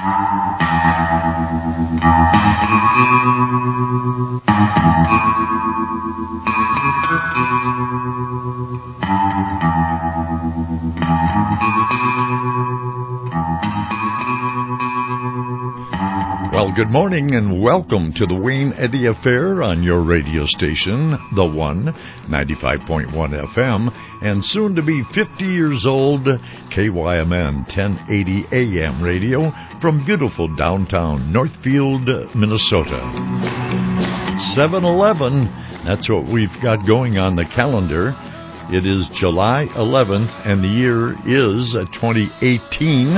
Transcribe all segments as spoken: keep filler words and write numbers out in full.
Well, good morning and welcome to the Wayne Eddy Affair on your radio station, The One, ninety-five point one F M, and soon to be fifty years old, K Y M N ten eighty A M radio from beautiful downtown Northfield, Minnesota. seven eleven, that's what we've got going on the calendar. It is July eleventh and the year is twenty eighteen.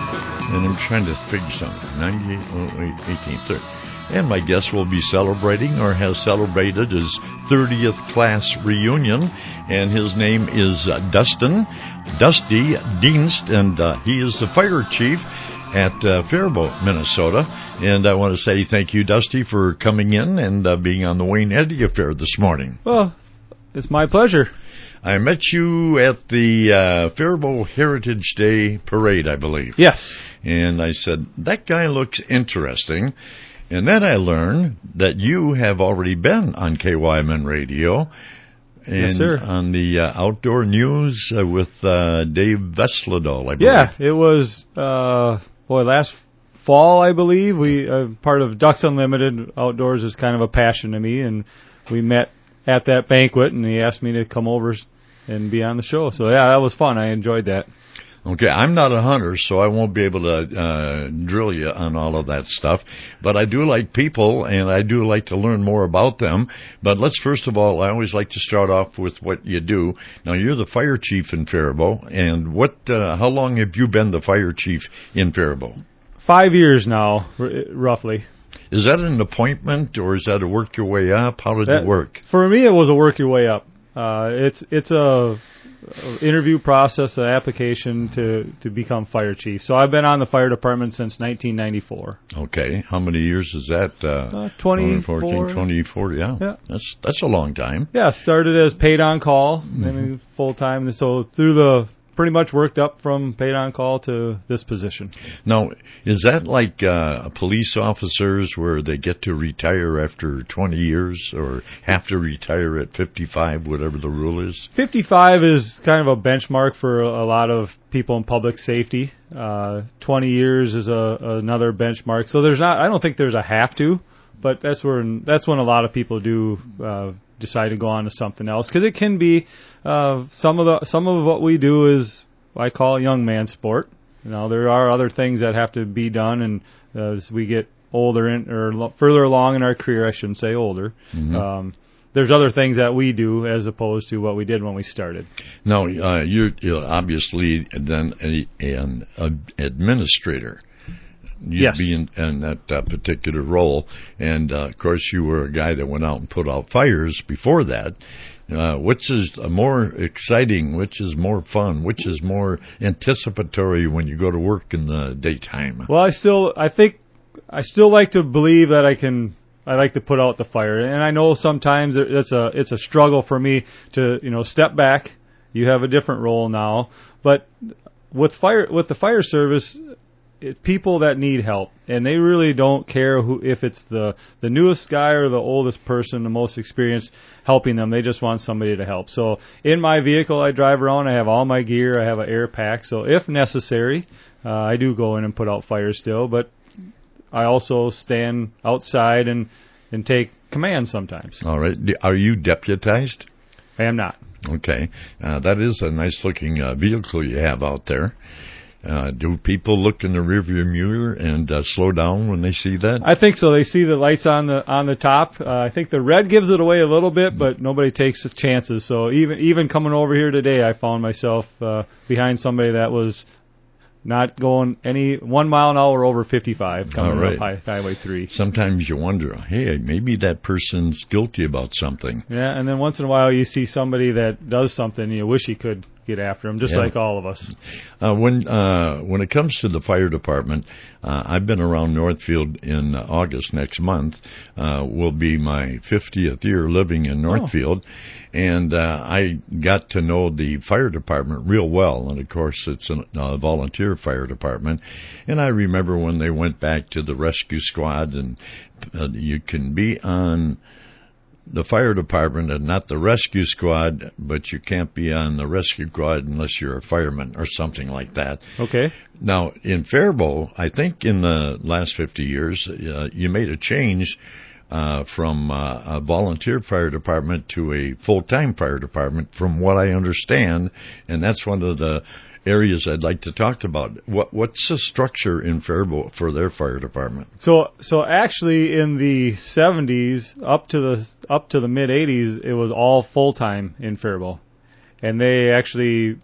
And I'm trying to figure something. ninety-eight, oh, eighteen, thirty. And my guest will be celebrating or has celebrated his thirtieth class reunion. And his name is uh, Dustin, Dusty Dienst, and uh, he is the fire chief at uh, Faribault, Minnesota. And I want to say thank you, Dusty, for coming in and uh, being on the Wayne Eddy Affair this morning. Well, it's my pleasure. I met you at the uh, Faribault Heritage Day Parade, I believe. Yes. And I said, that guy looks interesting. And then I learned that you have already been on K Y M N Radio. And yes, sir. On the uh, Outdoor News uh, with uh, Dave Vesledal, I believe. Yeah, it was, uh, boy, last fall, I believe. We uh, part of Ducks Unlimited. Outdoors is kind of a passion to me. And we met at that banquet, and he asked me to come over and be on the show. So, yeah, that was fun. I enjoyed that. Okay, I'm not a hunter, so I won't be able to uh, drill you on all of that stuff. But I do like people, and I do like to learn more about them. But let's first of all, I always like to start off with what you do. Now, you're the fire chief in Faribault, and what? Uh, how long have you been the fire chief in Faribault? Five years now, r- roughly. Is that an appointment, or is that a work your way up? How did that, it work? For me, it was a work your way up. Uh, it's it's a, a interview process, an application to, to become fire chief. So I've been on the fire department since nineteen ninety-four. Okay, how many years is that? Uh, uh, twenty-four. twenty-four, yeah. yeah. That's that's a long time. Yeah, started as paid on call, mm-hmm. then full time. So through the pretty much worked up from paid on call to this position. Now, is that like uh, police officers where they get to retire after twenty years or have to retire at fifty-five, whatever the rule is? fifty-five is kind of a benchmark for a lot of people in public safety. Uh, twenty years is a, another benchmark. So there's not, I don't think there's a have to, but that's where that's when a lot of people do uh, decide to go on to something else, because it can be uh, some of the some of what we do is I call young man sport. You know, there are other things that have to be done, and uh, as we get older in, or lo- further along in our career, I shouldn't say older. Mm-hmm. Um, there's other things that we do as opposed to what we did when we started. Now, uh, you're, you're obviously then a, an uh, administrator. You'd yes. be in, in that uh, particular role. And, uh, of course, you were a guy that went out and put out fires before that. Uh, which is more exciting, which is more fun, which is more anticipatory when you go to work in the daytime? Well, I still, I think, I still like to believe that I can, I like to put out the fire. And I know sometimes it's a, it's a struggle for me to, you know, step back. You have a different role now. But with fire, with the fire service, it, people that need help, and they really don't care who, if it's the, the newest guy or the oldest person, the most experienced, helping them. They just want somebody to help. So in my vehicle I drive around, I have all my gear, I have an air pack, so if necessary, uh, I do go in and put out fires still, but I also stand outside and, and take command sometimes. All right. Are you deputized? I am not. Okay. Uh, that is a nice-looking uh, vehicle you have out there. Uh, do people look in the rearview mirror and uh, slow down when they see that? I think so. They see the lights on the on the top. Uh, I think the red gives it away a little bit, but nobody takes chances. So even even coming over here today, I found myself uh, behind somebody that was not going any one mile an hour over fifty-five coming right. up high, Highway three. Sometimes you wonder, hey, maybe that person's guilty about something. Yeah, and then once in a while you see somebody that does something, you wish he could get after them, just Yeah. like all of us. Uh, when uh, when it comes to the fire department, uh, I've been around Northfield in August next month. Uh, will be my fiftieth year living in Northfield, oh. and uh, I got to know the fire department real well. And of course, it's a uh, volunteer fire department. And I remember when they went back to the rescue squad, and uh, you can be on the fire department and not the rescue squad, but you can't be on the rescue squad unless you're a fireman or something like that. Okay. Now, in Faribault, I think in the last fifty years, uh, you made a change uh, from uh, a volunteer fire department to a full-time fire department, from what I understand, and that's one of the areas I'd like to talk about. What what's the structure in Faribault for their fire department? So so actually in the seventies up to the up to the mid eighties, it was all full time in Faribault, and they actually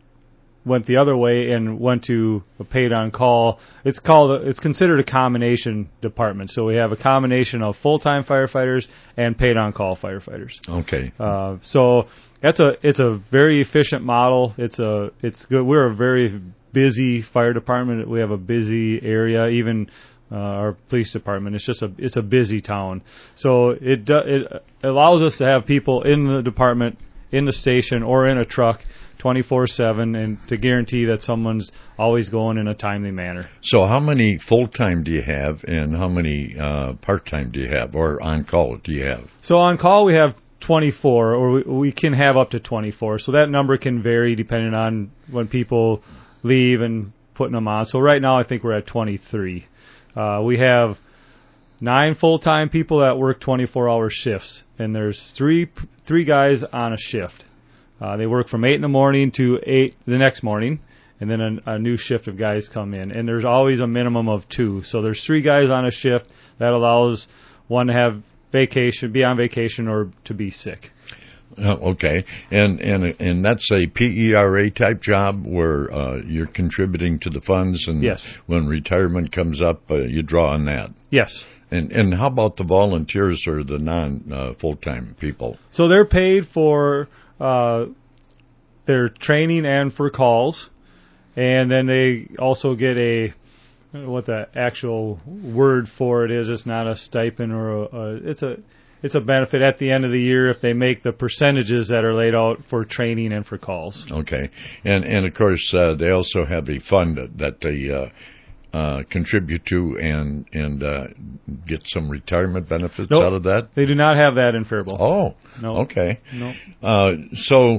went the other way and went to a paid on call. It's called it's considered a combination department. So we have a combination of full time firefighters and paid on call firefighters. Okay. Uh, so That's a it's a very efficient model. It's a it's good. We're a very busy fire department. We have a busy area. Even uh, our police department. It's just a it's a busy town. So it do, it allows us to have people in the department, in the station, or in a truck twenty-four seven, and to guarantee that someone's always going in a timely manner. So how many full-time do you have, and how many uh, part-time do you have, or on-call do you have? So on call we have twenty-four, or we, we can have up to twenty-four. So that number can vary depending on when people leave and putting them on. So right now I think we're at twenty-three. Uh, we have nine full-time people that work twenty-four hour shifts, and there's three three guys on a shift. Uh, they work from eight in the morning to eight the next morning, and then a, a new shift of guys come in. And there's always a minimum of two. So there's three guys on a shift. That allows one to have vacation, be on vacation, or to be sick. Uh, okay, and and and that's a P E R A type job where uh, you're contributing to the funds, and yes. when retirement comes up, uh, you draw on that. Yes. And and how about the volunteers or the non uh, full time people? So they're paid for uh, their training and for calls, and then they also get a what the actual word for it is. It's not a stipend or a, a it's a It's a benefit at the end of the year if they make the percentages that are laid out for training and for calls. Okay. And, and of course, uh, they also have a fund that they uh, uh, contribute to and and uh, get some retirement benefits nope, out of that? They do not have that in Faribault. Oh, no. Okay. No. Uh, so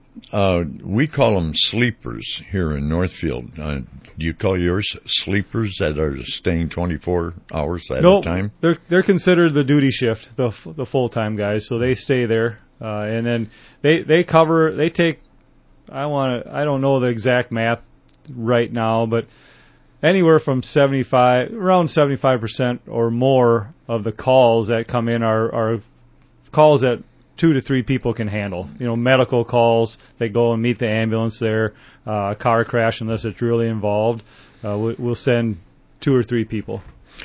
uh, we call them sleepers here in Northfield. Uh, do you call yours sleepers that are staying twenty-four hours at nope, a time? They're they're considered the duty shift, the the full time guys. So they stay there, uh, and then they they cover. They take. I want to. I don't know the exact math right now, but anywhere from seventy-five, around seventy-five percent or more of the calls that come in are are calls that two to three people can handle. You know, medical calls. They go and meet the ambulance there. Uh, a car crash, unless it's really involved, uh, we, we'll send two or three people.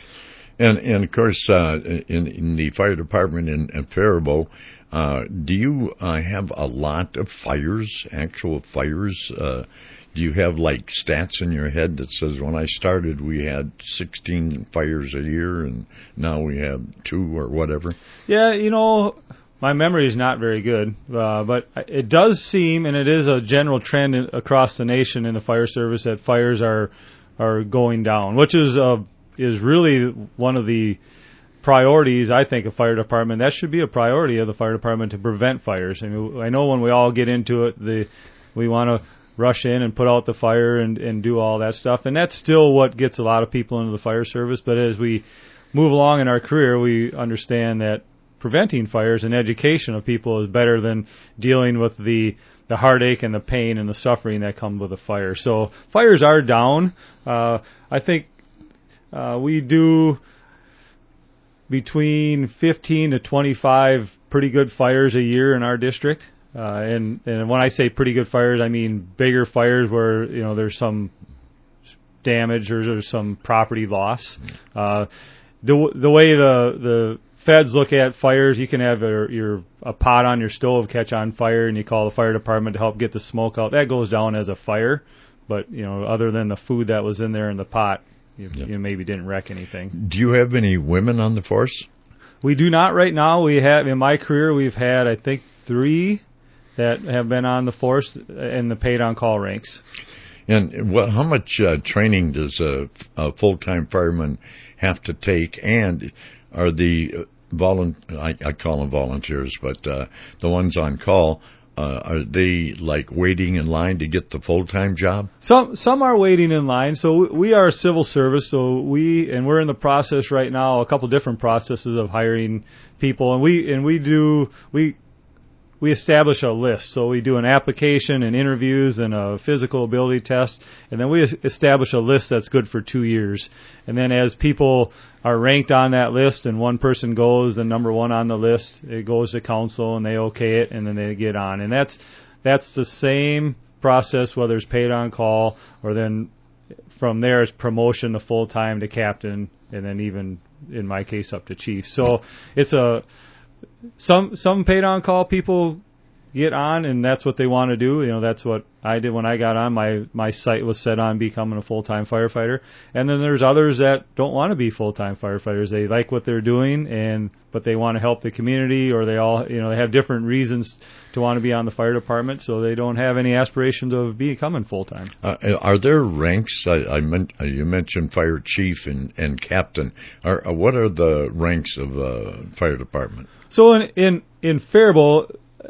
And and of course, uh, in, in the fire department in, in Faribault, uh, do you uh, have a lot of fires, actual fires? Uh, do you have like stats in your head that says when I started we had sixteen fires a year and now we have two or whatever? Yeah, you know, my memory is not very good, uh, but it does seem, and it is a general trend in, across the nation in the fire service, that fires are are going down, which is uh, is really one of the priorities, I think, of fire department. That should be a priority of the fire department, to prevent fires. I mean, I know when we all get into it, the we want to rush in and put out the fire and, and do all that stuff, and that's still what gets a lot of people into the fire service. But as we move along in our career, we understand that preventing fires and education of people is better than dealing with the the heartache and the pain and the suffering that comes with a fire. So fires are down. Uh, I think uh, we do between fifteen to twenty-five pretty good fires a year in our district. Uh, and, and when I say pretty good fires, I mean bigger fires where, you know, there's some damage or there's some property loss. Uh, the the way the the feds look at fires. You can have a, your a pot on your stove catch on fire, and you call the fire department to help get the smoke out. That goes down as a fire, but you know, other than the food that was in there in the pot, you, yep. you maybe didn't wreck anything. Do you have any women on the force? We do not right now. We have in my career we've had I think three that have been on the force in the paid on call ranks. And what, how much uh, training does a, a full-time fireman have to take? And are the volun- I, I call them volunteers, but uh, the ones on call, uh, are they like waiting in line to get the full-time job? Some some are waiting in line. So we are a civil service. So we and we're in the process right now, a couple different processes of hiring people, and we and we do we. We establish a list. So we do an application and interviews and a physical ability test, and then we establish a list that's good for two years. And then as people are ranked on that list and one person goes, the number one on the list, it goes to council and they okay it, and then they get on. And that's that's the same process whether it's paid on call or then from there it's promotion to full-time to captain, and then even in my case up to chief. So it's a Some some paid on call people get on, and that's what they want to do. You know, that's what I did when I got on. My my sight was set on becoming a full time firefighter. And then there's others that don't want to be full time firefighters. They like what they're doing, and but they want to help the community, or they all you know they have different reasons to want to be on the fire department, so they don't have any aspirations of becoming full time. Uh, are there ranks? I, I meant uh, you mentioned fire chief and and captain. Are uh, what are the ranks of uh, fire department? So in in in Faribault,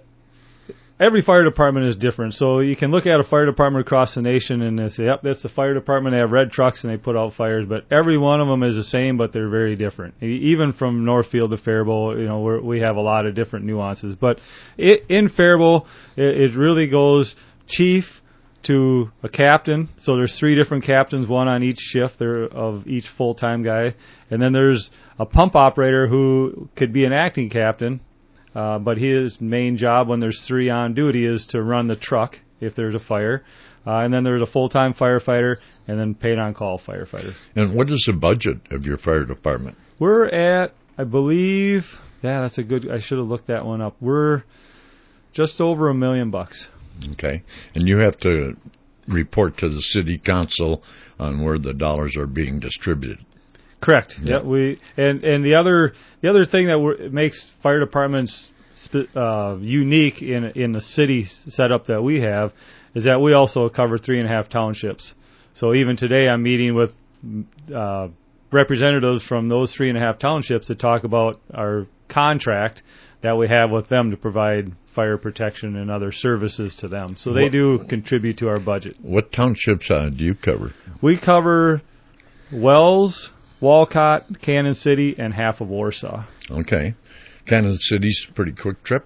every fire department is different. So you can look at a fire department across the nation and they say, yep, that's the fire department. They have red trucks and they put out fires. But every one of them is the same, but they're very different. Even from Northfield to Faribault, you know, we're, we have a lot of different nuances. But it, in Faribault, it, it really goes chief to a captain. So there's three different captains, one on each shift there of each full-time guy. And then there's a pump operator who could be an acting captain. Uh, but his main job when there's three on duty is to run the truck if there's a fire. Uh, and then there's a full-time firefighter and then paid-on-call firefighter. And what is the budget of your fire department? We're at, I believe, yeah, that's a good, I should have looked that one up. We're just over a million bucks. Okay. And you have to report to the city council on where the dollars are being distributed. Correct. Yeah. yeah. We and and the other the other thing that we're, makes fire departments uh, unique in in the city setup that we have is that we also cover three and a half townships. So even today, I'm meeting with uh, representatives from those three and a half townships to talk about our contract that we have with them to provide fire protection and other services to them. So they what, do contribute to our budget. What townships uh, do you cover? We cover Wells, Walcott, Cannon City, and half of Warsaw. Okay. Cannon City's a pretty quick trip.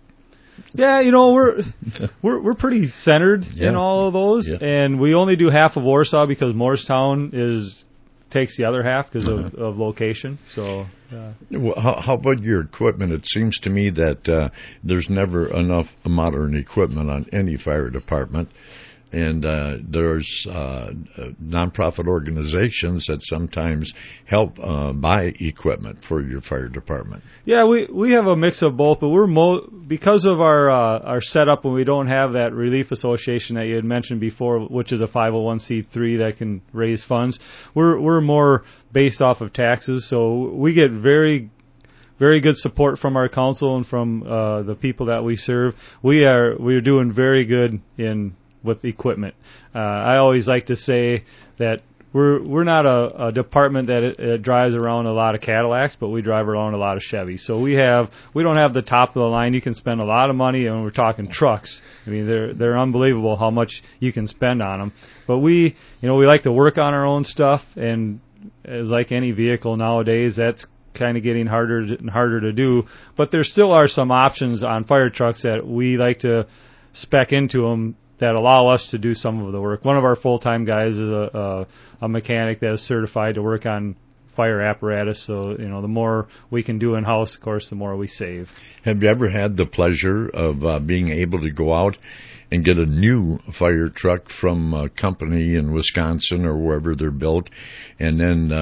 Yeah, you know, we're we're we're pretty centered yeah. in all of those, yeah. and we only do half of Warsaw because Morristown is takes the other half because uh-huh. of, of location. So, uh, well, how, how about your equipment? It seems to me that uh, there's never enough modern equipment on any fire department. And uh, there's uh, nonprofit organizations that sometimes help uh, buy equipment for your fire department. Yeah, we we have a mix of both, but we're mo- because of our uh, our setup when we don't have that relief association that you had mentioned before, which is a five oh one c three that can raise funds. We're we're more based off of taxes, so we get very very good support from our council and from uh, the people that we serve. We are we're doing very good in with equipment. Uh, I always like to say that we're we're not a, a department that it, it drives around a lot of Cadillacs, but we drive around a lot of Chevys. So we have we don't have the top of the line. You can spend a lot of money, and we're talking trucks. I mean, they're they're unbelievable how much you can spend on them. But we you know we like to work on our own stuff, and as like any vehicle nowadays, that's kind of getting harder and harder to do. But there still are some options on fire trucks that we like to spec into them that allow us to do some of the work. One of our full-time guys is a, a, a mechanic that is certified to work on fire apparatus. So, you know, the more we can do in-house, of course, the more we save. Have you ever had the pleasure of uh, being able to go out and get a new fire truck from a company in Wisconsin or wherever they're built, and then uh,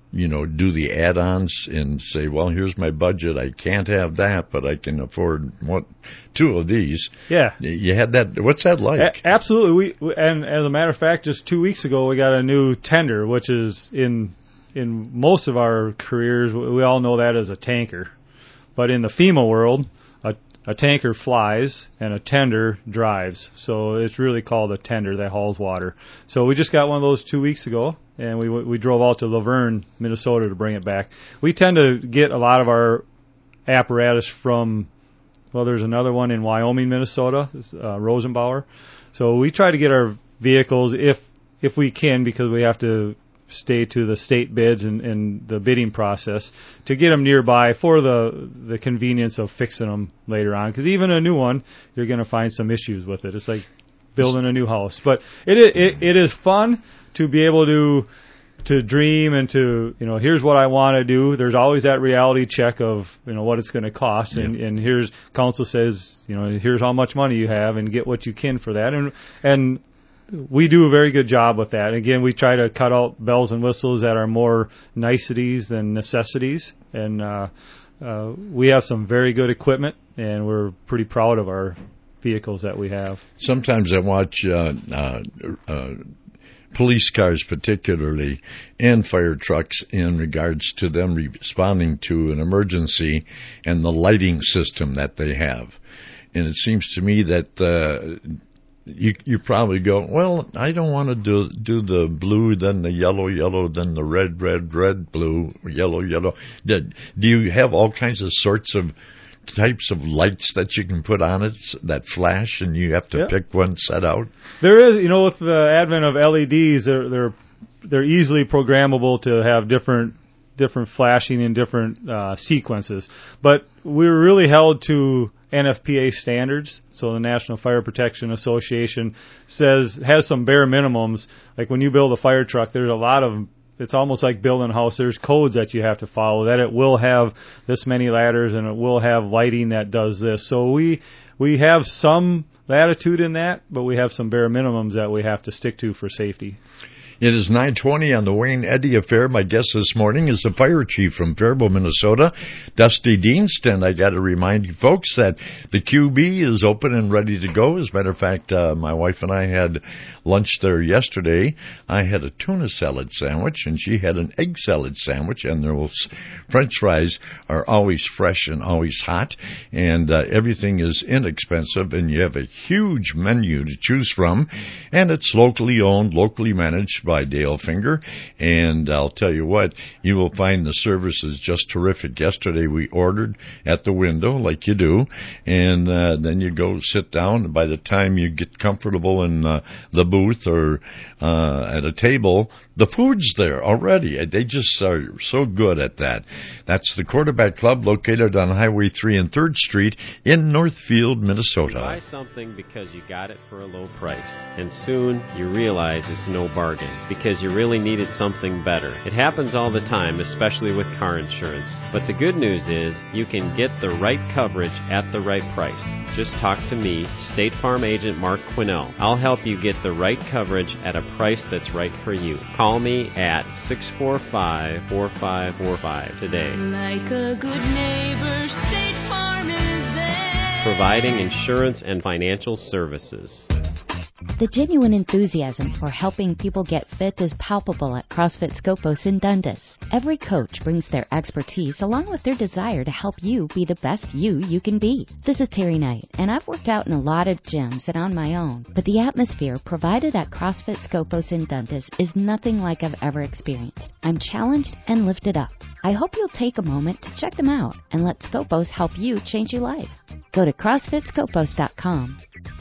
you know, do the add-ons and say, well, here's my budget. I can't have that, but I can afford one, two of these. Yeah. You had that. What's that like? A- absolutely. We, and as a matter of fact, just two weeks ago, we got a new tender, which is in in most of our careers, we all know that as a tanker. But in the FEMA world, a, a tanker flies and a tender drives. So it's really called a tender that hauls water. So we just got one of those two weeks ago, and we we drove out to Laverne, Minnesota to bring it back. We tend to get a lot of our apparatus from, well, there's another one in Wyoming, Minnesota, uh, Rosenbauer. So we try to get our vehicles, if if we can, because we have to stay to the state bids and, and the bidding process, to get them nearby for the the convenience of fixing them later on. Because even a new one, you're going to find some issues with it. It's like building a new house. But it it it is fun to be able to to dream and to, you know, here's what I want to do. There's always that reality check of, you know, what it's going to cost. Yeah. And, and here's, council says, you know, here's how much money you have and get what you can for that. And and we do a very good job with that. Again, we try to cut out bells and whistles that are more niceties than necessities. And uh, uh, we have some very good equipment, and we're pretty proud of our vehicles that we have. Sometimes I watch uh, uh, uh, police cars particularly and fire trucks in regards to them responding to an emergency and the lighting system that they have. And it seems to me that uh, You you probably go, well, I don't want to do do the blue, then the yellow, yellow, then the red, red, red, blue, yellow, yellow. Do, do you have all kinds of sorts of types of lights that you can put on it that flash, and you have to yep. pick one set out? There is, you know, with the advent of L E Ds, they're they're they're easily programmable to have different different flashing in different uh, sequences. But we're really held to N F P A standards. So the National Fire Protection Association says, has some bare minimums. Like when you build a fire truck, there's a lot of, it's almost like building a house. There's codes that you have to follow, that it will have this many ladders and it will have lighting that does this. So we we have some latitude in that, but we have some bare minimums that we have to stick to for safety. It is nine twenty on the Wayne Eddy Affair. My guest this morning is the fire chief from Faribault, Minnesota, Dusty Dienst. And I got to remind you folks that the Q B is open and ready to go. As a matter of fact, uh, my wife and I had lunch there yesterday. I had a tuna salad sandwich, and she had an egg salad sandwich. And their French fries are always fresh and always hot. And uh, everything is inexpensive, and you have a huge menu to choose from. And it's locally owned, locally managed by Dale Finger, and I'll tell you what, you will find the service is just terrific. Yesterday we ordered at the window, like you do, and uh, then you go sit down, and by the time you get comfortable in uh, the booth or uh, at a table, the food's there already. They just are so good at that. That's the Quarterback Club, located on Highway three and third Street in Northfield, Minnesota. You buy something because you got it for a low price, and soon you realize it's no bargain, because you really needed something better. It happens all the time, especially with car insurance. But the good news is you can get the right coverage at the right price. Just talk to me, State Farm Agent Mark Quinnell. I'll help you get the right coverage at a price that's right for you. Call me at six four five, four five four five today. Like a good neighbor, State Farm is there. Providing insurance and financial services. The genuine enthusiasm for helping people get fit is palpable at CrossFit Scopus in Dundas. Every coach brings their expertise along with their desire to help you be the best you you can be. This is Terry Knight, and I've worked out in a lot of gyms and on my own, but the atmosphere provided at CrossFit Scopus in Dundas is nothing like I've ever experienced. I'm challenged and lifted up. I hope you'll take a moment to check them out and let Scopus help you change your life. Go to CrossFit Scopus dot com.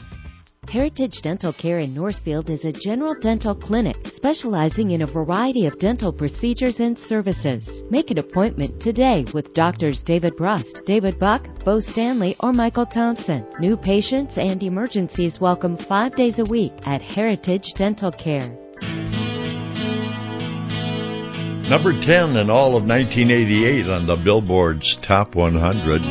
Heritage Dental Care in Northfield is a general dental clinic specializing in a variety of dental procedures and services. Make an appointment today with Doctors David Brust, David Buck, Bo Stanley, or Michael Thompson. New patients and emergencies welcome five days a week at Heritage Dental Care. Number ten in all of nineteen eighty-eight on the Billboard's Top one hundred.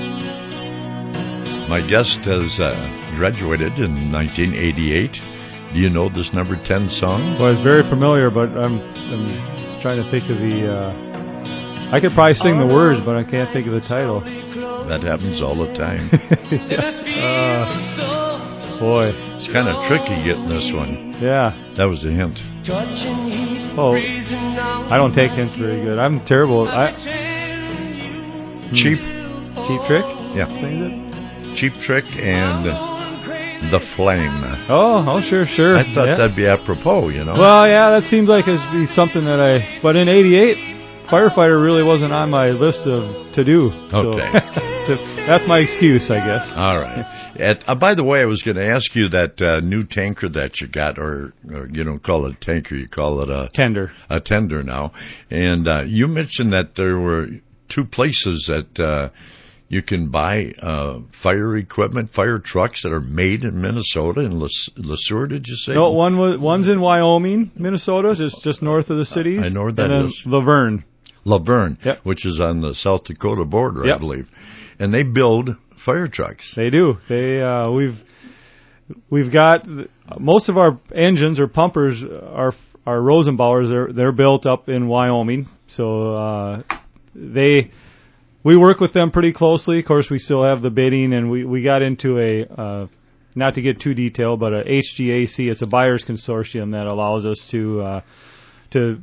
My guest has uh, graduated in nineteen eighty-eight. Do you know this number ten song? Well, it's very familiar, but I'm, I'm trying to think of the. Uh, I could probably sing the words, but I can't think of the title. That happens all the time. uh, boy, it's kind of tricky getting this one. Yeah, that was a hint. Oh, I don't take hints very good. I'm terrible. I, Cheap, Cheap Trick. Yeah, sings it. Cheap Trick and The Flame. Oh, oh, sure, sure. I thought yeah. that'd be apropos, you know. Well, yeah, that seems like it'd be something that I. But in eighty-eight, Firefighter really wasn't on my list of to do. Okay. So that's my excuse, I guess. All right. At, uh, by the way, I was going to ask you that uh, new tanker that you got, or, or you don't call it a tanker, you call it a tender. A tender now. And uh, you mentioned that there were two places that uh, you can buy uh, fire equipment, fire trucks that are made in Minnesota, in Le, Le Sueur, did you say? No, one was one's in Wyoming, Minnesota, just just north of the cities. I know where that and then is. Laverne. Laverne, yep. which is on the South Dakota border, yep. I believe. And they build fire trucks. They do. They uh, we've we've got most of our engines or pumpers are our Rosenbauers. They're they're built up in Wyoming, so uh, they we work with them pretty closely. Of course, we still have the bidding, and we we got into a uh, not to get too detailed, but a H G A C. It's a buyers consortium that allows us to uh, to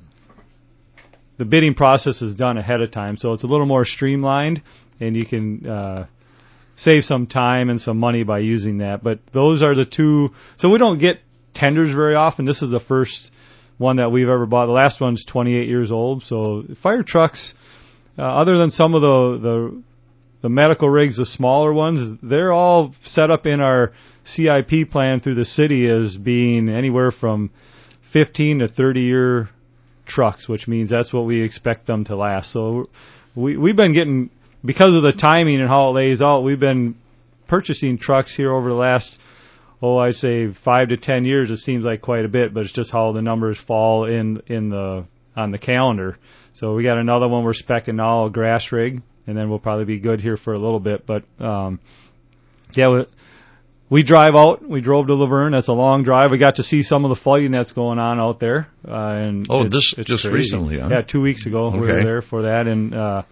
the bidding process is done ahead of time, so it's a little more streamlined, and you can uh, save some time and some money by using that. But those are the two. So we don't get tenders very often. This is the first one that we've ever bought. The last one's twenty-eight years old. So fire trucks, uh, other than some of the, the the medical rigs, the smaller ones, they're all set up in our C I P plan through the city as being anywhere from fifteen to thirty year trucks, which means that's what we expect them to last. So we, we've been getting, because of the timing and how it lays out, we've been purchasing trucks here over the last, oh, I'd say five to ten years. It seems like quite a bit, but it's just how the numbers fall in in the on the calendar. So we got another one we're specking now, a grass rig, and then we'll probably be good here for a little bit. But um, yeah, we, we drive out. We drove to Laverne. That's a long drive. We got to see some of the fighting that's going on out there. Uh, and oh, it's, this it's just crazy. recently, huh? Yeah, two weeks ago okay. we were there for that, and uh,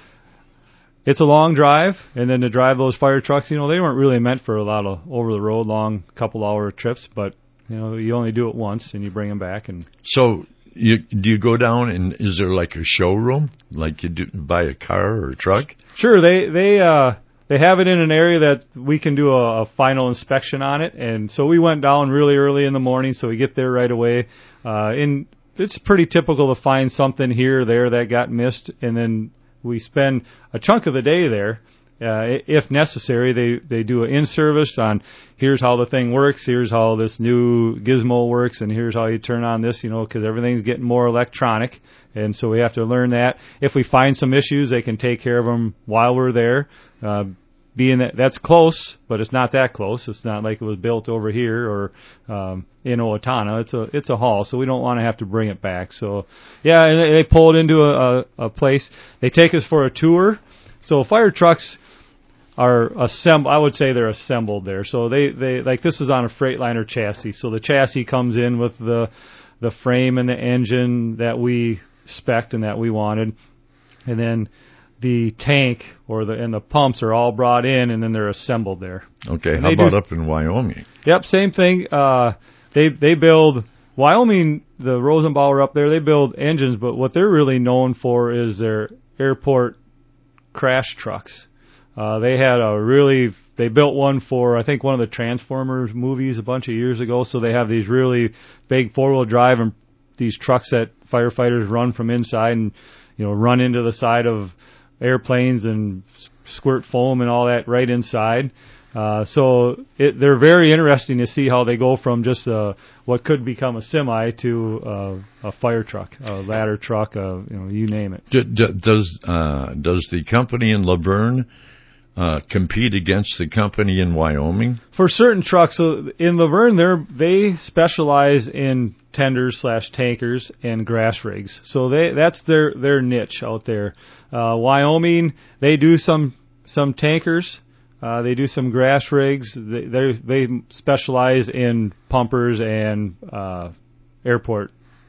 it's a long drive. And then to drive those fire trucks, you know, they weren't really meant for a lot of over the road, long couple hour trips. But you know, you only do it once, and you bring them back. And so, you do you go down and is there like a showroom, like you do buy a car or a truck? Sure, they they uh. They have it in an area that we can do a, a final inspection on it, and so we went down really early in the morning, so we get there right away. Uh, and it's pretty typical to find something here or there that got missed, and then we spend a chunk of the day there. Uh, if necessary, they, they do an in-service on here's how the thing works, here's how this new gizmo works, and here's how you turn on this, you know, because everything's getting more electronic, and so we have to learn that. If we find some issues, they can take care of them while we're there. Uh, being that that's close, but it's not that close. It's not like it was built over here or um, in Owatonna. It's a it's a haul, so we don't want to have to bring it back. So yeah, and they, they pull it into a, a, a place. They take us for a tour. So fire trucks are assembled. I would say they're assembled there. So they, they like this is on a Freightliner chassis. So the chassis comes in with the the frame and the engine that we spec'd and that we wanted, and then the tank or the and the pumps are all brought in, and then they're assembled there. Okay, and how about do, up in Wyoming? Yep, same thing. Uh, they they build Wyoming, the Rosenbauer up there. They build engines, but what they're really known for is their airport crash trucks. Uh, they had a really they built one for I think one of the Transformers movies a bunch of years ago. So they have these really big four wheel drive and these trucks that firefighters run from inside and you know run into the side of airplanes and squirt foam and all that right inside. Uh, so it, they're very interesting to see how they go from just uh, what could become a semi to uh, a fire truck, a ladder truck, uh, you know, you name it. D- d- does uh, does the company in Laverne uh, compete against the company in Wyoming? For certain trucks, so in Laverne, they they specialize in tenders slash tankers and grass rigs. So they that's their their niche out there. Uh, Wyoming, they do some some tankers. Uh, they do some grass rigs. They they, they specialize in pumpers and uh, airport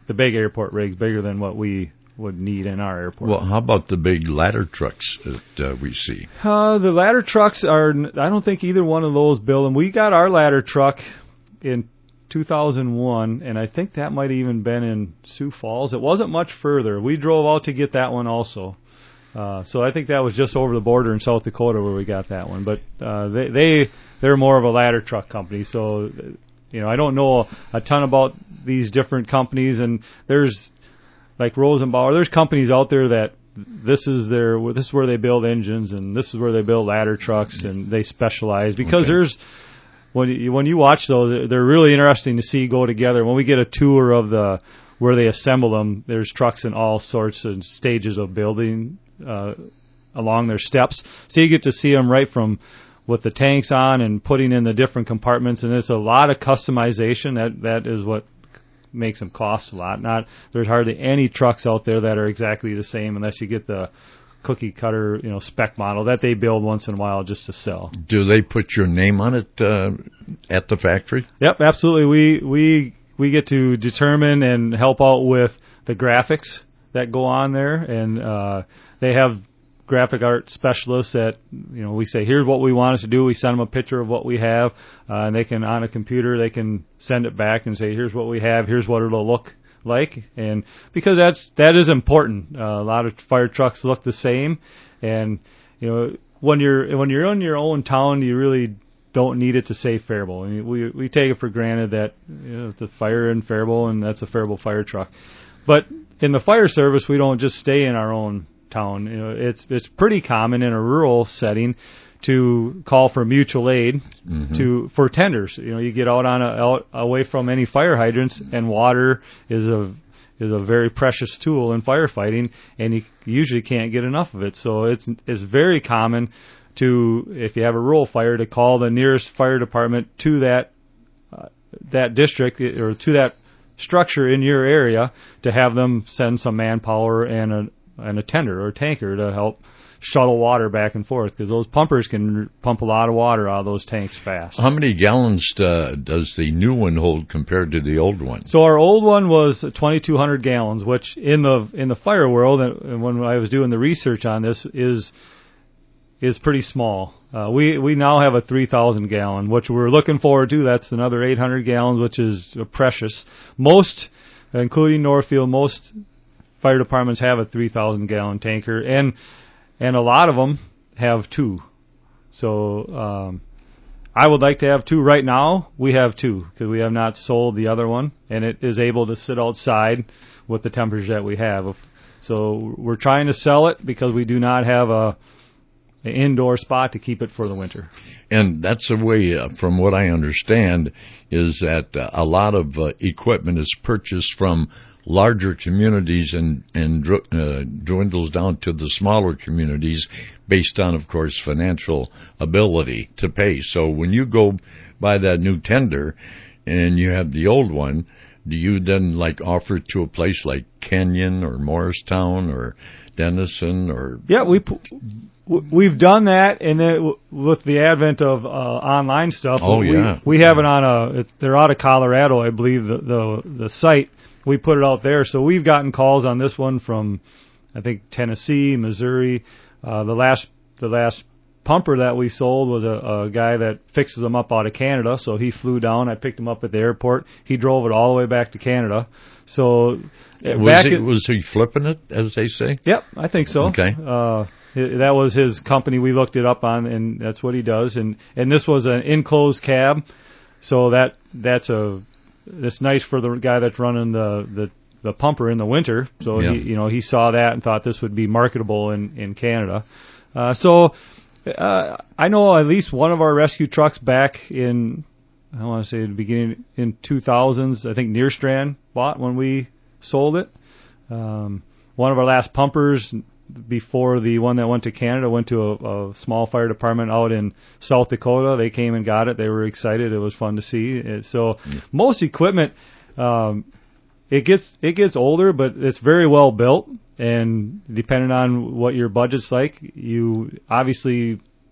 the big airport rigs, bigger than what we would need in our airport. Well, how about the big ladder trucks that uh, we see? Uh, the ladder trucks are, I don't think either one of those build them. We got our ladder truck in two thousand one, and I think that might have even been in Sioux Falls. It wasn't much further. We drove out to get that one also. Uh, so I think that was just over the border in South Dakota where we got that one. But uh, they, they, they're more of a ladder truck company. So, you know, I don't know a ton about these different companies, and there's like Rosenbauer, there's companies out there that this is their this is where they build engines, and this is where they build ladder trucks, and they specialize because okay. there's when you, when you watch those, they're really interesting to see go together. When we get a tour of the where they assemble them, there's trucks in all sorts of stages of building uh, along their steps, so you get to see them right from with the tanks on and putting in the different compartments, and it's a lot of customization. That that is what makes them cost a lot. Not there's hardly any trucks out there that are exactly the same unless you get the cookie cutter, you know, spec model that they build once in a while just to sell. Do they put your name on it uh, at the factory? Yep, absolutely. We we we get to determine and help out with the graphics that go on there, and uh, they have graphic art specialists that, you know, we say, here's what we want us to do. We send them a picture of what we have, uh, and they can, on a computer, they can send it back and say, here's what we have, here's what it'll look like. And because that's, that is important. Uh, a lot of fire trucks look the same. And, you know, when you're, when you're in your own town, you really don't need it to say Faribault. I mean, we, we take it for granted that, you know, it's a fire in Faribault and that's a Faribault fire truck. But in the fire service, we don't just stay in our own town. You know, it's it's pretty common in a rural setting to call for mutual aid mm-hmm. to for tenders. You know, you get out on a out away from any fire hydrants, and water is a is a very precious tool in firefighting, and you usually can't get enough of it. So it's it's very common to, if you have a rural fire, to call the nearest fire department to that uh, that district or to that structure in your area to have them send some manpower and a and a tender or a tanker to help shuttle water back and forth, because those pumpers can pump a lot of water out of those tanks fast. How many gallons uh, does the new one hold compared to the old one? So our old one was twenty-two hundred gallons, which in the in the fire world, and when I was doing the research on this, is is pretty small. Uh, we we now have a three thousand gallon, which we're looking forward to. That's another eight hundred gallons, which is precious. Most, including Northfield, most fire departments have a three thousand gallon tanker, and and a lot of them have two. So um, I would like to have two. Right now, we have two because we have not sold the other one, and it is able to sit outside with the temperatures that we have. So we're trying to sell it because we do not have a an indoor spot to keep it for the winter. And that's the way, uh, from what I understand, is that uh, a lot of uh, equipment is purchased from larger communities and, and uh, dwindles down to the smaller communities based on, of course, financial ability to pay. So when you go buy that new tender and you have the old one, do you then like offer it to a place like Kenyon or Morristown or Denison or? Yeah, we we've done that, and then with the advent of uh, online stuff, oh we, yeah, we have it on a. It's, they're out of Colorado, I believe. The, the the site we put it out there, so we've gotten calls on this one from, I think, Tennessee, Missouri. Uh, the last the last pumper that we sold was a, a guy that fixes them up out of Canada, so he flew down. I picked him up at the airport. He drove it all the way back to Canada. So was he, was he flipping it, as they say? Yep, I think so. Okay. Uh, that was his company. We looked it up on, and that's what he does. And and this was an enclosed cab, so that that's a it's nice for the guy that's running the the, the pumper in the winter. So yeah. he you know he saw that and thought this would be marketable in in Canada. Uh, so. Uh, I know at least one of our rescue trucks back in, I want to say the beginning in two thousands, I think Nearstrand bought when we sold it. Um, one of our last pumpers before the one that went to Canada went to a, a small fire department out in South Dakota. They came and got it. They were excited. It was fun to see. It, so yeah. Most equipment, um, it gets it gets older, but it's very well built. And depending on what your budget's like, you obviously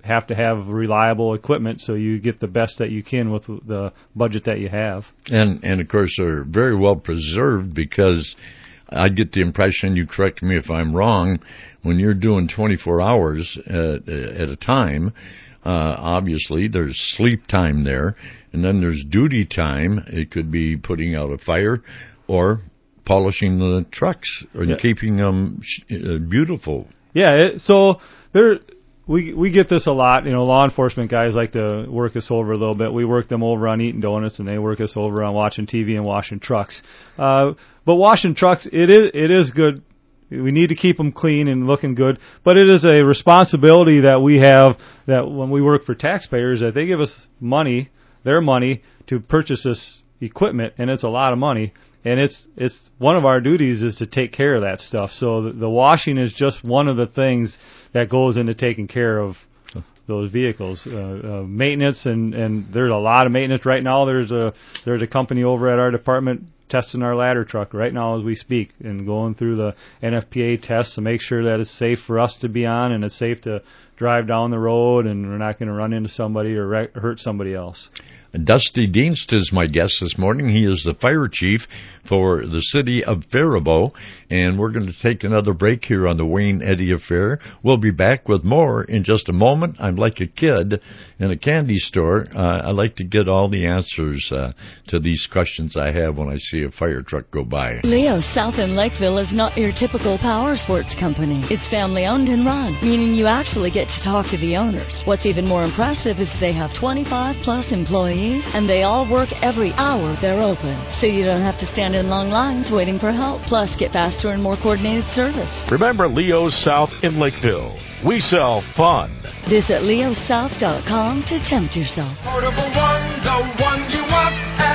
have to have reliable equipment so you get the best that you can with the budget that you have. And, and of course, they're very well preserved because I get the impression, you correct me if I'm wrong, when you're doing twenty-four hours at, at a time, uh, obviously there's sleep time there, and then there's duty time. It could be putting out a fire or polishing the trucks and yeah. keeping them uh, beautiful. Yeah, it, so there we we get this a lot. You know, law enforcement guys like to work us over a little bit. We work them over on eating donuts, and they work us over on watching T V and washing trucks. Uh, but washing trucks, it is it is good. We need to keep them clean and looking good. But it is a responsibility that we have that when we work for taxpayers, that they give us money, their money, to purchase this equipment, and it's a lot of money. And it's it's one of our duties is to take care of that stuff. So the, the washing is just one of the things that goes into taking care of those vehicles. Uh, uh, maintenance and, and there's a lot of maintenance right now. There's a there's a company over at our department testing our ladder truck right now as we speak and going through the N F P A tests to make sure that it's safe for us to be on and it's safe to drive down the road and we're not going to run into somebody or re- hurt somebody else. Dusty Dienst is my guest this morning. He is the fire chief for the city of Faribault, and we're going to take another break here on the Wayne Eddy Affair. We'll be back with more in just a moment. I'm like a kid in a candy store. Uh, I like to get all the answers uh, to these questions I have when I see a fire truck go by. Leo's South in Lakeville is not your typical power sports company. It's family owned and run, meaning you actually get to talk to the owners. What's even more impressive is they have twenty-five plus employees, and they all work every hour they're open, so you don't have to stand in long lines waiting for help. Plus, get faster and more coordinated service. Remember Leo's South in Lakeville. We sell fun. Visit leos south dot com to tempt yourself. Portable one, the one you want at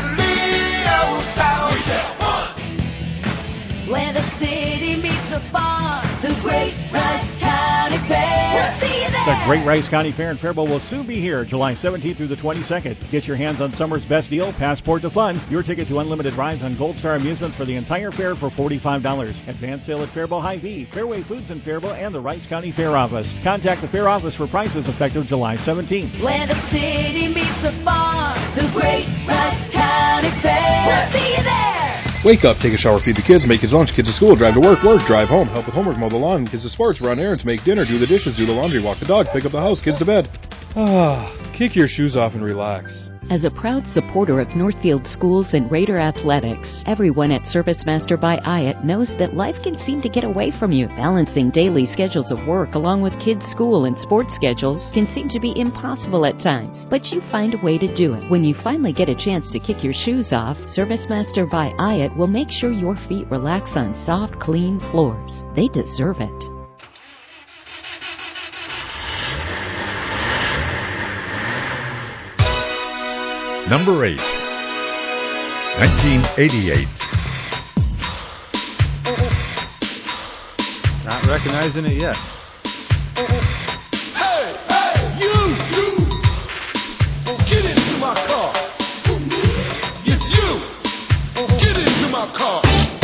Leo's South. We sell fun. Where the city meets the farm, the Great Rice County Fair. We'll see you there. The Great Rice County Fair in Faribault will soon be here, July seventeenth through the twenty-second. Get your hands on summer's best deal, Passport to Fun. Your ticket to unlimited rides on Gold Star Amusements for the entire fair for forty-five dollars. Advance sale at Faribault Hy-Vee, Fairway Foods in Faribault, and the Rice County Fair Office. Contact the Fair Office for prices effective July seventeenth. Where the city meets the farm, the Great Rice County Fair. We'll see you there. Wake up, take a shower, feed the kids, make kids lunch, kids to school, drive to work, work, drive home, help with homework, mow the lawn, kids to sports, run errands, make dinner, do the dishes, do the laundry, walk the dog, pick up the house, kids to bed. Ah, kick your shoes off and relax. As a proud supporter of Northfield Schools and Raider Athletics, everyone at ServiceMaster by Hyatt knows that life can seem to get away from you. Balancing daily schedules of work along with kids' school and sports schedules can seem to be impossible at times, but you find a way to do it. When you finally get a chance to kick your shoes off, ServiceMaster by Hyatt will make sure your feet relax on soft, clean floors. They deserve it. Number eight, nineteen eighty-eight. Not recognizing it yet. Hey, hey, you, you, oh, get into my car. Yes, you, get into my car.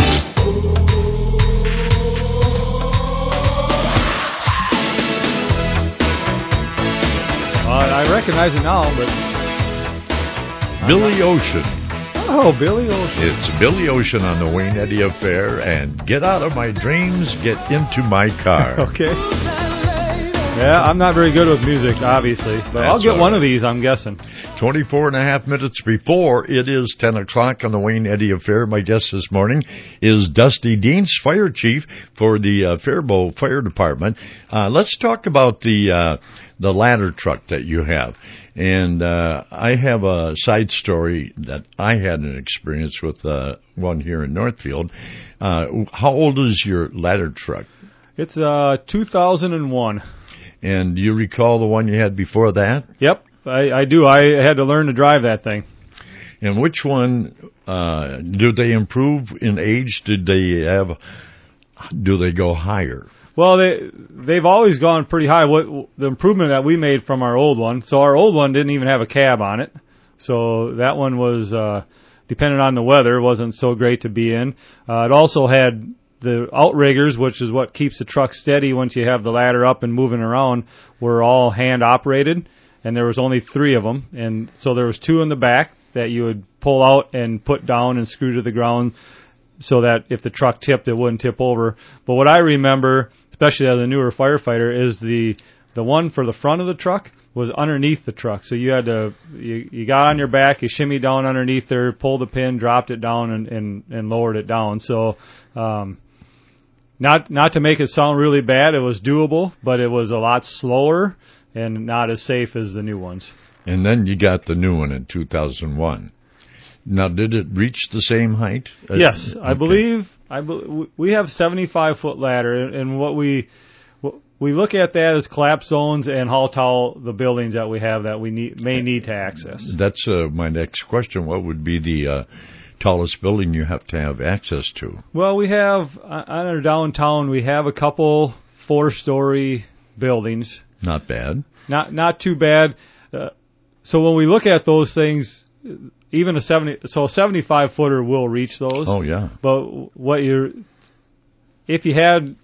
Uh, I recognize it now, but Billy Ocean. Oh, Billy Ocean. It's Billy Ocean on the Wayne Eddy Affair, and get out of my dreams, get into my car. Okay. Yeah, I'm not very good with music, obviously, but That's I'll get one right. of these, I'm guessing. twenty-four and a half minutes before it is ten o'clock on the Wayne Eddy Affair. My guest this morning is Dusty Dienst, fire chief for the uh, Faribault Fire Department. Uh, let's talk about the uh, the ladder truck that you have. And uh, I have a side story that I had an experience with uh, one here in Northfield. Uh, how old is your ladder truck? It's uh, two thousand one. And do you recall the one you had before that? Yep, I, I do. I had to learn to drive that thing. And which one, uh, do they improve in age? Did they have, do they go higher? Well, they, they've always gone pretty high. What the improvement that we made from our old one, so our old one didn't even have a cab on it. So that one was, uh, depending on the weather, wasn't so great to be in. Uh, it also had the outriggers, which is what keeps the truck steady once you have the ladder up and moving around, were all hand operated, and there was only three of them. And so there was two in the back that you would pull out and put down and screw to the ground so that if the truck tipped, it wouldn't tip over. But what I remember, especially as a newer firefighter, is the the one for the front of the truck was underneath the truck. So you had to, you, you got on your back, you shimmied down underneath there, pulled the pin, dropped it down, and, and, and lowered it down. So, um, not, not to make it sound really bad, it was doable, but it was a lot slower and not as safe as the new ones. And then you got the new one in two thousand one. Now, did it reach the same height? Yes, uh, I okay. believe, I be, we have seventy-five foot ladder, and what we, we look at that as collapse zones and how tall the buildings that we have that we need, may need to access. That's uh, my next question. What would be the uh, tallest building you have to have access to? Well, we have, on our downtown, we have a couple four-story buildings. Not bad. Not not too bad. Uh, so when we look at those things, even a seventy, so a seventy-five footer will reach those. Oh, yeah. But what you're, if you had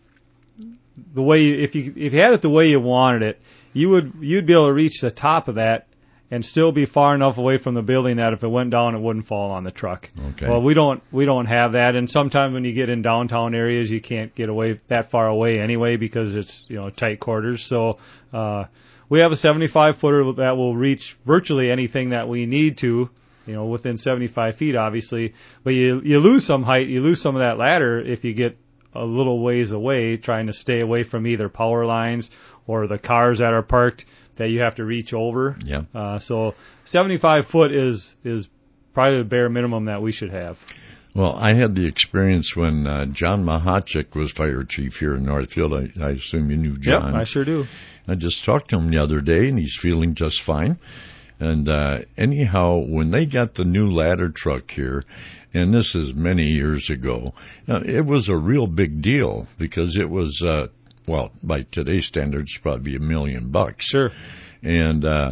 the way you, if you if you had it the way you wanted it, you would you'd be able to reach the top of that and still be far enough away from the building that if it went down, it wouldn't fall on the truck. Okay. Well, we don't we don't have that, and sometimes when you get in downtown areas, you can't get away that far away anyway because it's, you know, tight quarters. So uh, we have a seventy-five footer that will reach virtually anything that we need to, you know, within seventy-five feet, obviously. But you you lose some height, you lose some of that ladder if you get a little ways away, trying to stay away from either power lines or the cars that are parked that you have to reach over. Yeah. Uh, so seventy-five foot is is probably the bare minimum that we should have. Well, I had the experience when uh, John Mahachik was fire chief here in Northfield. I, I assume you knew John. Yep, I sure do. I just talked to him the other day, and he's feeling just fine. And uh, anyhow, when they got the new ladder truck here, and this is many years ago, uh, it was a real big deal because it was, uh, well, by today's standards, probably a million bucks. Sure. And uh,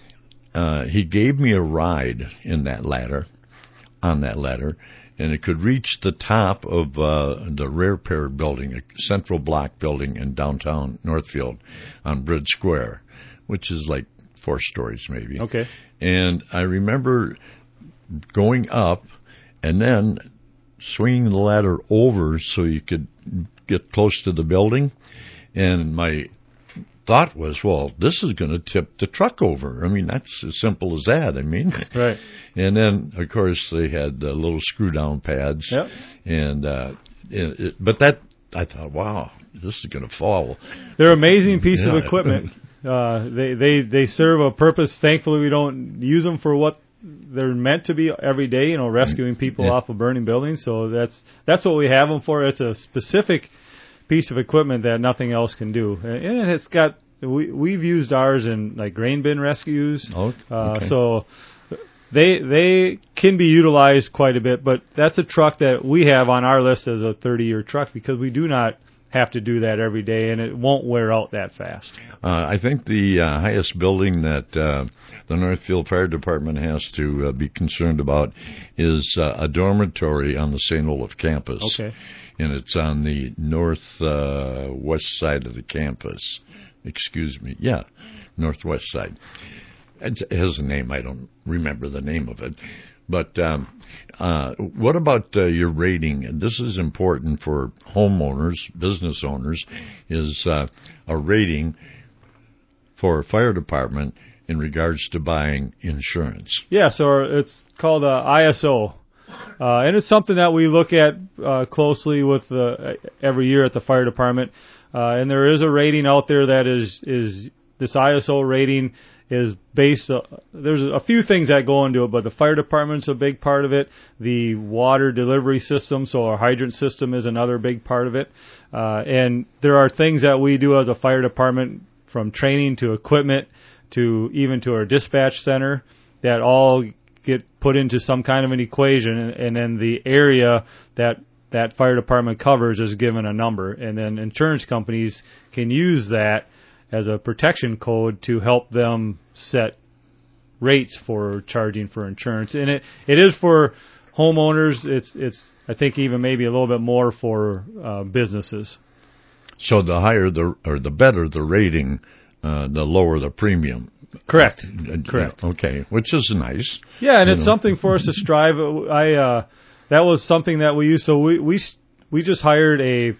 uh, he gave me a ride in that ladder, on that ladder, and it could reach the top of uh, the Rare Pair building, a central block building in downtown Northfield on Bridge Square, which is like four stories maybe. Okay. And I remember going up and then swinging the ladder over so you could get close to the building. And my thought was, well, this is going to tip the truck over. I mean, that's as simple as that. I mean, right. And then, of course, they had the little screw-down pads. Yep. And uh, it, it, but that, I thought, wow, this is going to fall. They're an amazing piece Yeah. of equipment. Uh, they, they, they serve a purpose. Thankfully, we don't use them for what they're meant to be every day, you know, rescuing people Yeah. off of burning buildings. So that's that's what we have them for. It's a specific piece of equipment that nothing else can do. And it's got, we, we've used ours in like grain bin rescues. Oh, okay. Uh, so they they can be utilized quite a bit, but that's a truck that we have on our list as a thirty-year truck because we do not have to do that every day, and it won't wear out that fast. Uh, I think the uh, highest building that uh, the Northfield Fire Department has to uh, be concerned about is uh, a dormitory on the Saint Olaf campus. Okay. And it's on the north uh, west side of the campus. Excuse me. Yeah, northwest side. It has a name. I don't remember the name of it. But um, uh, what about uh, your rating? And this is important for homeowners, business owners, is uh, a rating for a fire department in regards to buying insurance. Yeah, so it's called uh, I S O. Uh, and it's something that we look at uh, closely with uh, every year at the fire department. Uh, and there is a rating out there that is, is this I S O rating is based, uh, there's a few things that go into it, but the fire department's a big part of it. The water delivery system, so our hydrant system is another big part of it. Uh, and there are things that we do as a fire department, from training to equipment to even to our dispatch center, that all get put into some kind of an equation, and, and then the area that that fire department covers is given a number, and then insurance companies can use that as a protection code to help them set rates for charging for insurance. And it, it is for homeowners. It's it's I think even maybe a little bit more for uh, businesses. So the higher the or the better the rating, uh, the lower the premium. Correct. Uh, Correct. Okay, which is nice. Yeah, and it's know. something for us to strive. I uh, that was something that we used. So we we we just hired a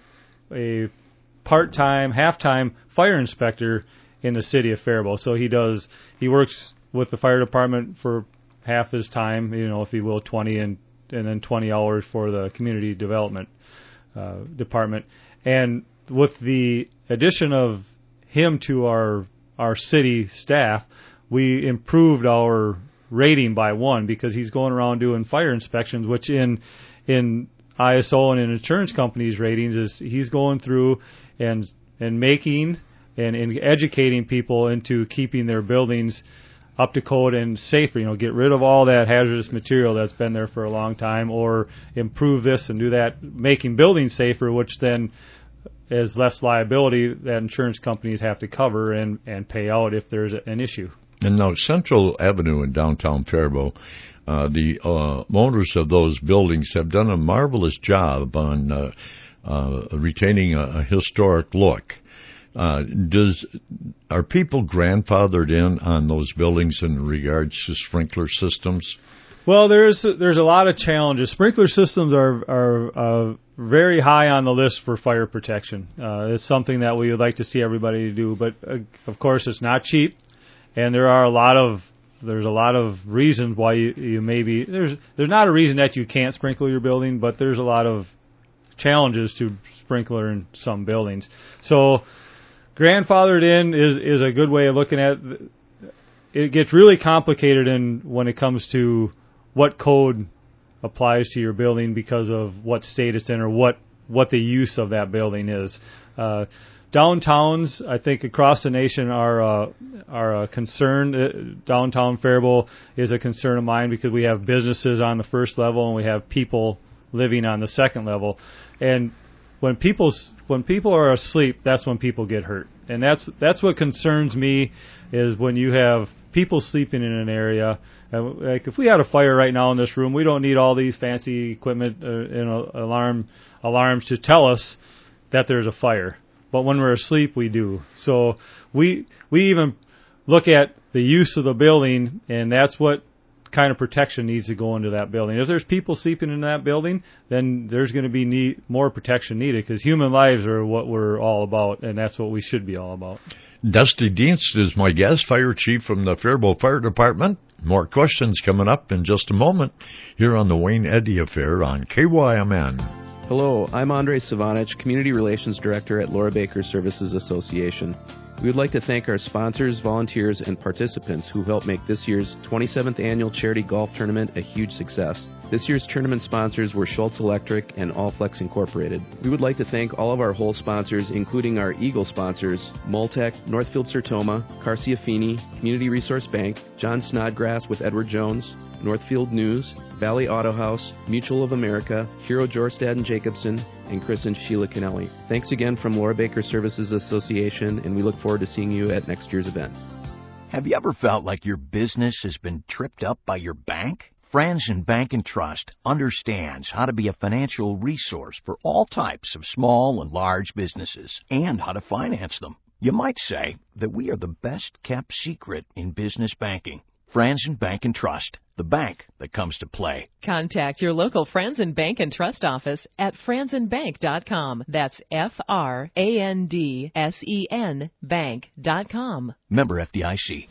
a part-time, half-time fire inspector in the city of Faribault. So he does he works with the fire department for half his time, you know, if you will, twenty and and then twenty hours for the community development uh, department. And with the addition of him to our our city staff, we improved our rating by one because he's going around doing fire inspections, which in in I S O and in insurance companies' ratings is he's going through and and making and, and educating people into keeping their buildings up to code and safer. You know, get rid of all that hazardous material that's been there for a long time, or improve this and do that, making buildings safer, which then is less liability that insurance companies have to cover and, and pay out if there's an issue. And now Central Avenue in downtown Faribault, uh, the uh, owners of those buildings have done a marvelous job on uh, uh, retaining a, a historic look. Uh, does are people grandfathered in on those buildings in regards to sprinkler systems? Well, there's there's a lot of challenges. Sprinkler systems are are uh, very high on the list for fire protection. Uh, it's something that we would like to see everybody do, but uh, of course it's not cheap, and there are a lot of there's a lot of reasons why you, you maybe there's there's not a reason that you can't sprinkle your building, but there's a lot of challenges to sprinkler in some buildings. So grandfathered in is is a good way of looking at it. It gets really complicated in when it comes to what code applies to your building because of what state it's in or what, what the use of that building is. Uh, downtowns, I think, across the nation are uh, are a concern. Uh, downtown Faribault is a concern of mine because we have businesses on the first level and we have people living on the second level. And when people's when people are asleep, that's when people get hurt. And that's that's what concerns me is when you have people sleeping in an area. And like if we had a fire right now in this room, we don't need all these fancy equipment uh, and uh, alarm alarms to tell us that there's a fire. But when we're asleep, we do. So we we even look at the use of the building, and that's what kind of protection needs to go into that building. If there's people sleeping in that building, then there's going to be need, more protection needed because human lives are what we're all about, and that's what we should be all about. Dusty Dienst is my guest, fire chief from the Faribault Fire Department. More questions coming up in just a moment here on the Wayne Eddy Affair on K Y M N. Hello, I'm Andre Savanich, Community Relations Director at Laura Baker Services Association. We would like to thank our sponsors, volunteers, and participants who helped make this year's twenty-seventh Annual Charity Golf Tournament a huge success. This year's tournament sponsors were Schultz Electric and Allflex Incorporated. We would like to thank all of our whole sponsors, including our Eagle sponsors, Moltec, Northfield Sertoma, Carcia Fini, Community Resource Bank, John Snodgrass with Edward Jones, Northfield News, Valley Auto House, Mutual of America, Hero Jorstad and Jacobson, and Chris and Sheila Kennelly. Thanks again from Laura Baker Services Association, and we look forward to seeing you at next year's event. Have you ever felt like your business has been tripped up by your bank? Franzen Bank and Trust understands how to be a financial resource for all types of small and large businesses and how to finance them. You might say that we are the best kept secret in business banking. Franzen Bank and Trust, the bank that comes to play. Contact your local Franzen Bank and Trust office at franzen bank dot com. That's F R A N D S E N bank dot com. Member F D I C.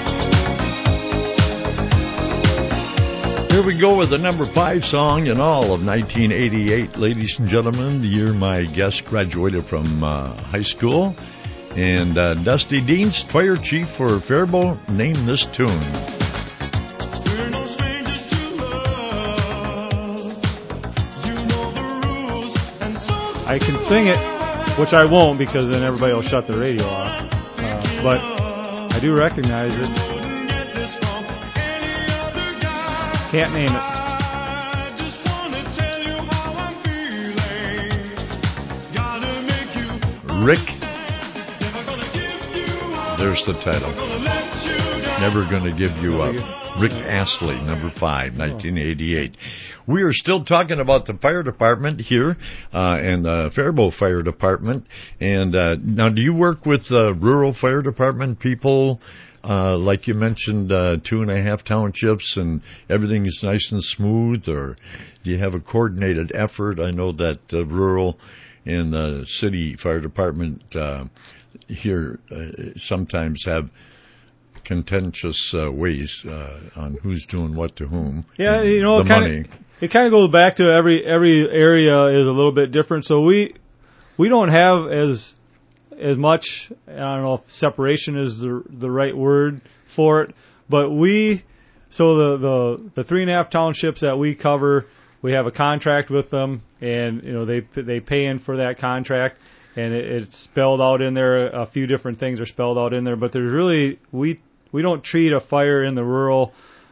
Here we go with the number five song in all of nineteen eighty-eight, ladies and gentlemen, the year my guest graduated from uh, high school. And uh, Dusty Dienst, fire chief for Faribault, named this tune. I can sing it, which I won't because then everybody will shut the radio off. Uh, but I do recognize it. Can't name it. Rick. There's the title. Never Gonna Give You Up. Rick Astley, number five, nineteen eighty-eight. We are still talking about the fire department here uh, and the Faribault Fire Department. And uh, now, do you work with uh, rural fire department people? Uh, like you mentioned, uh, two and a half townships and everything is nice and smooth, or do you have a coordinated effort? I know that uh, rural and the city fire department uh, here uh, sometimes have contentious uh, ways uh, on who's doing what to whom. Yeah, you know, the it kinda, money. It kind of goes back to every every area is a little bit different. So we we don't have as as much, I don't know if separation is the the right word for it, but we, so the, the, the three and a half townships that we cover, we have a contract with them, and, you know, they, they pay in for that contract, and it, it's spelled out in there, a few different things are spelled out in there, but there's really, we, we don't treat a fire in the rural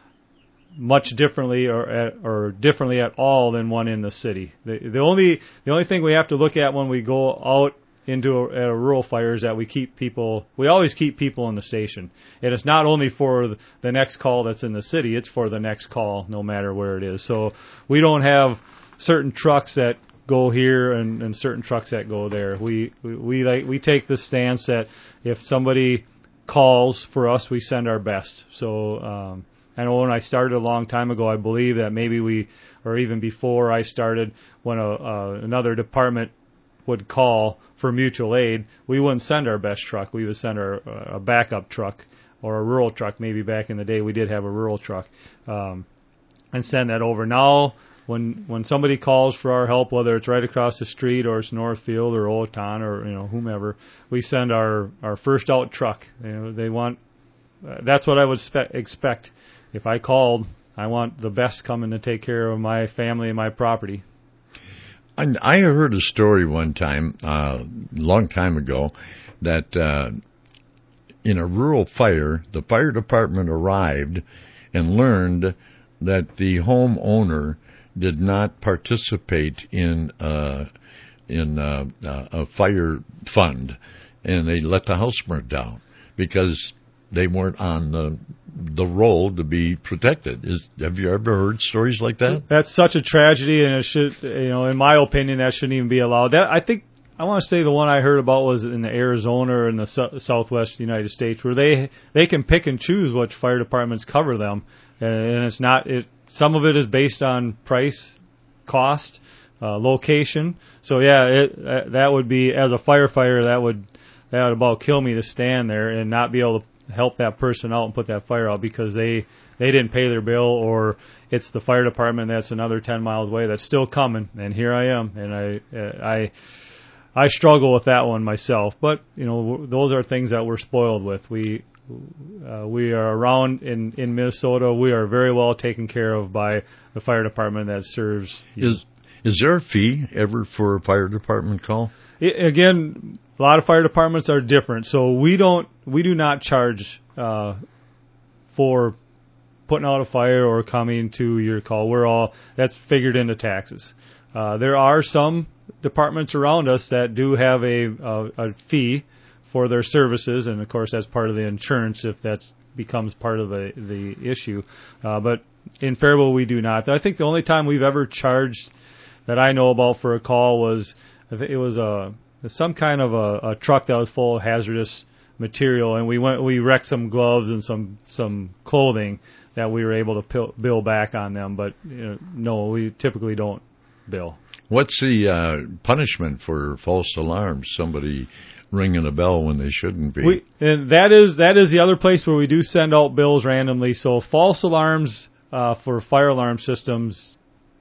much differently or at, or differently at all than one in the city. The, the only, the only thing we have to look at when we go out into a, a rural fire is that we keep people, we always keep people in the station. And it's not only for the next call that's in the city, it's for the next call no matter where it is. So we don't have certain trucks that go here and, and certain trucks that go there. We, we, we like, we take the stance that if somebody calls for us, we send our best. So, um, I know when I started a long time ago, I believe that maybe we, or even before I started, when a, uh, another department would call for mutual aid, we wouldn't send our best truck. We would send our uh, a backup truck or a rural truck. Maybe back in the day we did have a rural truck, um, and send that over. Now, when when somebody calls for our help, whether it's right across the street or it's Northfield or Otan or you know whomever, we send our, our first out truck. You know, they want uh, that's what I would spe- expect if I called. I want the best coming to take care of my family and my property. And I heard a story one time, a uh, long time ago, that uh, in a rural fire, the fire department arrived and learned that the homeowner did not participate in uh, in uh, uh, a fire fund, and they let the house burn down because they weren't on the the roll to be protected. Is have you ever heard stories like that? That's such a tragedy, and it should, you know, in my opinion, that shouldn't even be allowed. That I think I want to say the one I heard about was in the Arizona or in the su- Southwest United States, where they they can pick and choose which fire departments cover them, and it's not it. Some of it is based on price, cost, uh, location. So yeah, it that would be, as a firefighter, that would that would about kill me to stand there and not be able to help that person out and put that fire out because they they didn't pay their bill, or it's the fire department that's another ten miles away that's still coming, and here I am, and I I I struggle with that one myself. But you know, those are things that we're spoiled with. We uh, we are around in in Minnesota. We are very well taken care of by the fire department that serves you. Is is there a fee ever for a fire department call? It, again, a lot of fire departments are different, so we don't we do not charge uh, for putting out a fire or coming to your call. We're all that's figured into taxes. Uh, there are some departments around us that do have a, a a fee for their services, and of course that's part of the insurance if that becomes part of the the issue. Uh, but in Faribault we do not. I think the only time we've ever charged that I know about for a call was, I think it was a some kind of a, a truck that was full of hazardous material, and we went we wrecked some gloves and some some clothing that we were able to pill, bill back on them. But you know, no, we typically don't bill. What's the uh, punishment for false alarms? Somebody ringing a bell when they shouldn't be. We, and that is that is the other place where we do send out bills randomly. So false alarms uh, for fire alarm systems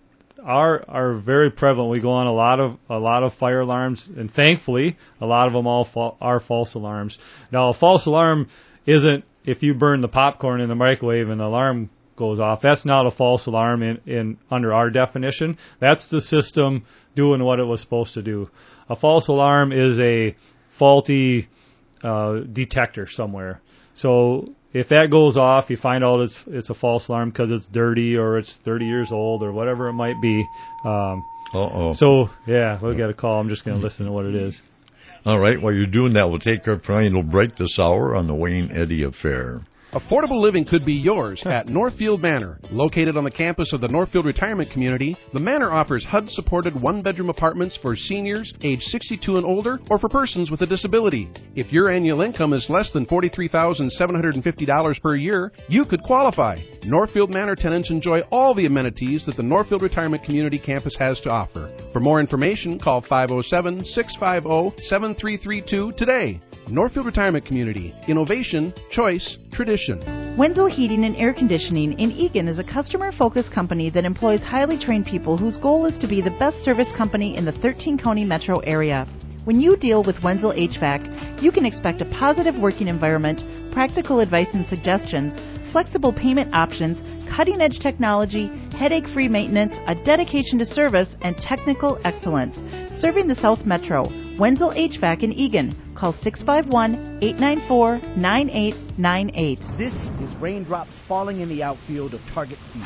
are are very prevalent. We go on a lot of a lot of fire alarms, and thankfully, a lot of them all fa- are false alarms. Now, a false alarm isn't if you burn the popcorn in the microwave and the alarm goes off. That's not a false alarm in, in under our definition. That's the system doing what it was supposed to do. A false alarm is a faulty uh, detector somewhere. So if that goes off, you find out it's it's a false alarm because it's dirty or it's thirty years old or whatever it might be. Um, Uh-oh. So, yeah, we'll get a call. I'm just going to listen to what it is. All right. While you're doing that, we'll take our final break this hour on the Wayne Eddy Affair. Affordable living could be yours at Northfield Manor. Located on the campus of the Northfield Retirement Community, the Manor offers H U D-supported one-bedroom apartments for seniors age sixty-two and older or for persons with a disability. If your annual income is less than forty-three thousand seven hundred fifty dollars per year, you could qualify. Northfield Manor tenants enjoy all the amenities that the Northfield Retirement Community campus has to offer. For more information, call five oh seven, six five oh, seven three three two today. Northfield Retirement Community. Innovation, choice, tradition. Wenzel Heating and Air Conditioning in Eagan is a customer-focused company that employs highly trained people whose goal is to be the best service company in the thirteen-county metro area. When you deal with Wenzel H V A C, you can expect a positive working environment, practical advice and suggestions, flexible payment options, cutting-edge technology, headache-free maintenance, a dedication to service, and technical excellence. Serving the South Metro, Wenzel H V A C in Eagan. Call six five one, eight nine four, nine eight nine eight. This is raindrops falling in the outfield of Target Field.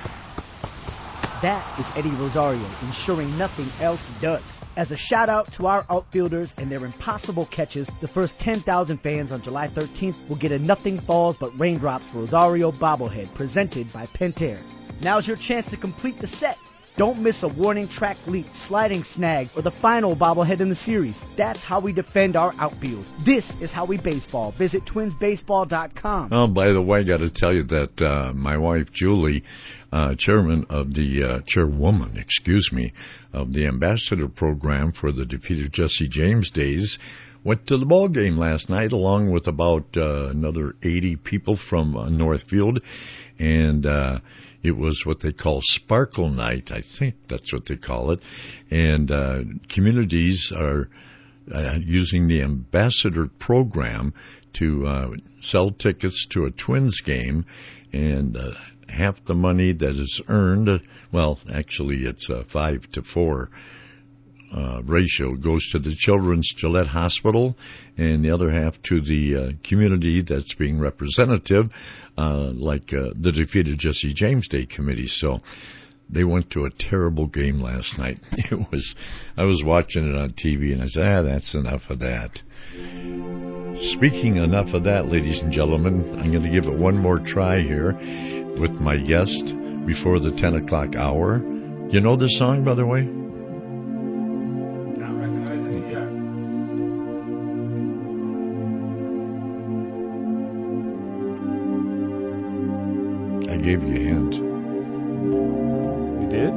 That is Eddie Rosario, ensuring nothing else does. As a shout-out to our outfielders and their impossible catches, the first ten thousand fans on July thirteenth will get a Nothing Falls But Raindrops Rosario bobblehead presented by Pentair. Now's your chance to complete the set. Don't miss a warning track leap, sliding snag, or the final bobblehead in the series. That's how we defend our outfield. This is how we baseball. Visit twins baseball dot com. Oh, by the way, I got to tell you that uh, my wife, Julie, uh, chairman of the, uh, chairwoman, excuse me, of the ambassador program for the defeated Jesse James days, went to the ball game last night along with about uh, another eighty people from uh, Northfield, and uh it was what they call Sparkle Night. I think that's what they call it. And uh, communities are uh, using the Ambassador program to uh, sell tickets to a Twins game. And uh, half the money that is earned, uh, well, actually it's a five to four uh, ratio, goes to the Children's Gillette Hospital, and the other half to the uh, community that's being representative, uh, like uh, the defeated Jesse James Day Committee. So they went to a terrible game last night. It was, I was watching it on T V, and I said, ah, that's enough of that. Speaking enough of that, ladies and gentlemen, I'm going to give it one more try here with my guest before the ten o'clock hour. You know this song, by the way? I gave you a hint. You did?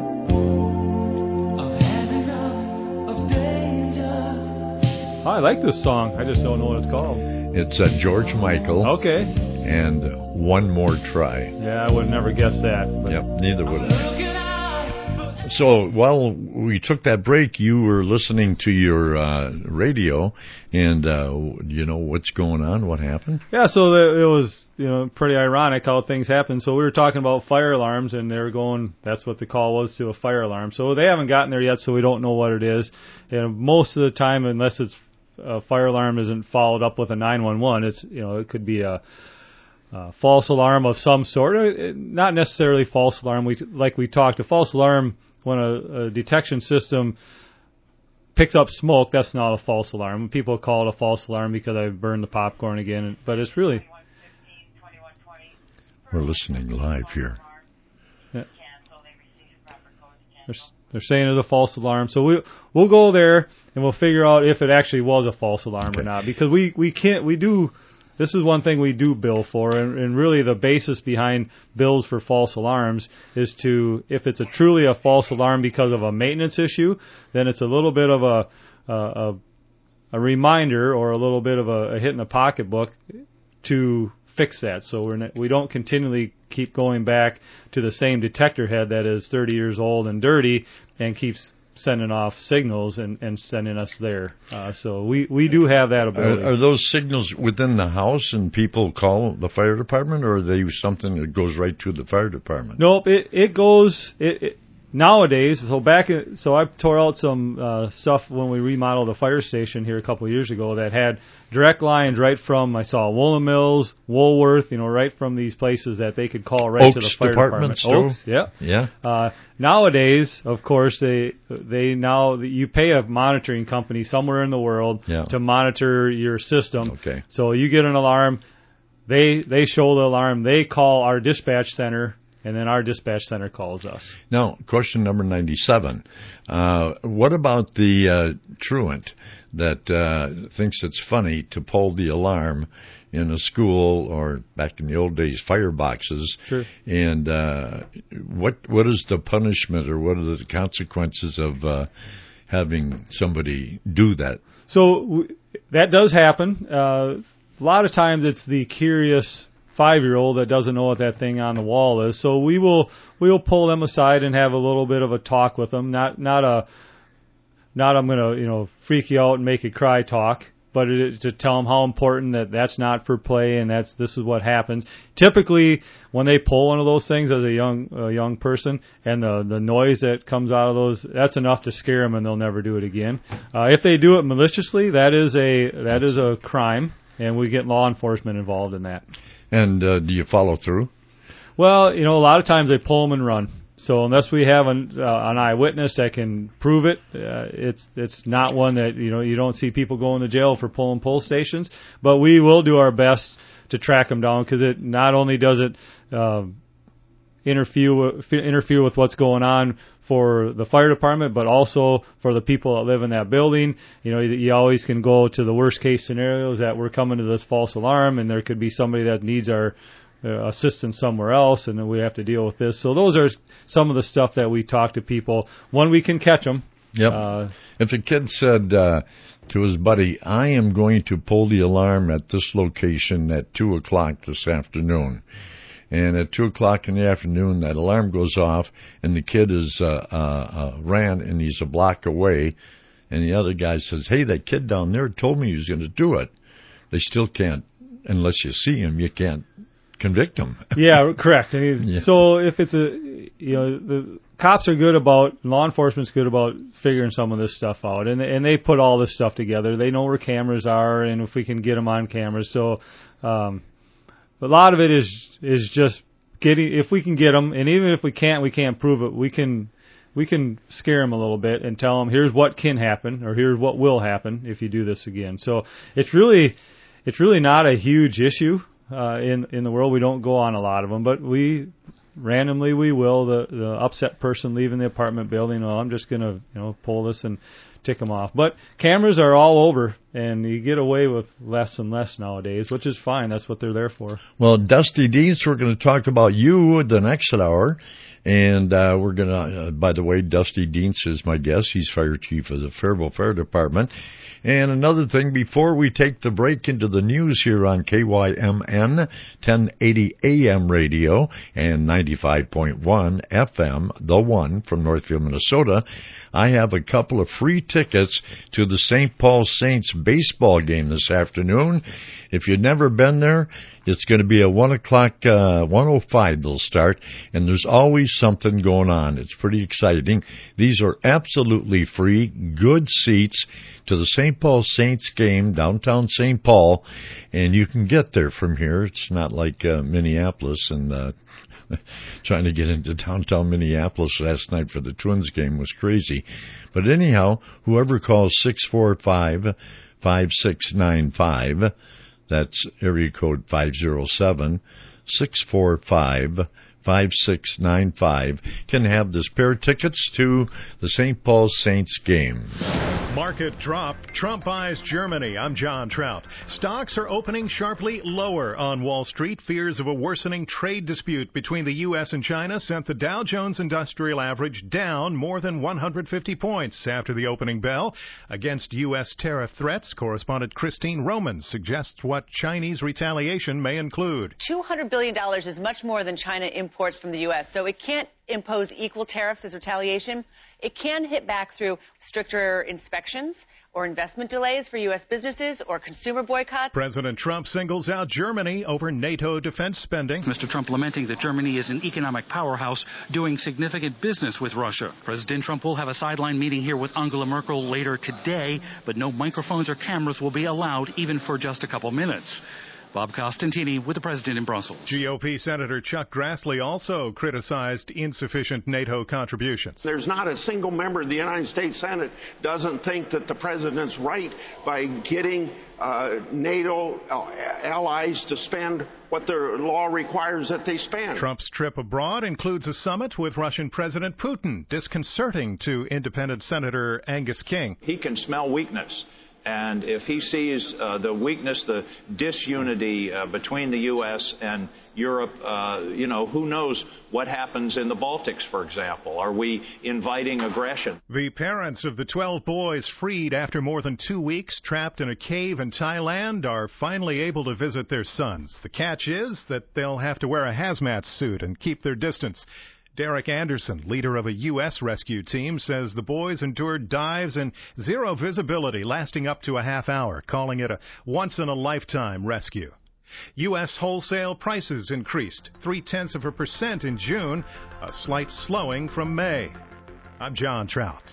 Oh, I like this song. I just don't know what it's called. It's uh, George Michael. Okay. And One More Try. Yeah, I would never guess that. But. Yep, neither would I. So while we took that break, you were listening to your uh, radio, and uh, you know what's going on, what happened? Yeah, so the, it was you know pretty ironic how things happen. So we were talking about fire alarms, and they were going, that's what the call was, to a fire alarm. So they haven't gotten there yet, so we don't know what it is. And most of the time, unless it's a fire alarm isn't followed up with a nine one one, it's you know it could be a Uh, false alarm of some sort, uh, not necessarily false alarm. We like we talked, a false alarm when a, a detection system picks up smoke, that's not a false alarm. People call it a false alarm because I burned the popcorn again, but it's really. We're listening live here. Yeah. They're, they're saying it's a false alarm, so we we'll go there and we'll figure out if it actually was a false alarm okay. or not, because we we can't we do. This is one thing we do bill for, and, and really the basis behind bills for false alarms is to, if it's a truly a false alarm because of a maintenance issue, then it's a little bit of a a, a reminder or a little bit of a, a hit in the pocketbook to fix that. So we're not, we don't continually keep going back to the same detector head that is thirty years old and dirty and keeps sending off signals and, and sending us there. Uh, so we, we do have that ability. Are, are those signals within the house and people call the fire department, or are they something that goes right to the fire department? Nope, it, it goes... It, it, Nowadays, so back, in, so I tore out some uh, stuff when we remodeled a fire station here a couple of years ago that had direct lines right from, I saw Woolen Mills, Woolworth, you know, right from these places that they could call right Oaks to the fire department. department. Oaks, yeah, yeah. Uh, nowadays, of course, they they now you pay a monitoring company somewhere in the world yeah. to monitor your system. Okay. So you get an alarm. they they show the alarm. They call our dispatch center, and then our dispatch center calls us. Now, question number ninety-seven. Uh, what about the uh, truant that uh, thinks it's funny to pull the alarm in a school or, back in the old days, fireboxes? Sure. And uh, what what is the punishment or what are the consequences of uh, having somebody do that? So w- that does happen. Uh, a lot of times it's the curious five-year-old that doesn't know what that thing on the wall is. So we will we will pull them aside and have a little bit of a talk with them. Not not a not I'm gonna you know freak you out and make you cry talk, but it is to tell them how important that that's not for play and that's this is what happens. Typically, when they pull one of those things as a young a young person and the the noise that comes out of those, that's enough to scare them and they'll never do it again. Uh, if they do it maliciously, that is a that is a crime, and we get law enforcement involved in that. And uh, do you follow through? Well, you know, a lot of times they pull them and run. So unless we have an, uh, an eyewitness that can prove it, uh, it's it's not one that, you know, you don't see people going to jail for pulling pull stations. But we will do our best to track them down, because it not only does it uh, interfere with, interfere with what's going on for the fire department, but also for the people that live in that building. You know, you, you always can go to the worst case scenarios that we're coming to this false alarm, and there could be somebody that needs our uh, assistance somewhere else, and then we have to deal with this. So those are some of the stuff that we talk to people when we can catch them. Yep. Uh, if a kid said uh, to his buddy, I am going to pull the alarm at this location at two o'clock this afternoon, and at two o'clock in the afternoon, that alarm goes off, and the kid is uh, uh, uh, ran, and he's a block away, and the other guy says, hey, that kid down there told me he was going to do it. They still can't, unless you see him, you can't convict him. Yeah, correct. I mean, Yeah. So if it's a, you know, the cops are good about, law enforcement's good about figuring some of this stuff out, and and they put all this stuff together. They know where cameras are, and if we can get them on cameras. So, um, a lot of it is is just getting, if we can get them, and even if we can't, we can't prove it. We can we can scare them a little bit and tell them here's what can happen, or here's what will happen if you do this again. So it's really it's really not a huge issue uh, in in the world. We don't go on a lot of them, but we randomly we will. The the upset person leaving the apartment building, oh, I'm just gonna you know pull this and tick them off. But cameras are all over, and you get away with less and less nowadays, which is fine. That's what they're there for. Well, Dusty Dietz, we're going to talk about you the next hour. And uh, we're going to, uh, by the way, Dusty Dietz is my guest. He's fire chief of the Faribault Fire Department. And another thing, before we take the break into the news here on K Y M N, ten eighty A M radio and ninety-five point one F M, the one from Northfield, Minnesota, I have a couple of free tickets to the Saint Paul Saints baseball game this afternoon. If you've never been there, it's going to be at one o'clock, uh, one oh five they'll start, and there's always something going on. It's pretty exciting. These are absolutely free, good seats to the Saint Paul Saints game, downtown Saint Paul, and you can get there from here. It's not like uh, Minneapolis, and uh, trying to get into downtown Minneapolis last night for the Twins game was crazy. But anyhow, whoever calls six four five, five six nine five, that's area code five oh seven, six four five, five six nine five, can have this pair of tickets to the Saint Paul Saints game. Market drop. Trump buys Germany. I'm John Trout. Stocks are opening sharply lower on Wall Street. Fears of a worsening trade dispute between the U S and China sent the Dow Jones Industrial Average down more than one hundred fifty points after the opening bell. Against U S tariff threats, correspondent Christine Roman suggests what Chinese retaliation may include. two hundred billion dollars is much more than China imports from the U S, so it can't impose equal tariffs as retaliation. It can hit back through stricter inspections or investment delays for U S businesses or consumer boycotts. President Trump singles out Germany over NATO defense spending. Mister Trump lamenting that Germany is an economic powerhouse doing significant business with Russia. President Trump will have a sideline meeting here with Angela Merkel later today, but no microphones or cameras will be allowed even for just a couple minutes. Bob Costantini with the President in Brussels. G O P Senator Chuck Grassley also criticized insufficient NATO contributions. There's not a single member of the United States Senate doesn't think that the president's right by getting uh, NATO allies to spend what their law requires that they spend. Trump's trip abroad includes a summit with Russian President Putin, disconcerting to independent Senator Angus King. He can smell weakness. And if he sees uh, the weakness, the disunity uh, between the U S and Europe, uh, you know, who knows what happens in the Baltics, for example? Are we inviting aggression? The parents of the twelve boys freed after more than two weeks trapped in a cave in Thailand are finally able to visit their sons. The catch is that they'll have to wear a hazmat suit and keep their distance. Derek Anderson, leader of a U S rescue team, says the boys endured dives in zero visibility lasting up to a half hour, calling it a once-in-a-lifetime rescue. U S wholesale prices increased three-tenths of a percent in June, a slight slowing from May. I'm John Trout.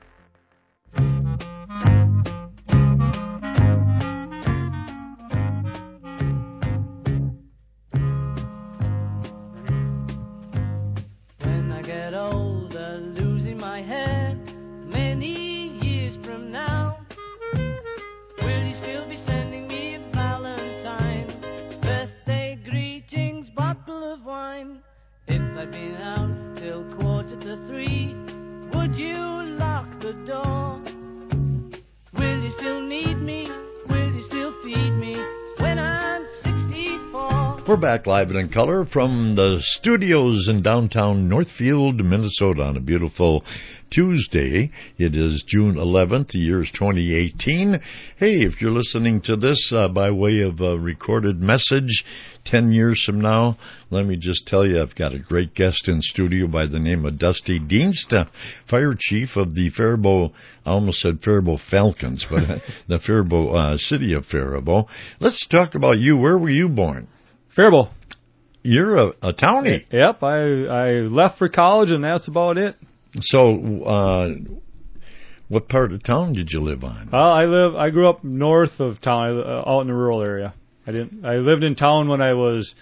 We're back live and in color from the studios in downtown Northfield, Minnesota on a beautiful Tuesday. It is June eleventh, the year is twenty eighteen. Hey, if you're listening to this uh, by way of a recorded message ten years from now, let me just tell you, I've got a great guest in studio by the name of Dusty Dienst, fire chief of the Faribault, I almost said Faribault Falcons, but the Faribault uh, city of Faribault. Let's talk about you. Where were you born? Faribault. You're a, a townie. Yep, I I left for college, and that's about it. So, uh, what part of town did you live on? Well, I live. I grew up north of town, uh, out in the rural area. I didn't. I lived in town when I was,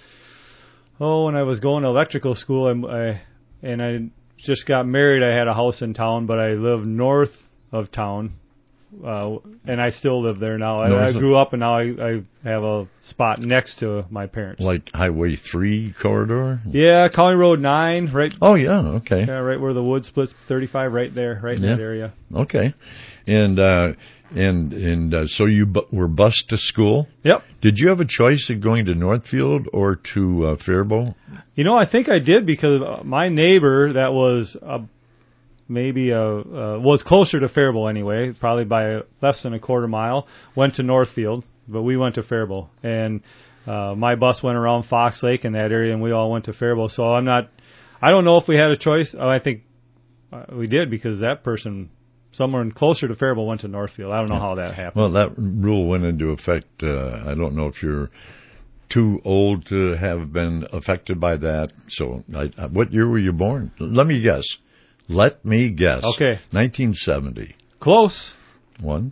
oh, when I was going to electrical school. I, I and I just got married. I had a house in town, but I lived north of town. Uh, and I still live there now. I, I grew up, and now I, I have a spot next to my parents. Like Highway three corridor? Yeah, County Road nine, right? Oh, yeah, okay. Yeah, right where the wood splits, thirty-five, right there, right in yeah. that area. Okay. And uh, and and uh, so you bu- were bused to school? Yep. Did you have a choice of going to Northfield or to uh, Faribault? You know, I think I did, because my neighbor that was a maybe uh, uh, was closer to Faribault anyway, probably by less than a quarter mile, went to Northfield, but we went to Faribault. And uh, my bus went around Fox Lake in that area, and we all went to Faribault. So I'm not, I don't know if we had a choice. Oh, I think uh, we did, because that person, someone closer to Faribault, went to Northfield. I don't know how that happened. Well, that rule went into effect, uh, I don't know if you're too old to have been affected by that. So I, I, what year were you born? Let me guess. Let me guess. Okay. nineteen seventy. Close. One.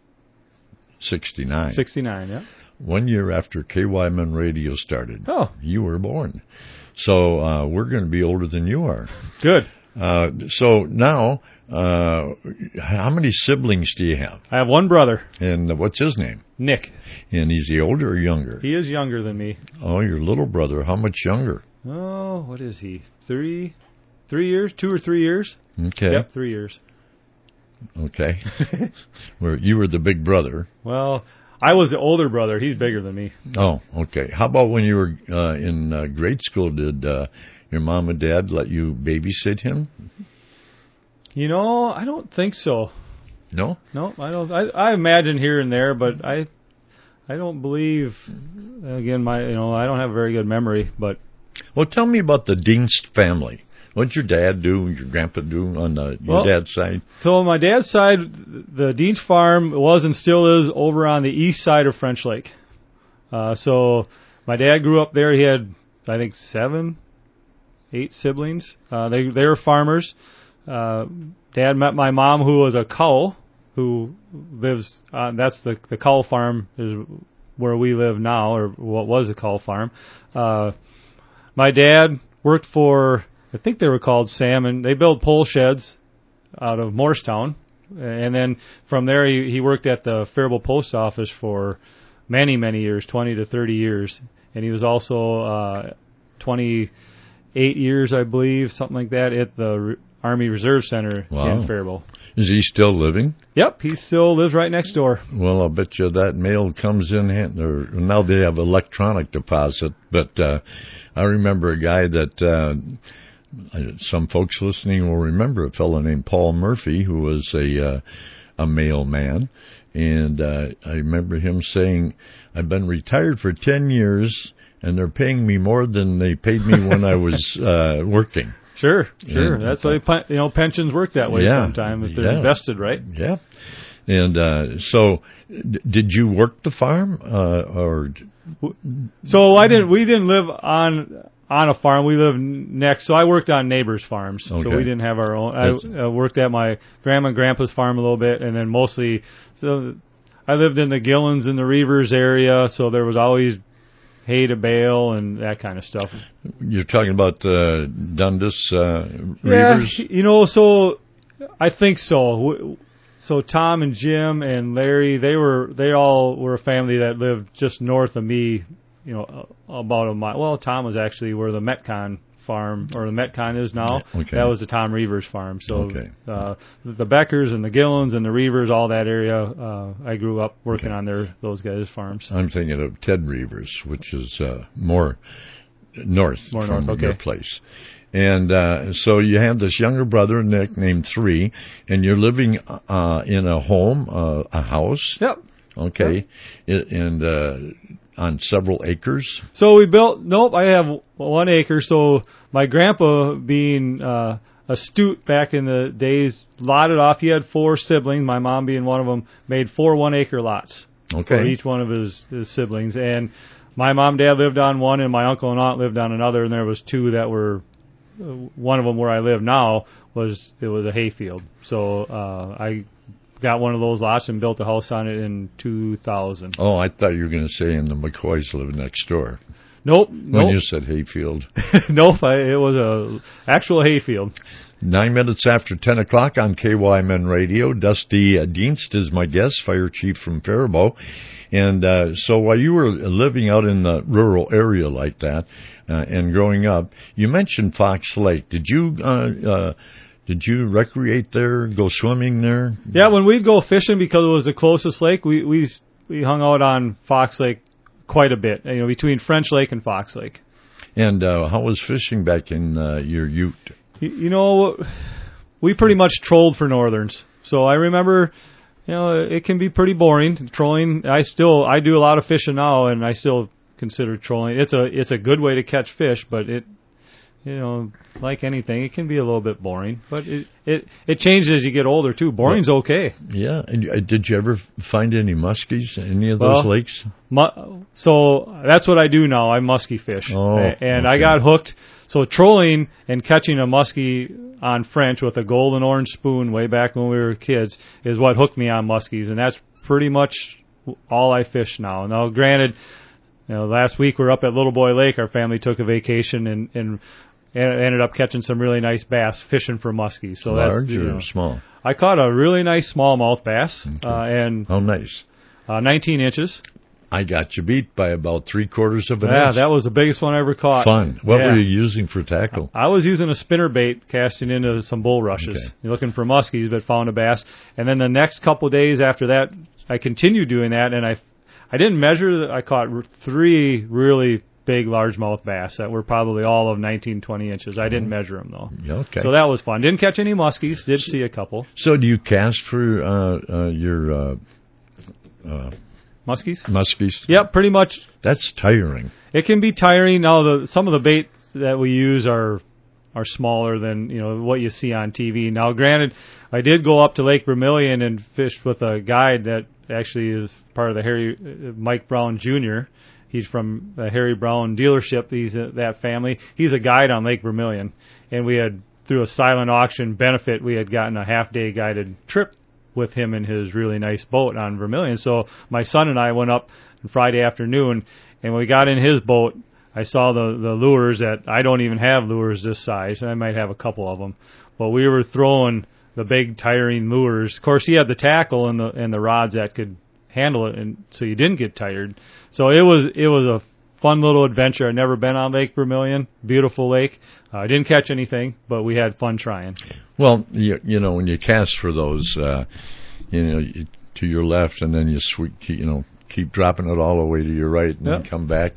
sixty-nine. sixty-nine, yeah. One year after K Y M N Radio started. Oh. You were born. So uh, we're going to be older than you are. Good. Uh, so now, uh, how many siblings do you have? I have one brother. And what's his name? Nick. And is he older or younger? He is younger than me. Oh, your little brother. How much younger? Oh, what is he? Three? Three years? Two or three years? Okay. Yep, three years. Okay. Where you were the big brother. Well, I was the older brother. He's bigger than me. Oh, okay. How about when you were uh, in uh, grade school? Did uh, your mom and dad let you babysit him? You know, I don't think so. No? No, I don't. I, I imagine here and there, but I, I don't believe. Again, my you know, I don't have a very good memory. But well, tell me about the Dienst family. What did your dad do, your grandpa do on the, your well, dad's side? So on my dad's side, the Dienst farm was and still is over on the east side of French Lake. Uh, so my dad grew up there. He had, I think, seven, eight siblings. Uh, they they were farmers. Uh, Dad met my mom, who was a cow, who lives. Uh, that's the the cow farm is where we live now, or what was a cow farm. Uh, my dad worked for, I think they were called Salmon. They built pole sheds out of Morristown. And then from there, he, he worked at the Faribault Post Office for many, many years, twenty to thirty years. And he was also uh, twenty-eight years, I believe, something like that, at the Re- Army Reserve Center Wow. in Faribault. Is he still living? Yep, he still lives right next door. Well, I'll bet you that mail comes in hand. Or now they have electronic deposit, but uh, I remember a guy that uh, some folks listening will remember, a fellow named Paul Murphy, who was a uh, a mailman, and uh, I remember him saying, "I've been retired for ten years, and they're paying me more than they paid me when I was uh, working." Sure, sure. And, That's why you know pensions work that way yeah, sometimes if they're yeah. invested right. Yeah. And uh, so, d- did you work the farm, uh, or? So I didn't. We didn't live on on a farm. We lived next. So I worked on neighbors' farms. Okay. So we didn't have our own. I uh, worked at my grandma and grandpa's farm a little bit, and then mostly. So I lived in the Gillens and the Reavers area. So there was always hay to bale and that kind of stuff. You're talking about uh, Dundas uh, Yeah, Reavers? you know, so I think so. So Tom and Jim and Larry, they were they all were a family that lived just north of me, you know, about a mile. Well, Tom was actually where the Metcon farm, or the Metcon is now. Okay. That was the Tom Reavers farm. So Okay. uh, the Beckers and the Gillens and the Reavers, all that area, uh, I grew up working Okay. on their those guys' farms. I'm thinking of Ted Reavers, which is uh, more north More from north, okay. your place. And uh, so you have this younger brother, Nick, named Three, and you're living uh, in a home, uh, a house. Yep. Okay. It, and uh, on several acres. So we built, nope, I have one acre. So my grandpa, being uh, astute back in the days, lotted off. He had four siblings, my mom being one of them, made four one-acre lots Okay. for each one of his, his siblings. And my mom and dad lived on one, and my uncle and aunt lived on another, and there was two that were, uh, one of them where I live now, was it was a hayfield. So uh, I got one of those lots and built a house on it in two thousand. Oh, I thought you were going to say and the McCoys live next door. Nope. When nope. you said hayfield. Nope, I, it was a actual hayfield. Nine minutes after ten o'clock on K Y M N Radio, Dusty uh, Dienst is my guest, fire chief from Faribault. And uh, so while you were living out in the rural area like that uh, and growing up, you mentioned Fox Lake. Did you uh, uh, did you recreate there, go swimming there? Yeah, when we'd go fishing, because it was the closest lake, we we we hung out on Fox Lake quite a bit. You know, between French Lake and Fox Lake. And uh, how was fishing back in uh, your ute? You, you know, we pretty much trolled for northerns. So I remember, you know, it can be pretty boring trolling. I still I do a lot of fishing now, and I still consider trolling. It's a it's a good way to catch fish, but it, you know, like anything, it can be a little bit boring. But it it, it changes as you get older too. Boring's okay. Yeah. And uh, did you ever find any muskies in any of those Well, lakes? Mu- so that's what I do now. I muskie fish, Oh, and I okay. got hooked. So trolling and catching a muskie on French with a golden orange spoon way back when we were kids is what hooked me on muskies, and that's pretty much all I fish now. Now, granted, you know, last week we were up at Little Boy Lake. Our family took a vacation and and ended up catching some really nice bass fishing for muskies. So Large that's, you or know, small? I caught a really nice smallmouth bass, uh, and How nice. uh, nineteen inches. I got you beat by about three quarters of an Yeah, inch. that was the biggest one I ever caught. Fun. What Yeah. were you using for tackle? I was using a spinner bait casting into some bulrushes, Okay. You're looking for muskies, but found a bass. And then the next couple of days after that, I continued doing that, and I, I didn't measure. The, I caught r- three really big largemouth bass that were probably all of nineteen, twenty inches. I didn't measure them though. Okay. So that was fun. Didn't catch any muskies. Did see a couple. So do you cast for uh, uh, your uh, uh, muskies? Muskies. Yep, pretty much. That's tiring. It can be tiring. Now, the some of the baits that we use are are smaller than, you know, what you see on T V. Now, granted, I did go up to Lake Vermilion and fish with a guide that actually is part of the Harry uh, Mike Brown Junior He's from the Harry Brown dealership. He's uh, that family. He's a guide on Lake Vermilion, and we had, through a silent auction benefit, we had gotten a half day guided trip with him in his really nice boat on Vermilion. So my son and I went up Friday afternoon, and when we got in his boat, I saw the, the lures that I don't even have lures this size. I might have a couple of them. But we were throwing the big tiring lures. Of course, he had the tackle and the and the rods that could handle it, and so you didn't get tired. So it was it was a fun little adventure. I'd never been on Lake Vermilion. Beautiful lake. I uh, didn't catch anything, but we had fun trying. Well, you, you know, when you cast for those, uh, you know, you, to your left, and then you sweep, you know, keep dropping it all the way to your right, and yep. then come back,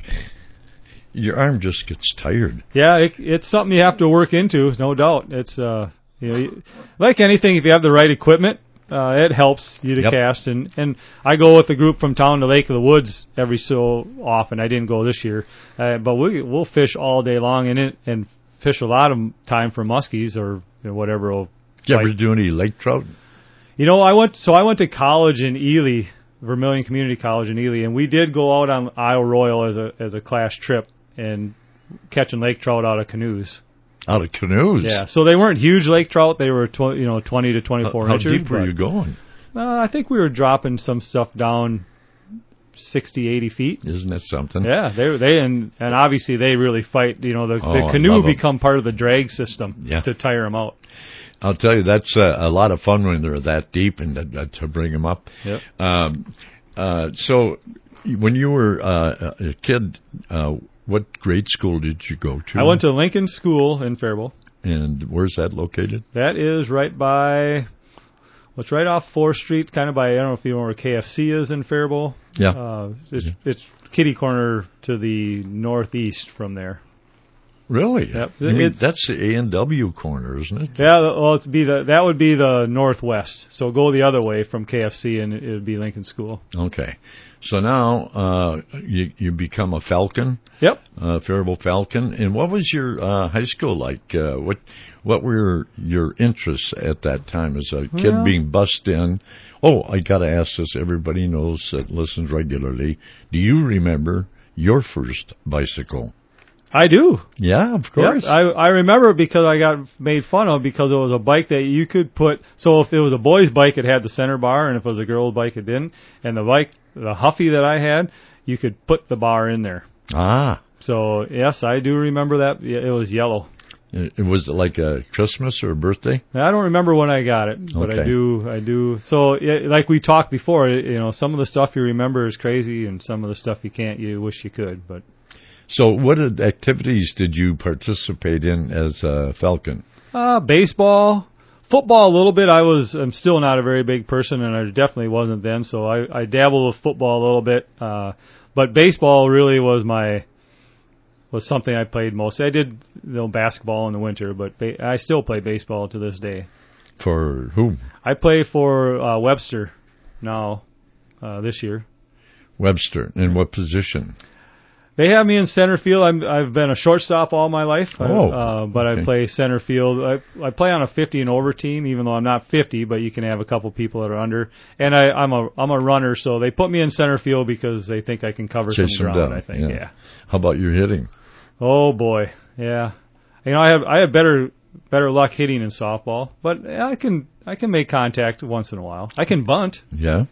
your arm just gets tired. Yeah, it, it's something you have to work into, no doubt. It's uh, you know, you, like anything, if you have the right equipment, uh, it helps you to yep. cast. And and I go with a group from town to Lake of the Woods every so often. I didn't go this year, uh, but we we'll fish all day long and it, and fish a lot of time for muskies or you know, whatever. Will Did you ever do any lake trout? You know, I went. So I went to college in Ely, Vermilion Community College in Ely, and we did go out on Isle Royal as a as a class trip and catching lake trout out of canoes. Out of canoes? Yeah. So they weren't huge lake trout. They were tw- you know twenty to twenty-four how, inches. How deep were you going? Uh, I think we were dropping some stuff down sixty, eighty feet. Isn't that something? Yeah. They they and and obviously they really fight. You know, the, oh, the canoe become part of the drag system yeah. to tire them out. I'll tell you, that's uh, a lot of fun when they're that deep and uh, to bring them up. Yep. Um, uh, so when you were uh, a kid, uh, what grade school did you go to? I went to Lincoln School in Faribault. And where's that located? That is right by, well, it's right off fourth Street, kind of by, I don't know if you know where K F C is in Faribault. Yeah. Uh, it's, yeah. it's kitty corner to the northeast from there. Really? Yep. You mean, it's, that's the A and W corner, isn't it? Yeah, well, it's be the that would be the northwest. So go the other way from K F C, and it would be Lincoln School. Okay. So now uh, you you become a Falcon. Yep. Uh, Faribault Falcon. And what was your uh, high school like? Uh, what what were your interests at that time as a kid well, being bussed in? Oh, I got to ask this. Everybody knows that listens regularly. Do you remember your first bicycle? I do. Yeah, of course. Yep. I I remember it because I got made fun of because it was a bike that you could put. So if it was a boy's bike, it had the center bar, and if it was a girl's bike, it didn't. And the bike, the Huffy that I had, you could put the bar in there. Ah. So yes, I do remember that. It was yellow. It was like a Christmas or a birthday? I don't remember when I got it, but okay. I do. I do. So it, like we talked before, you know, some of the stuff you remember is crazy, and some of the stuff you can't. You wish you could, but. So what activities did you participate in as a Falcon? Uh, baseball, football a little bit. I was, I'm still not a very big person, and I definitely wasn't then, so I, I dabbled with football a little bit. Uh, but baseball really was my, was something I played most. I did, you know, basketball in the winter, but ba- I still play baseball to this day. For whom? I play for uh, Webster now, uh, this year. Webster. In what position? They have me in center field. I'm, I've been a shortstop all my life, oh, uh, but okay. I play center field. I, I play on a fifty and over team, even though I'm not fifty, but you can have a couple people that are under. And I, I'm a I'm a runner, so they put me in center field because they think I can cover Chase some ground. Down. I think, yeah. yeah. How about your hitting? Oh boy, yeah. You know, I have I have better better luck hitting in softball, but I can I can make contact once in a while. I can bunt. Yeah.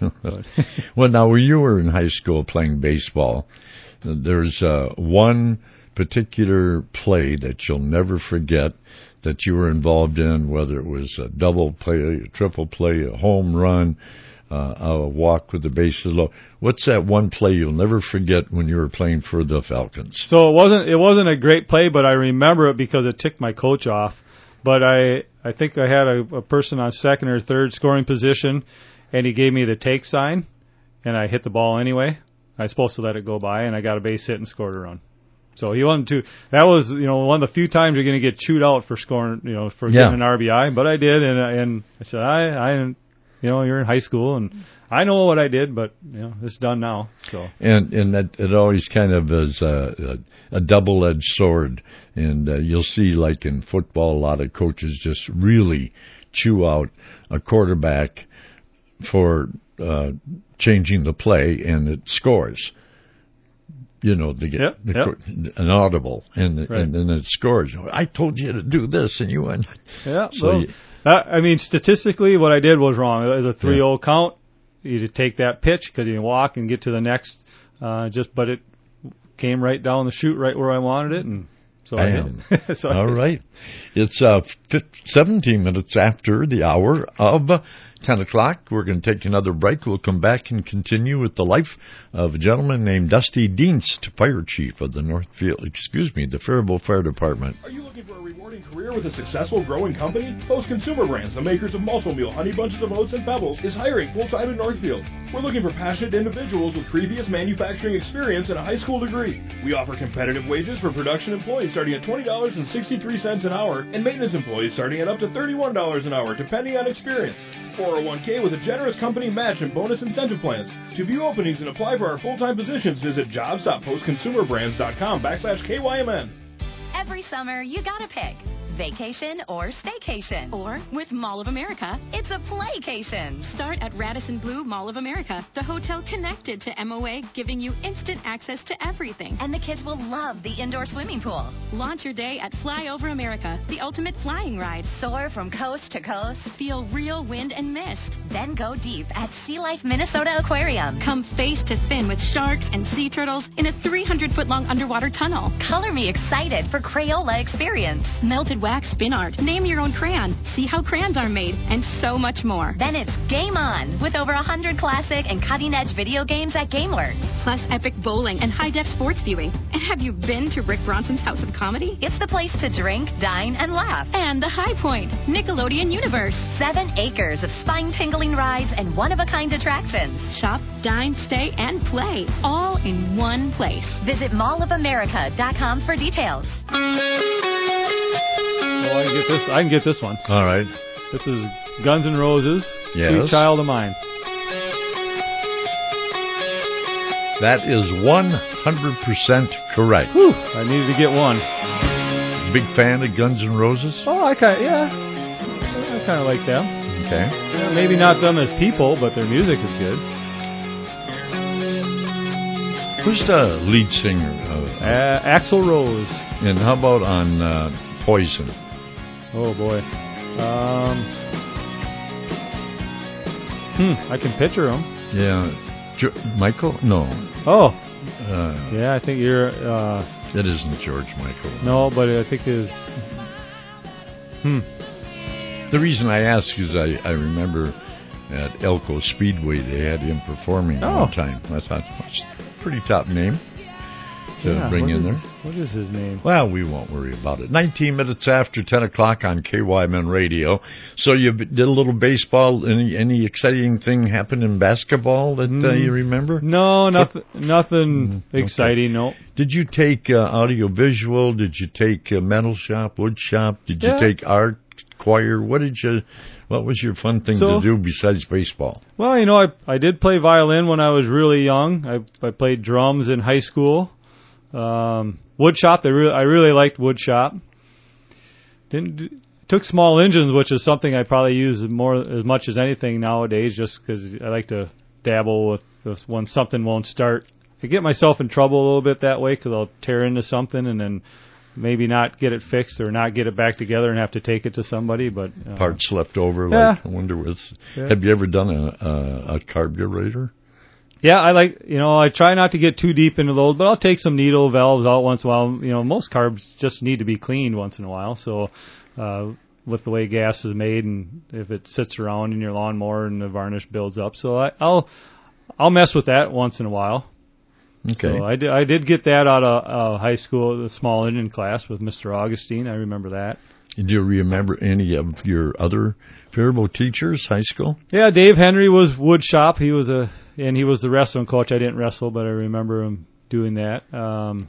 Well, now when you were in high school playing baseball, there's uh, one particular play that you'll never forget that you were involved in, whether it was a double play, a triple play, a home run, uh, a walk with the bases low. What's that one play you'll never forget when you were playing for the Falcons? So it wasn't it wasn't a great play, but I remember it because it ticked my coach off. But I I think I had a, a person on second or third scoring position, and he gave me the take sign, and I hit the ball anyway. I was supposed to let it go by, and I got a base hit and scored a run. So he wasn't too. That was, you know, one of the few times you're going to get chewed out for scoring, you know, for yeah. getting an R B I. But I did, and and I said, I, I, you know, you're in high school, and I know what I did, but you know, it's done now. So and and that it always kind of is a, a, a double-edged sword, and uh, you'll see, like in football, a lot of coaches just really chew out a quarterback for uh, changing the play, and it scores. You know, they get yep, the, yep. an audible, and right. and then it scores. I told you to do this, and you went. Yeah. So well, you, that, I mean, statistically, what I did was wrong. It was a three oh yeah. count. you to take that pitch because you can walk and get to the next. Uh, just but it came right down the chute right where I wanted it, and so I, I did. so All I did. right. It's uh, seventeen minutes after the hour of ten o'clock. We're going to take another break. We'll come back and continue with the life of a gentleman named Dusty Dienst, Fire Chief of the Northfield, excuse me, the Faribault Fire Department. Are you looking for a rewarding career with a successful growing company? Post Consumer Brands, the makers of Multiple Meal, Honey Bunches of Oats, and Pebbles, is hiring full-time in Northfield. We're looking for passionate individuals with previous manufacturing experience and a high school degree. We offer competitive wages for production employees starting at twenty dollars and sixty-three cents an hour and maintenance employees starting at up to thirty-one dollars an hour, depending on experience. four oh one k with a generous company match and bonus incentive plans. To view openings and apply for our full-time positions, visit jobs.postconsumerbrands.com backslash KYMN. Every summer, you gotta pick vacation or staycation. Or, with Mall of America, it's a playcation. Start at Radisson Blu Mall of America, the hotel connected to M O A, giving you instant access to everything. And the kids will love the indoor swimming pool. Launch your day at Fly Over America, the ultimate flying ride. Soar from coast to coast. Feel real wind and mist. Then go deep at Sea Life Minnesota Aquarium. Come face to fin with sharks and sea turtles in a three hundred foot long underwater tunnel. Color me excited for Crayola experience. Melted wax spin art. Name your own crayon. See how crayons are made, and so much more. Then it's game on with over one hundred classic and cutting-edge video games at GameWorks. Plus epic bowling and high-def sports viewing. And have you been to Rick Bronson's House of Comedy? It's the place to drink, dine, and laugh. And the high point, Nickelodeon Universe. Seven acres of spine-tingling rides and one-of-a-kind attractions. Shop, dine, stay, and play, all in one place. Visit mall of america dot com for details. Oh, I can get this. I can get this one. All right. This is Guns N' Roses. Yes. Sweet Child of Mine. That is one hundred percent correct. Whew, I needed to get one. Big fan of Guns N' Roses? Oh, I kind of, yeah. I kind of like them. Okay. Yeah, maybe not them as people, but their music is good. Who's the lead singer? Of, uh, Axl Rose. And how about on uh, Poison? Oh, boy. Um, hmm, I can picture him. Yeah. Jo- Michael? No. Oh. Uh, yeah, I think you're... Uh, it isn't George Michael. No, but I think his... Hmm. The reason I ask is I, I remember at Elko Speedway they had him performing oh. one time. I thought, that's a pretty top name to yeah, bring in is, there. What is his name? Well, we won't worry about it. nineteen minutes after ten o'clock on K Y M N Radio. So you did a little baseball. Any any exciting thing happen in basketball that mm. uh, you remember? No, nothing, nothing mm, exciting, okay. no. Did you take uh, audio visual? Did you take uh, metal shop, wood shop? Did you yeah. take art, choir? What did you... What was your fun thing so, to do besides baseball? Well, you know, I I did play violin when I was really young. I I played drums in high school. Um, wood shop, I really I really liked wood shop. Didn't took small engines, which is something I probably use more as much as anything nowadays, just because I like to dabble with this when something won't start. I get myself in trouble a little bit that way because I'll tear into something and then maybe not get it fixed or not get it back together and have to take it to somebody. But uh, parts left over. Yeah. Like I wonder what's. Yeah. Have you ever done a, a a carburetor? Yeah, I like, you know, I try not to get too deep into those, but I'll take some needle valves out once in a while. You know, most carbs just need to be cleaned once in a while. So, uh, with the way gas is made and if it sits around in your lawnmower and the varnish builds up. So I, I'll, I'll mess with that once in a while. Okay. So I did, I did get that out of uh, high school, the small engine class with Mister Augustine. I remember that. Do you remember any of your other Faribault teachers, high school? Yeah, Dave Henry was wood shop. He was a, and he was the wrestling coach. I didn't wrestle, but I remember him doing that. Um,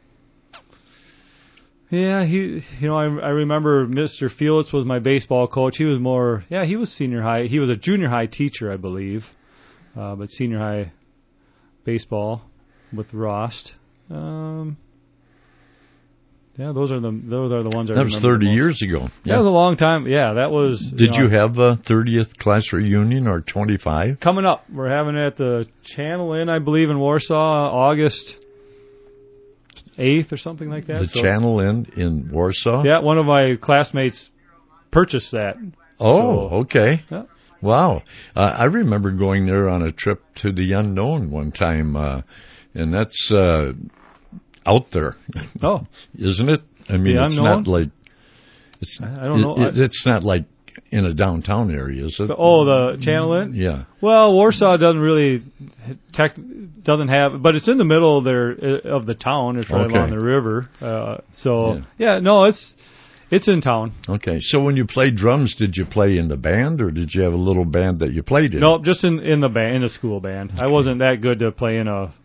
yeah, he, you know, I, I remember Mister Felix was my baseball coach. He was more, yeah, he was senior high. He was a junior high teacher, I believe, uh, but senior high baseball with Rost. Um, Yeah, those are the those are the ones I that remember. That was thirty the most. years ago. Yeah. That was a long time. Yeah, that was. Did you, know, you have a thirtieth class reunion or twenty-five? Coming up, we're having it at the Channel Inn, I believe, in Warsaw, August eighth or something like that. The so Channel Inn in Warsaw. Yeah, one of my classmates purchased that. Oh, so, okay. Yeah. Wow. Uh, I remember going there on a trip to the unknown one time, uh, and that's uh, out there. Oh. Isn't it? I mean, The it's unknown? not like... It's, I don't know. It, it's not like in a downtown area, is it? Oh, the Channel Inn? Yeah. Well, Warsaw doesn't really tech doesn't have, but it's in the middle there of the town. It's right Okay. along the river. Uh, so yeah. yeah, no, it's it's in town. Okay. So when you played drums, did you play in the band, or did you have a little band that you played in? No, just in in the band, in the school band. I wasn't that good to play in a,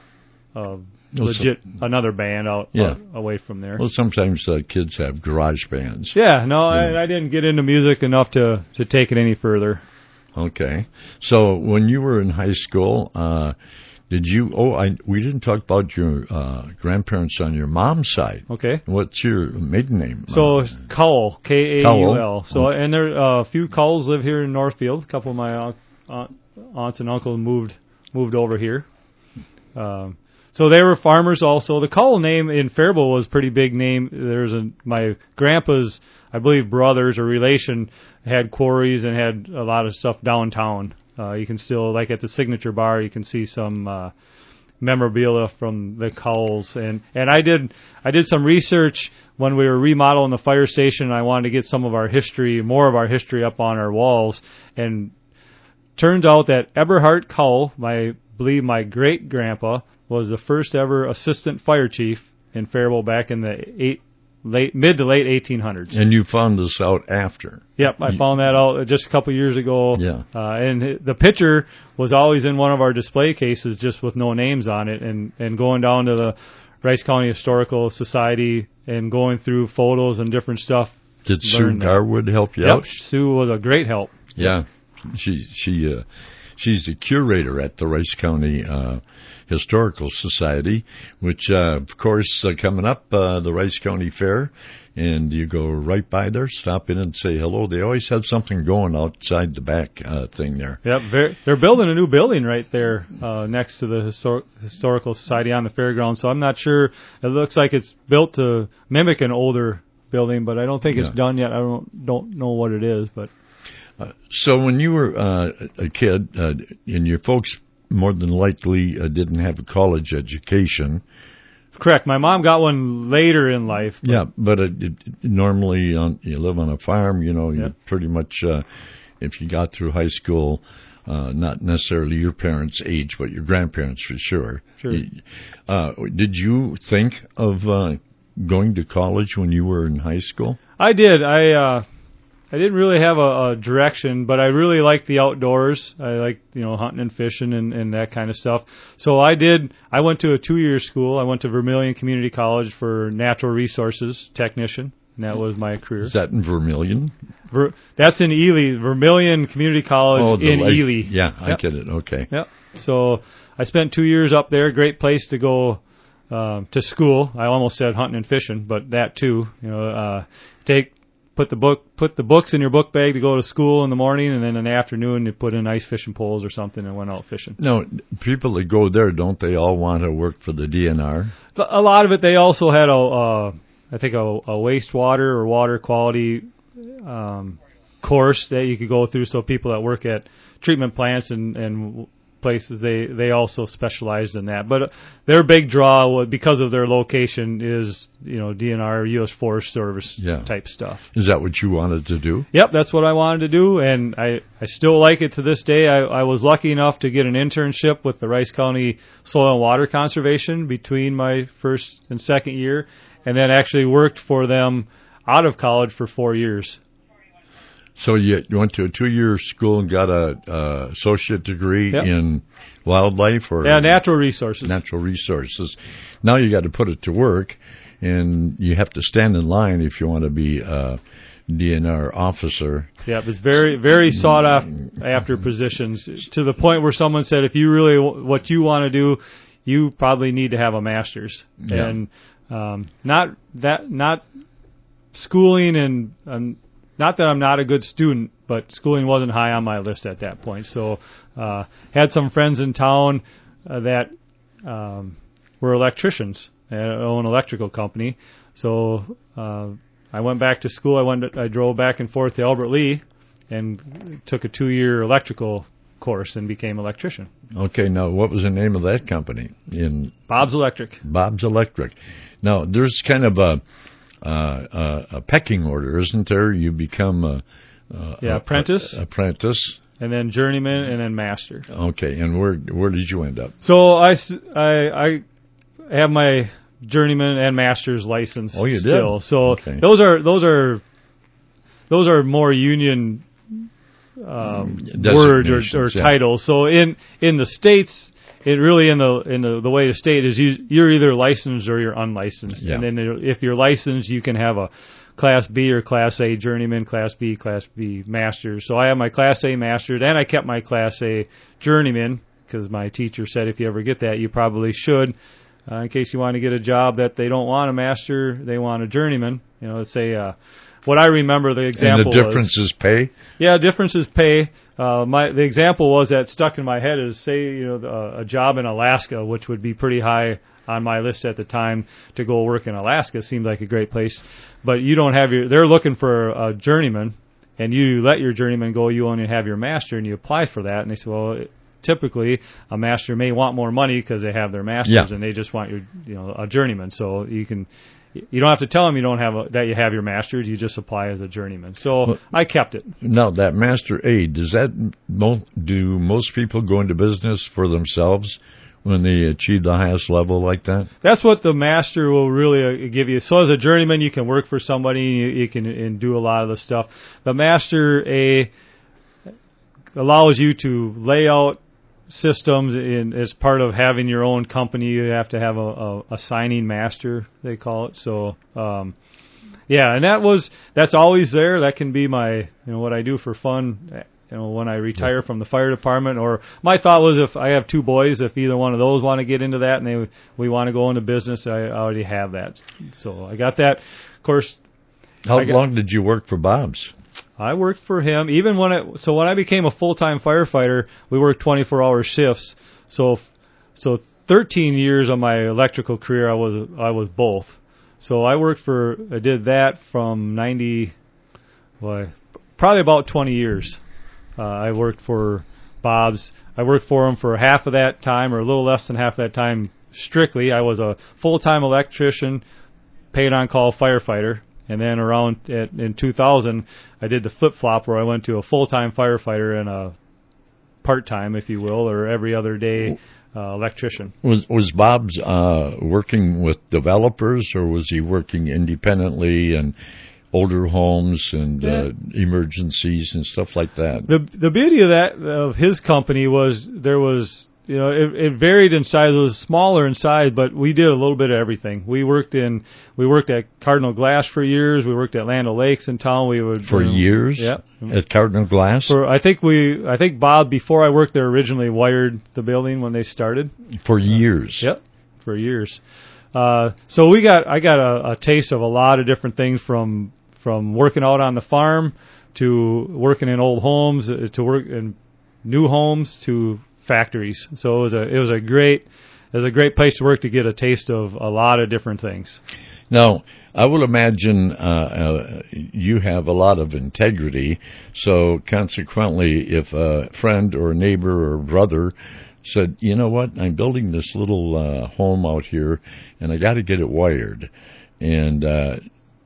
a legit another band out Yeah. uh, away from there. Well, sometimes uh, kids have garage bands. Yeah, no, I, I didn't get into music enough to to take it any further. Okay. So when you were in high school, uh, did you, oh, I, we didn't talk about your uh, grandparents on your mom's side. Okay. What's your maiden name? So Cowell, K A U L. Cowell. So and there uh, a few Cowells live here in Northfield. A couple of my aunt, aunt, aunts and uncles moved moved over here. Um, so they were farmers also. The Cowell name in Faribault was a pretty big name. There's a my grandpa's, I believe, brothers or relation had quarries and had a lot of stuff downtown. Uh, you can still, like at the Signature Bar, you can see some uh, memorabilia from the Cowells. And, and I did I did some research when we were remodeling the fire station. I wanted to get some of our history, more of our history up on our walls. And turns out that Eberhard Cowell, my believe my great-grandpa, was the first ever assistant fire chief in Faribault back in the eight, late mid to late eighteen hundreds. And you found this out after. Yep, I found that out just a couple of years ago. Yeah. Uh, and the picture was always in one of our display cases just with no names on it. And, and going down to the Rice County Historical Society and going through photos and different stuff. Did Sue learned that. Garwood help you Yep, out? Sue was a great help. Yeah. She, she, uh, she's the curator at the Rice County, uh, Historical Society, which, uh, of course, uh, coming up, uh, the Rice County Fair, and you go right by there, stop in and say hello. They always have something going outside the back, uh, thing there. Yep, very, they're building a new building right there, uh, next to the Histor- Historical Society on the fairgrounds, so I'm not sure. It looks like it's built to mimic an older building, but I don't think it's Yeah. done yet. I don't, don't know what it is, but. Uh, so when you were uh, a kid, uh, and your folks more than likely uh, didn't have a college education. Correct. My mom got one later in life. But yeah, but it, it, normally on, you live on a farm, you know, Yeah. you pretty much, uh, if you got through high school, uh, not necessarily your parents' age, but your grandparents for sure. Sure. You- Uh, did you think of uh, going to college when you were in high school? I did. I uh, I didn't really have a, a direction, but I really liked the outdoors. I liked, you know, hunting and fishing and, and that kind of stuff. So I did. I went to a two-year school. I went to Vermilion Community College for natural resources technician, and that was my career. Is that in Vermilion? Ver, that's in Ely, Vermilion Community College Oh, the in lake. Ely. Yeah, I Yep. get it. Okay. Yep. So I spent two years up there. Great place to go um, to school. I almost said hunting and fishing, but that too. You know, uh, take put the book put the books in your book bag to go to school in the morning, and then in the afternoon you put in ice fishing poles or something and went out fishing. No, people that go there, don't they all want to work for the D N R? A lot of it. They also had a, uh, I think a, a wastewater or water quality um, course that you could go through. So people that work at treatment plants and, and places, they, they also specialized in that. But uh, their big draw, wa- because of their location, is, you know, D N R, U S Forest Service Yeah. type stuff. Is that what you wanted to do? Yep, that's what I wanted to do, and I, I still like it to this day. I, I was lucky enough to get an internship with the Rice County Soil and Water Conservation between my first and second year, and then actually worked for them out of college for four years. So you, you went to a two-year school and got a uh, associate degree Yep. in wildlife or Yeah, natural resources. natural resources. Now you got to put it to work, and you have to stand in line if you want to be a D N R officer. Yeah, it's very, very sought after positions, to the point where someone said, if you really, what you want to do, you probably need to have a master's. Yeah. And um, not that, not schooling and, and not that I'm not a good student, but schooling wasn't high on my list at that point. So, uh, had some friends in town uh, that um, were electricians and own an electrical company. So, uh, I went back to school. I went. I drove back and forth to Albert Lee, and took a two-year electrical course and became an electrician. Okay, now what was the name of that company? In Bob's Electric. Bob's Electric. Now, there's kind of a, uh, a, a pecking order, isn't there? You become a... a yeah, a, apprentice. A, apprentice. And then journeyman, and then master. Okay, and where where did you end up? So I, I, I have my journeyman and master's license. Oh, you still. did? So okay. those are those are those are more union um, words or, or yeah. titles. So in in the states, it really in the in the, the way the state is, you, you're either licensed or you're unlicensed. Yeah. And then if you're licensed, you can have a Class B or Class A journeyman, Class B, Class B masters. So I have my Class A masters, and I kept my Class A journeyman because my teacher said if you ever get that, you probably should, uh, in case you want to get a job that they don't want a master, they want a journeyman. You know, let's say uh, what I remember the example And the difference was, is pay? Yeah, difference is pay. Uh, my the example was that stuck in my head is, say, you know, the, a job in Alaska, which would be pretty high on my list at the time to go work in Alaska. Seemed like a great place, but you don't have your. They're looking for a journeyman, and you let your journeyman go. You only have your master, and you apply for that. And they say, well, typically a master may want more money because they have their masters, yeah. and they just want your, you know, a journeyman. So you can. You don't have to tell them you don't have a, that you have your master's. You just apply as a journeyman. So well, I kept it. Now that master A, does that do most people go into business for themselves when they achieve the highest level like that? That's what the master will really uh, give you. So as a journeyman, you can work for somebody. You, you can and do a lot of the stuff. The master A allows you to lay out systems in, as part of having your own company. You have to have a, a, a signing master, they call it. So, um, yeah, and that was that's always there. That can be my, you know, what I do for fun. You know, when I retire from the fire department, or my thought was if I have two boys, if either one of those want to get into that and they we want to go into business, I already have that. So I got that. Of course. How got, long did you work for Bob's? I worked for him even when it. So when I became a full-time firefighter, we worked twenty-four hour shifts. So so thirteen years of my electrical career, I was I was both. So I worked for I did that from ninety, well, probably about twenty years. Uh, I worked for Bob's. I worked for him for half of that time, or a little less than half of that time strictly. I was a full-time electrician, paid-on-call firefighter. And then around at, in two thousand, I did the flip-flop where I went to a full-time firefighter and a part-time, if you will, or every other day uh, electrician. Was was Bob's uh, working with developers, or was he working independently and older homes and yeah. uh, emergencies and stuff like that? The the beauty of that of his company was there was. You know, it, it varied in size. It was smaller in size, but we did a little bit of everything. We worked in, we worked at Cardinal Glass for years. We worked at Land O'Lakes in town. We would for you know, years. Yeah, at Cardinal Glass. For I think we, I think Bob before I worked there originally wired the building when they started. For years. Uh, yep, for years. Uh, so we got, I got a, a taste of a lot of different things from from working out on the farm to working in old homes to work in new homes to factories. So it was a it was a great it was a great place to work to get a taste of a lot of different things. Now, I will imagine uh, uh, you have a lot of integrity. So consequently, if a friend or a neighbor or brother said, you know what, I'm building this little uh, home out here, and I got to get it wired, and uh,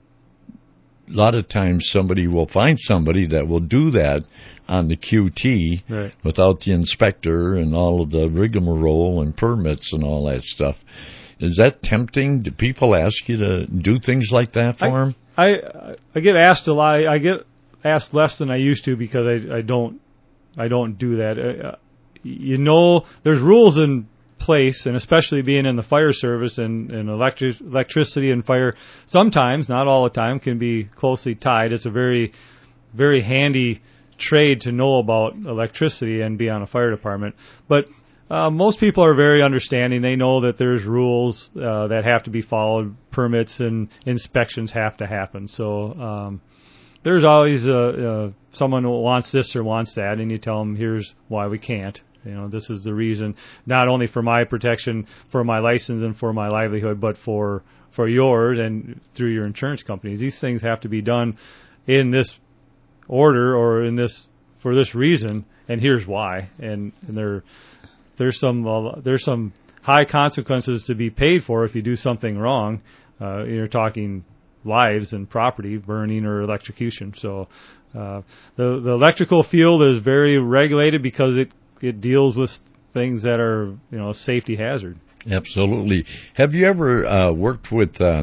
a lot of times somebody will find somebody that will do that on the Q T right. without the inspector and all of the rigmarole and permits and all that stuff. Is that tempting? Do people ask you to do things like that for I, them? I I get asked a lot. I get asked less than I used to because I I don't I don't do that. Uh, you know, there's rules in place, and especially being in the fire service and, and electric, electricity and fire, sometimes, not all the time, can be closely tied. It's a very, very handy trade to know about electricity and be on a fire department. But uh, most people are very understanding. They know that there's rules uh, that have to be followed, permits and inspections have to happen. So um, there's always uh, uh, someone who wants this or wants that, and you tell them, here's why we can't. You know, this is the reason, not only for my protection, for my license and for my livelihood, but for, for yours and through your insurance companies. These things have to be done in this order or in this for this reason, and here's why. And, and there there's some uh, there's some high consequences to be paid for if you do something wrong. Uh, you're talking lives and property, burning or electrocution. So uh, the the electrical field is very regulated because it it deals with things that are, you know, a safety hazard. Absolutely. Have you ever uh, worked with, uh,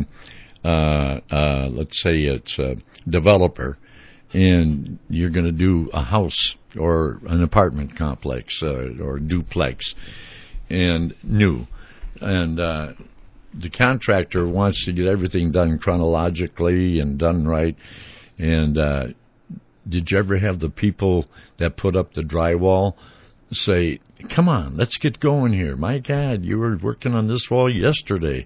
uh, uh, let's say it's a developer, and you're going to do a house or an apartment complex uh, or duplex, and new, and uh, the contractor wants to get everything done chronologically and done right, and uh, did you ever have the people that put up the drywall say, come on, let's get going here. My God, you were working on this wall yesterday.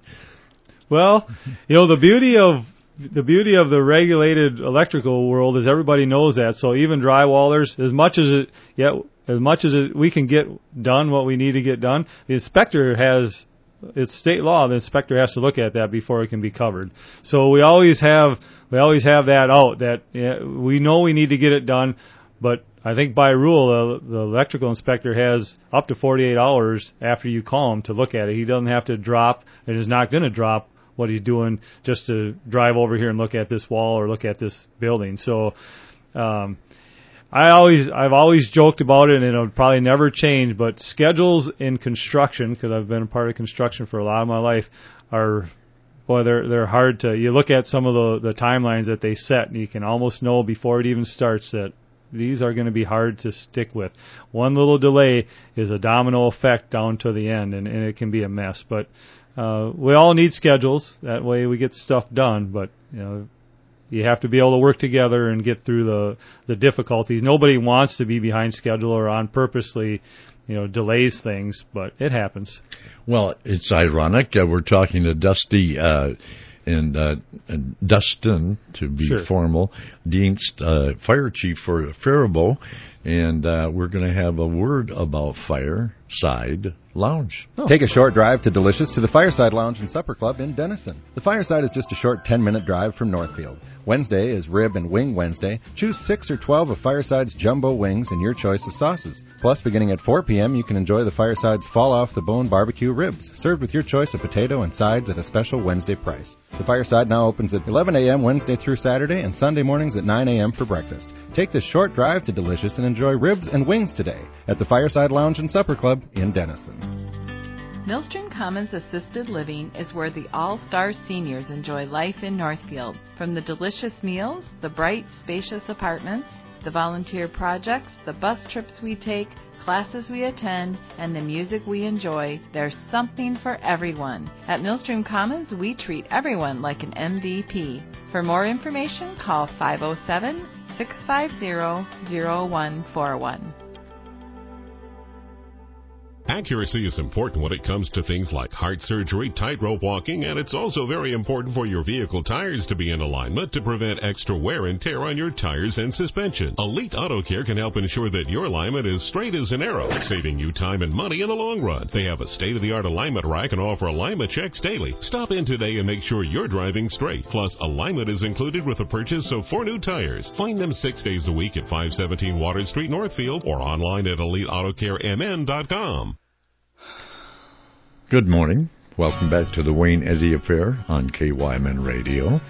Well, you know, the beauty of the beauty of the regulated electrical world is everybody knows that. So even drywallers, as much as it, yeah, as much as it, we can get done what we need to get done, the inspector has, it's state law, the inspector has to look at that before it can be covered. So we always have, we always have that out, that yeah, we know we need to get it done, but I think by rule, uh, the electrical inspector has up to forty-eight hours after you call him to look at it. He doesn't have to drop, and is not going to drop what he's doing just to drive over here and look at this wall or look at this building. So, um, I always, I've always joked about it, and it'll probably never change, but schedules in construction, because I've been a part of construction for a lot of my life, are, boy, they're, they're hard to, you look at some of the, the timelines that they set, and you can almost know before it even starts that these are going to be hard to stick with. One little delay is a domino effect down to the end, and, and it can be a mess. But uh, we all need schedules. That way we get stuff done. But you know, you have to be able to work together and get through the, the difficulties. Nobody wants to be behind schedule or on purposely, you know, delays things, but it happens. Well, it's ironic. Uh, we're talking to Dusty uh, and, uh, and Dustin, to be Sure. formal, Dienst, uh, fire chief for Faribault, and uh, we're going to have a word about Fireside Lounge. Take a short drive to Delicious to the Fireside Lounge and Supper Club in Denison. The Fireside is just a short ten-minute drive from Northfield. Wednesday is Rib and Wing Wednesday. Choose six or twelve of Fireside's jumbo wings and your choice of sauces. Plus, beginning at four p.m., you can enjoy the Fireside's fall-off-the-bone barbecue ribs, served with your choice of potato and sides at a special Wednesday price. The Fireside now opens at eleven a.m. Wednesday through Saturday and Sunday mornings at nine a.m. for breakfast. Take this short drive to Delicious and enjoy ribs and wings today at the Fireside Lounge and Supper Club in Denison. Millstream Commons Assisted Living is where the all-star seniors enjoy life in Northfield. From the delicious meals, the bright, spacious apartments, the volunteer projects, the bus trips we take, classes we attend, and the music we enjoy, there's something for everyone. At Millstream Commons, we treat everyone like an M V P. For more information, call five oh seven, six five zero, zero one four one. Accuracy is important when it comes to things like heart surgery, tightrope walking, and it's also very important for your vehicle tires to be in alignment to prevent extra wear and tear on your tires and suspension. Elite Auto Care can help ensure that your alignment is straight as an arrow, saving you time and money in the long run. They have a state-of-the-art alignment rack and offer alignment checks daily. Stop in today and make sure you're driving straight. Plus, alignment is included with the purchase of four new tires. Find them six days a week at five seventeen Water Street, Northfield, or online at elite auto care m n dot com. Good morning. Welcome back to the Wayne Eddy Affair on K Y M N Radio.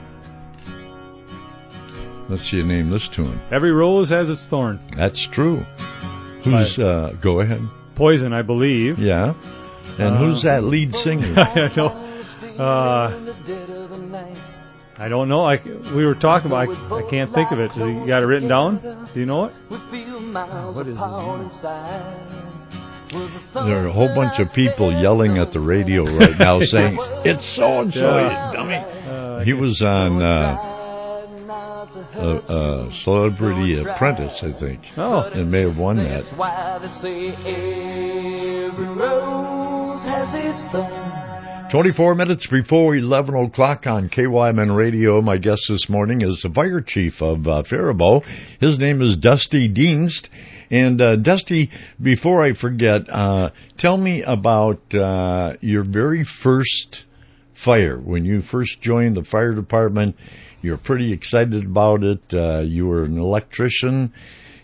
Let's see you name this tune. Every rose has its thorn. That's true. Who's, uh, go ahead. Poison, I believe. Yeah. And Uh, who's that lead singer? I don't, uh, I don't know. I, we were talking about I, I can't think of it. You got it written down? Do you know it? What is it? There are a whole bunch of people yelling at the radio right now saying, it's so-and-so, Yeah. you dummy. Uh, He was on uh, uh, uh, Celebrity Apprentice, I think. Oh. And may have won that. Why they say every rose has its thorn. twenty-four minutes before eleven o'clock on K Y M N Radio. My guest this morning is the fire chief of uh, Faribault. His name is Dusty Dienst. And, uh, Dusty, before I forget, uh, tell me about uh, your very first fire. When you first joined the fire department, you were pretty excited about it. Uh, you were an electrician,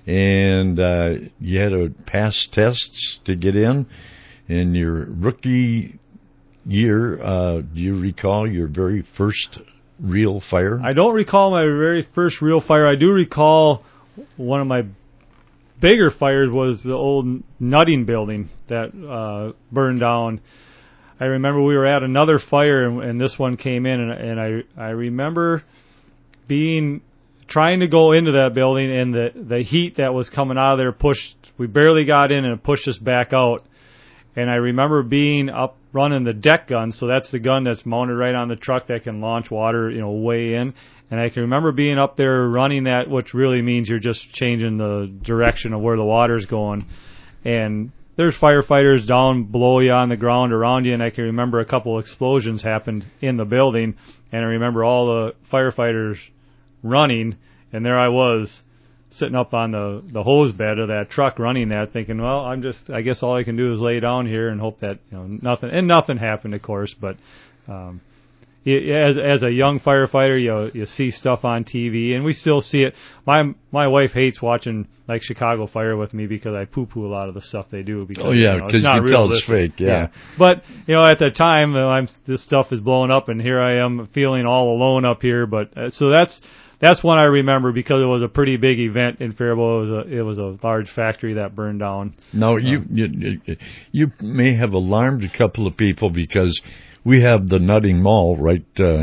and uh, you had to pass tests to get in. In your rookie year, uh, do you recall your very first real fire? I don't recall my very first real fire. I do recall one of my bigger fires was the old nutting building that uh, burned down. I remember we were at another fire, and, and this one came in, and, and I I remember being trying to go into that building, and the the heat that was coming out of there pushed. We barely got in, and it pushed us back out. And I remember being up running the deck gun, so that's the gun that's mounted right on the truck that can launch water, you know, way in. And I can remember being up there running that, which really means you're just changing the direction of where the water's going. And there's firefighters down below you on the ground around you, and I can remember a couple explosions happened in the building, and I remember all the firefighters running, and there I was sitting up on the, the hose bed of that truck running that, thinking, well, I'm just, I guess all I can do is lay down here and hope that, you know, nothing, and nothing happened, of course, but um, you, as as a young firefighter, you you see stuff on T V, and we still see it. My my wife hates watching like Chicago Fire with me because I poo-poo a lot of the stuff they do. Because, oh yeah, you know, because you can tell it's fake. Yeah. yeah, but you know, at the time, uh, I'm this stuff is blowing up, and here I am feeling all alone up here. But uh, so that's. That's one I remember because it was a pretty big event in Faribault. It was a it was a large factory that burned down. Now you you you may have alarmed a couple of people because we have the Nutting Mall right uh,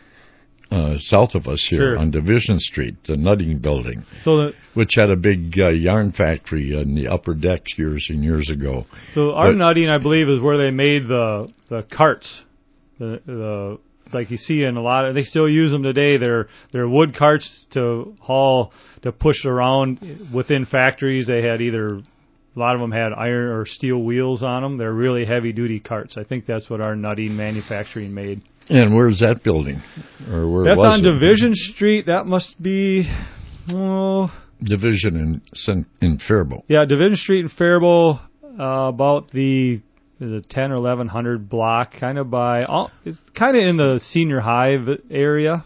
uh, south of us here Sure. on Division Street, the Nutting Building, So the, which had a big uh, yarn factory in the upper decks years and years ago. so our But- nutting, I believe, is where they made the the carts. The the like you see in a lot of, they still use them today. They're they're wood carts to haul, to push around within factories. They had either, a lot of them had iron or steel wheels on them. They're really heavy duty carts. I think that's what our nutting manufacturing made. And where's that building? Or where That's was on it? Division Street. That must be, oh, Division in Cen- in Faribault. yeah, Division Street in Faribault, uh, about the the ten or eleven hundred block, kind of by, oh, it's kind of in the senior high v- area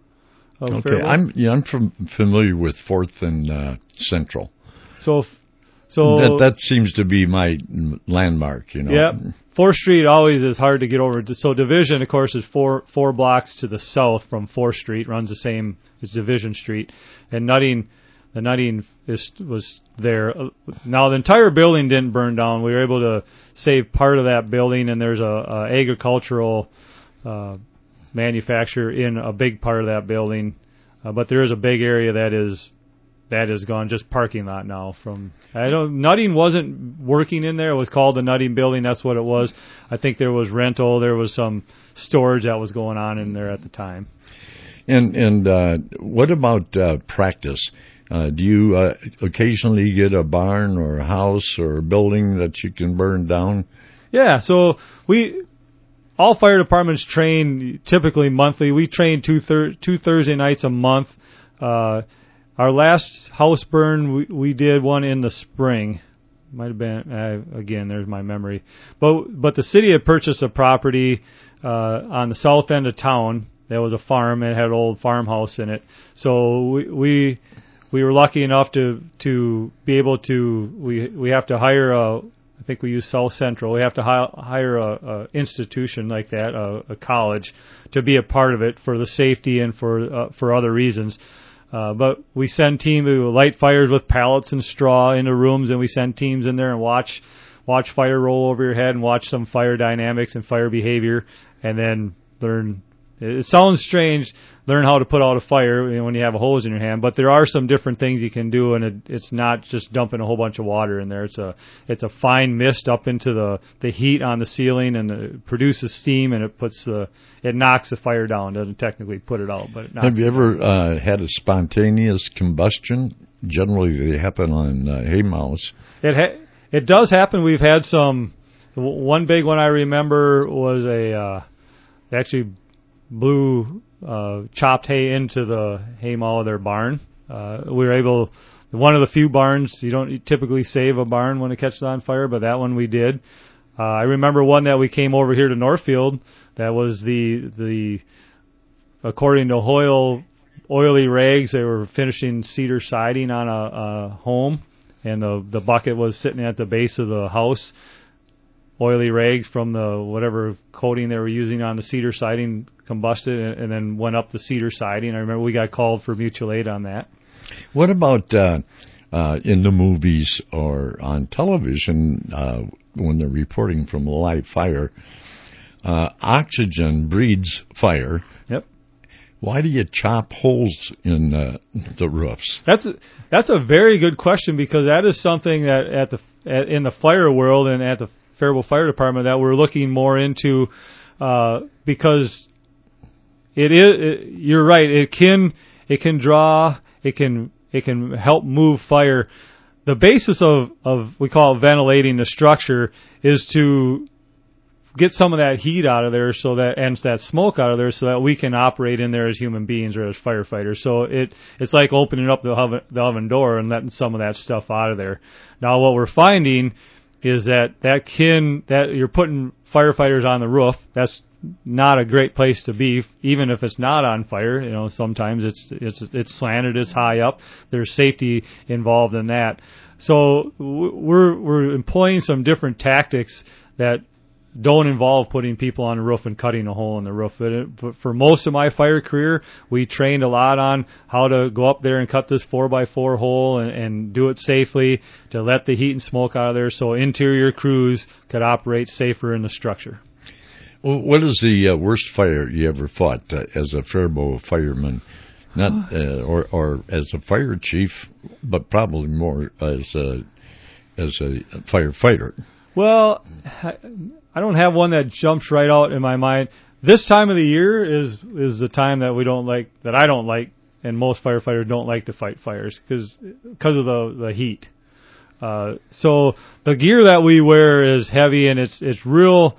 of Okay, Faribault. I'm yeah, I'm from, familiar with Fourth and uh, Central. So, f- so that that seems to be my landmark, you know. Yep. Fourth Street always is hard to get over. So Division, of course, is four four blocks to the south from Fourth Street, runs the same as Division Street, and Nutting, the Nutting is, was there. Now the entire building didn't burn down. We were able to save part of that building, and there's a, a agricultural uh, manufacturer in a big part of that building, uh, but there is a big area that is. That is gone, just parking lot now. From I don't Nutting wasn't working in there. It was called the Nutting Building. That's what it was. I think there was rental. There was some storage that was going on in there at the time. And and uh, what about uh, practice? Uh, do you uh, occasionally get a barn or a house or a building that you can burn down? Yeah. So we all fire departments train typically monthly. We train two thir- two Thursday nights a month. Uh, Our last house burn, we, we did one in the spring. Might have been, uh, again, there's my memory. But but the city had purchased a property uh, on the south end of town. There was a farm. It had an old farmhouse in it. So we we, we were lucky enough to, to be able to, we we have to hire a, I think we use South Central. We have to hi- hire a, a institution like that, a, a college, to be a part of it for the safety and for uh, for other reasons. Uh, but we send teams who light fires with pallets and straw into rooms, and we send teams in there and watch watch fire roll over your head and watch some fire dynamics and fire behavior, and then learn. It sounds strange, learn how to put out a fire, you know, when you have a hose in your hand, but there are some different things you can do, and it, it's not just dumping a whole bunch of water in there. It's a it's a fine mist up into the, the heat on the ceiling, and it produces steam, and it puts the it knocks the fire down. Doesn't technically put it out, but it knocks Have you it ever uh, had a spontaneous combustion? Generally, they happen on uh, hay mows. It ha- it does happen. We've had some. One big one I remember was a uh, actually blew uh, chopped hay into the hay mow of their barn. Uh, we were able. One of the few barns, you don't typically save a barn when it catches on fire, but that one we did. Uh, I remember one that we came over here to Northfield that was the, the according to Hoyle, oily rags, they were finishing cedar siding on a, a home, and the, the bucket was sitting at the base of the house. Oily rags from the whatever coating they were using on the cedar siding combusted and, and then went up the cedar siding. I remember we got called for mutual aid on that. What about uh, uh, in the movies or on television uh, when they're reporting from a live fire? Uh, oxygen breeds fire. Yep. Why do you chop holes in uh, the roofs? That's a, that's a very good question, because that is something that at the at, in the fire world and at the Faribault Fire Department that we're looking more into, uh, because it is. It, you're right. It can it can draw. It can it can help move fire. The basis of of we call it ventilating the structure is to get some of that heat out of there, so that and that smoke out of there, so that we can operate in there as human beings or as firefighters. So it it's like opening up the oven, the oven door and letting some of that stuff out of there. Now what we're finding is that that can that you're putting firefighters on the roof. That's not a great place to be, even if it's not on fire. You know, sometimes it's it's it's slanted, it's high up. There's safety involved in that. So we're we're employing some different tactics that don't involve putting people on the roof and cutting a hole in the roof. But, it, but for most of my fire career, we trained a lot on how to go up there and cut this four by four hole and, and do it safely to let the heat and smoke out of there, so interior crews could operate safer in the structure. Well, what is the uh, worst fire you ever fought uh, as a Faribault fireman? Not uh, or or as a fire chief, but probably more as a as a firefighter. Well, I don't have one that jumps right out in my mind. This time of the year is is the time that we don't like, that I don't like, and most firefighters don't like to fight fires because because of the the heat. Uh, so the gear that we wear is heavy, and it's it's real.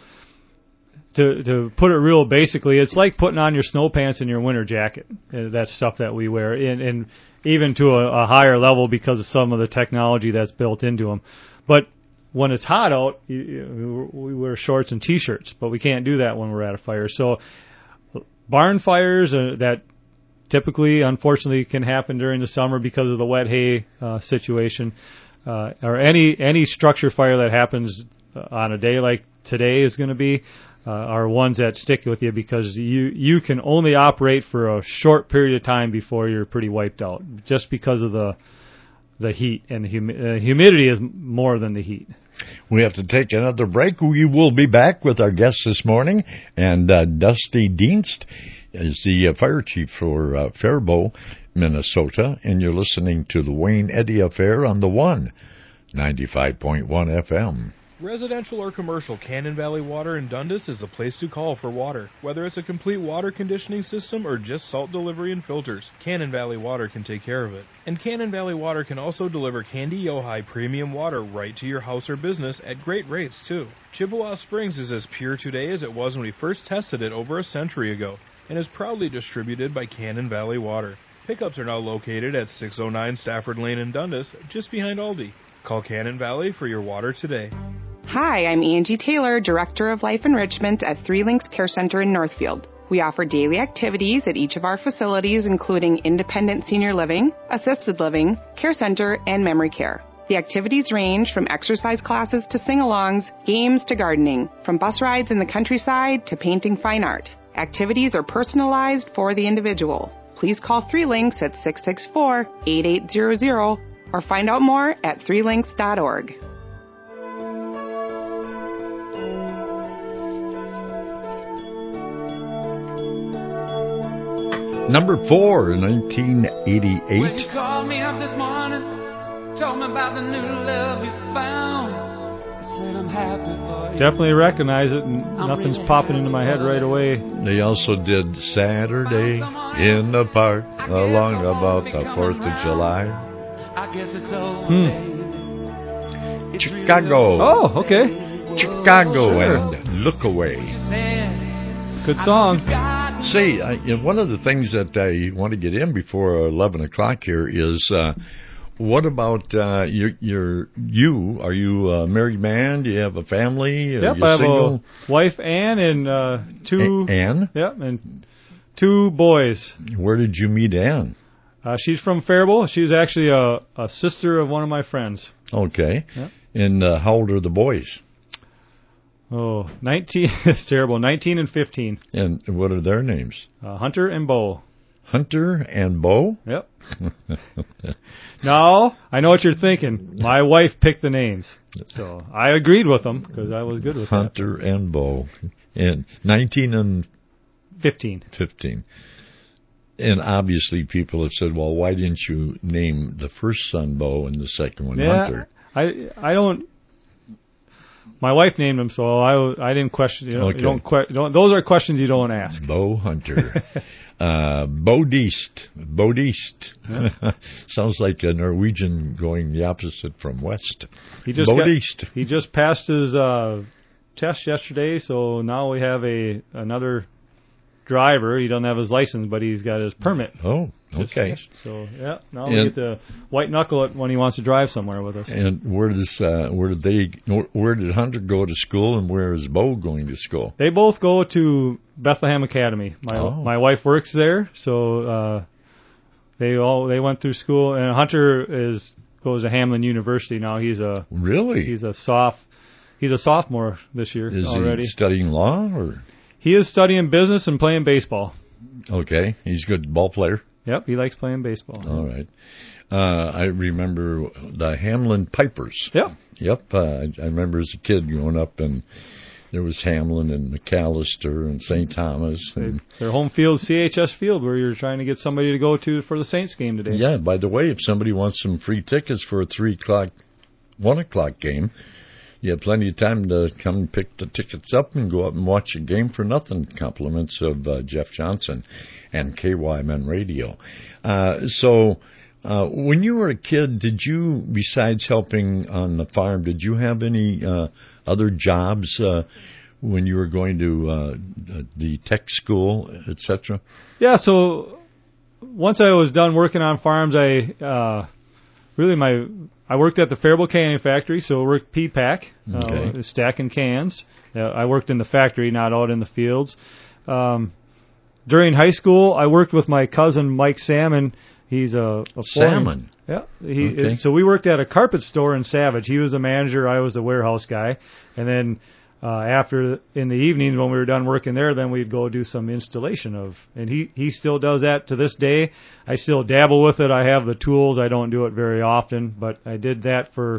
To to put it real basically, it's like putting on your snow pants and your winter jacket. Uh, that stuff that we wear, and, and even to a, a higher level because of some of the technology that's built into them. But when it's hot out, you, you, we wear shorts and T-shirts, but we can't do that when we're at a fire. So barn fires uh, that typically, unfortunately, can happen during the summer because of the wet hay uh, situation, uh, or any any structure fire that happens on a day like today is going to be, uh, are ones that stick with you because you, you can only operate for a short period of time before you're pretty wiped out, just because of the the heat, and the humi- uh, humidity is more than the heat. We have to take another break. We will be back with our guest this morning, and uh, Dusty Dienst is the uh, fire chief for uh, Faribault, Minnesota, and you're listening to the Wayne Eddy Affair on the One, ninety-five point one F M. Residential or commercial, Cannon Valley Water in Dundas is the place to call for water. Whether it's a complete water conditioning system or just salt delivery and filters, Cannon Valley Water can take care of it. And Cannon Valley Water can also deliver Candy Ojai premium water right to your house or business at great rates, too. Chippewa Springs is as pure today as it was when we first tested it over a century ago, and is proudly distributed by Cannon Valley Water. Pickups are now located at six oh nine Stafford Lane in Dundas, just behind Aldi. Call Cannon Valley for your water today. Hi, I'm Angie Taylor, Director of Life Enrichment at Three Links Care Center in Northfield. We offer daily activities at each of our facilities, including independent senior living, assisted living, care center, and memory care. The activities range from exercise classes to sing-alongs, games to gardening, from bus rides in the countryside to painting fine art. Activities are personalized for the individual. Please call Three Links at six six four, eight eight zero zero or find out more at three links dot org. Number four in nineteen eighty-eight. When you called me up this morning, told me about the new love you found, I said I'm happy for you. Definitely recognize it, and I'm nothing's really popping into my head right away. They also did Saturday in the Park along about the fourth of July. I guess it's over. Hmm. Chicago. Oh, okay. Chicago sure. And Look Away. Good song. See, I, you know, one of the things that I want to get in before eleven o'clock here is uh, what about uh, your, your, you? Are you a married man? Do you have a family? Are Yep, you I have single? a wife, Ann, and uh, two... A- Ann? Yep, and two boys. Where did you meet Ann? Uh, she's from Faribault. She's actually a, a sister of one of my friends. Okay. Yep. And uh, how old are the boys? Oh, nineteen. It's terrible. nineteen and fifteen. And what are their names? Uh, Hunter and Bo. Hunter and Bo? Yep. No, I know what you're thinking. My wife picked the names. So I agreed with them because I was good with Hunter that. and Bo. And nineteen and fifteen. fifteen. And obviously people have said, well, why didn't you name the first son Bo and the second one yeah, Hunter? I I don't... My wife named him, so I, I didn't question. You know, Okay. you don't, que- don't. Those are questions you don't ask. Bo Hunter. uh, Bodist. Bodist. Yeah. Sounds like a Norwegian going the opposite from west. He just Bodist. got, he just passed his uh, test yesterday, so now we have a another driver. He doesn't have his license, but he's got his permit. Oh, Just okay. finished. So yeah, now And- we get to white knuckle it when he wants to drive somewhere with us. And where does uh, where did they where did Hunter go to school, and where is Bo going to school? They both go to Bethlehem Academy. My Oh. my wife works there, so uh, they all they went through school. And Hunter is goes to Hamlin University now. He's a Really? he's a soph he's a sophomore this year Is already. he studying law or? He is studying business and playing baseball. Okay, he's a good ball player. Yep, he likes playing baseball. All right. Uh, I remember the Hamlin Pipers. Yep. Yep. Uh, I, I remember as a kid growing up, and there was Hamlin and McAllister and Saint Thomas. And Their home field, C H S Field, where you're trying to get somebody to go to for the Saints game today. yeah, by the way, if somebody wants some free tickets for a three o'clock, one o'clock game, you have plenty of time to come and pick the tickets up and go up and watch a game for nothing. Compliments of uh, Jeff Johnson and K Y M N Radio. Uh, so, uh, when you were a kid, did you, besides helping on the farm, did you have any uh, other jobs uh, when you were going to uh, the tech school, et cetera? Yeah, so once I was done working on farms, I uh, really my I worked at the Faribault Canning Factory, so I worked P-Pack, Okay. uh, stacking cans. Uh, I worked in the factory, not out in the fields. Um, during high school, I worked with my cousin Mike Salmon. He's a, a Salmon? Yeah. He, Okay. So we worked at a carpet store in Savage. He was the manager. I was the warehouse guy. And then uh, after, in the evenings when we were done working there, then we'd go do some installation of, and he, he still does that to this day. I still dabble with it. I have the tools. I don't do it very often, but I did that for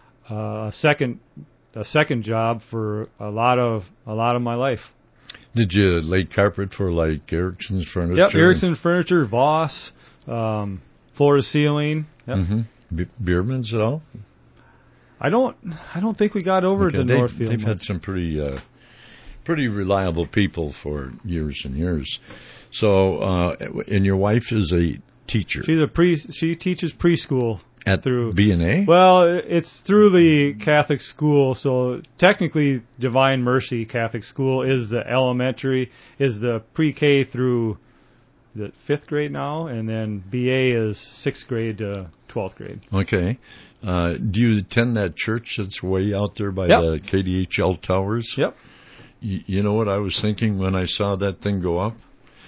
uh, a second, a second job for a lot of, a lot of my life. Did you lay carpet for like Erickson's Furniture? Yep, Erickson Furniture, Voss, um, floor to ceiling. Yep. Mm-hmm. Be- Bierman's at all? I don't, I don't think we got over Okay, to they've, Northfield. They've much. had some pretty, uh, pretty reliable people for years and years. So, uh, and your wife is a teacher She's a pre. She teaches preschool at through B and A. Well, it's through the Catholic school, so technically Divine Mercy Catholic School is the elementary, is the pre-K through the fifth grade now, and then B A is sixth grade to twelfth grade. Okay. Uh, do you attend that church that's way out there by Yep. the K D H L towers? Yep. You, you know what I was thinking when I saw that thing go up?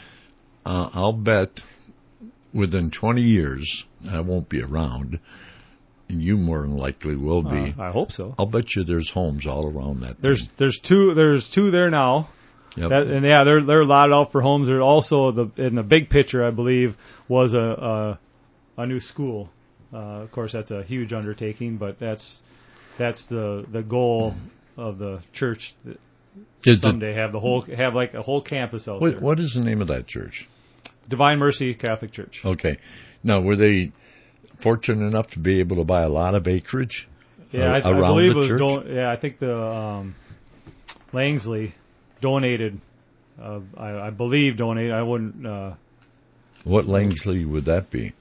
Uh, I'll bet within twenty years, I won't be around, and you more than likely will be. Uh, I hope so. I'll bet you there's homes all around that There's thing. there's two there's two there now. Yep. That, and yeah, they're they're allotted out for homes. There also the in the big picture, I believe, was a a, a new school. Uh, of course, that's a huge undertaking, but that's that's the the goal of the church. That Is it- someday have the whole have like a whole campus out What, there. what is the name of that church? Divine Mercy Catholic Church. Okay. Now, were they fortunate enough to be able to buy a lot of acreage Yeah, uh, I, I around believe the it was. church? Don- yeah, I think the um, Langsley donated. Uh, I, I believe donated. I wouldn't. Uh, What Langsley would that be?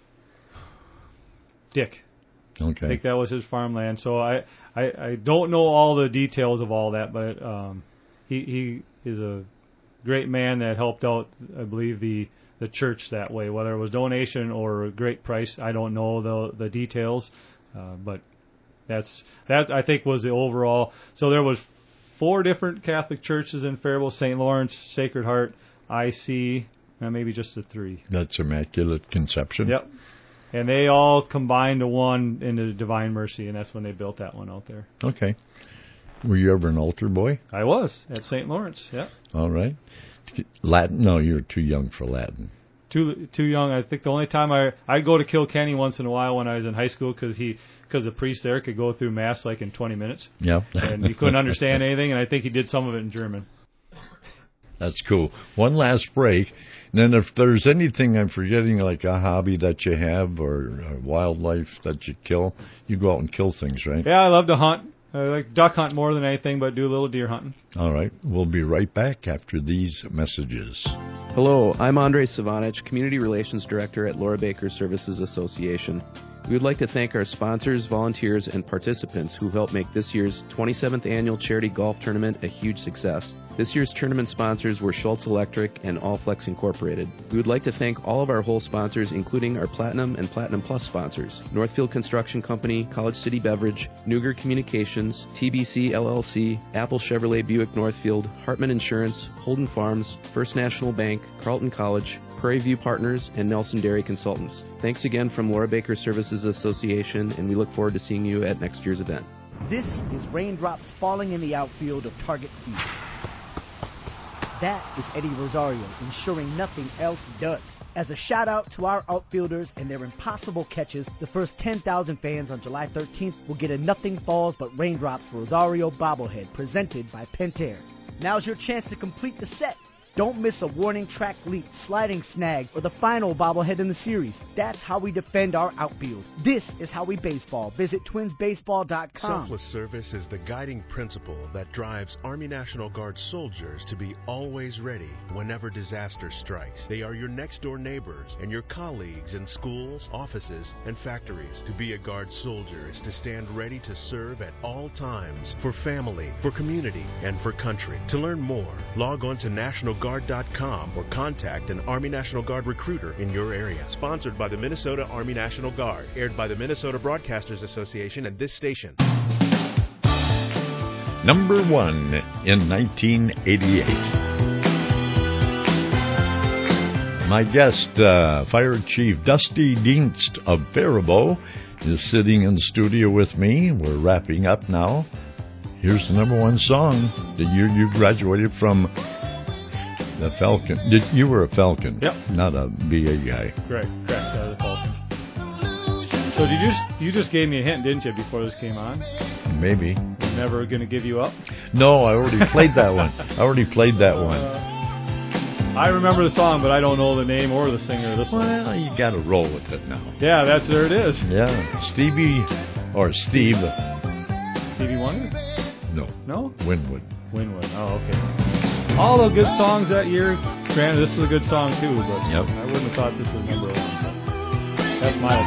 Dick. Okay. I think that was his farmland. So I, I, I don't know all the details of all that, but um, he he is a great man that helped out, I believe, the the church that way, whether it was donation or a great price. I don't know the the details, uh, but that's that I think was the overall. So there was four different Catholic churches in Faribault: Saint Lawrence, Sacred Heart, I C, and maybe just the three. That's Immaculate Conception. Yep. And they all combined to one into Divine Mercy, and that's when they built that one out there. Okay. Were you ever an altar boy? I was at Saint Lawrence. Yeah. All right. Latin? No, you're too young for Latin. Too too young. I think the only time I I'd go to Kilkenny once in a while when I was in high school because he because the priest there could go through mass like in twenty minutes. Yeah. And he couldn't understand anything, and I think he did some of it in German. That's cool. One last break. And then if there's anything I'm forgetting, like a hobby that you have or a wildlife that you kill, you go out and kill things, right? Yeah, I love to hunt. I like duck hunt more than anything, but do a little deer hunting. All right. We'll be right back after these messages. Hello, I'm Andre Savanich, Community Relations Director at Laura Baker Services Association. We would like to thank our sponsors, volunteers, and participants who helped make this year's twenty-seventh Annual Charity Golf Tournament a huge success. This year's tournament sponsors were Schultz Electric and Allflex Incorporated. We would like to thank all of our whole sponsors, including our Platinum and Platinum Plus sponsors: Northfield Construction Company, College City Beverage, Nuger Communications, T B C L L C, Apple Chevrolet Buick Northfield, Hartman Insurance, Holden Farms, First National Bank, Carleton College, Prairie View Partners, and Nelson Dairy Consultants. Thanks again from Laura Baker Services Association, and we look forward to seeing you at next year's event. This is raindrops falling in the outfield of Target Field. That is Eddie Rosario ensuring nothing else does. As a shout out to our outfielders and their impossible catches, the first ten thousand fans on July thirteenth will get a Nothing Falls But Raindrops Rosario bobblehead presented by Pentair. Now's your chance to complete the set. Don't miss a warning track leap, sliding snag, or the final bobblehead in the series. That's how we defend our outfield. This is how we baseball. Visit twins baseball dot com. Selfless service is the guiding principle that drives Army National Guard soldiers to be always ready whenever disaster strikes. They are your next-door neighbors and your colleagues in schools, offices, and factories. To be a Guard soldier is to stand ready to serve at all times for family, for community, and for country. To learn more, log on to national guard dot com or contact an Army National Guard recruiter in your area. Sponsored by the Minnesota Army National Guard. Aired by the Minnesota Broadcasters Association and this station. Number one in nineteen eighty-eight. My guest, uh, Fire Chief Dusty Dienst of Faribault, is sitting in the studio with me. We're wrapping up now. Here's the number one song. The year you graduated from the Falcon. Did, you were a Falcon. Yep. Not a B A guy. Correct. Correct. That was a Falcon. So did you just you just gave me a hint, didn't you, before this came on? Maybe. I'm never going to give you up? No, I already played that one. I already played that one. Uh, I remember the song, but I don't know the name or the singer of this well, one. Well, you got to roll with it now. Yeah, that's there it is. Yeah. Stevie, or Steve. Stevie Wonder? No. No? Winwood. Winwood. Oh, okay. All the good songs that year. Granted, this is a good song too, but yep. I wouldn't have thought this was number one. So that's my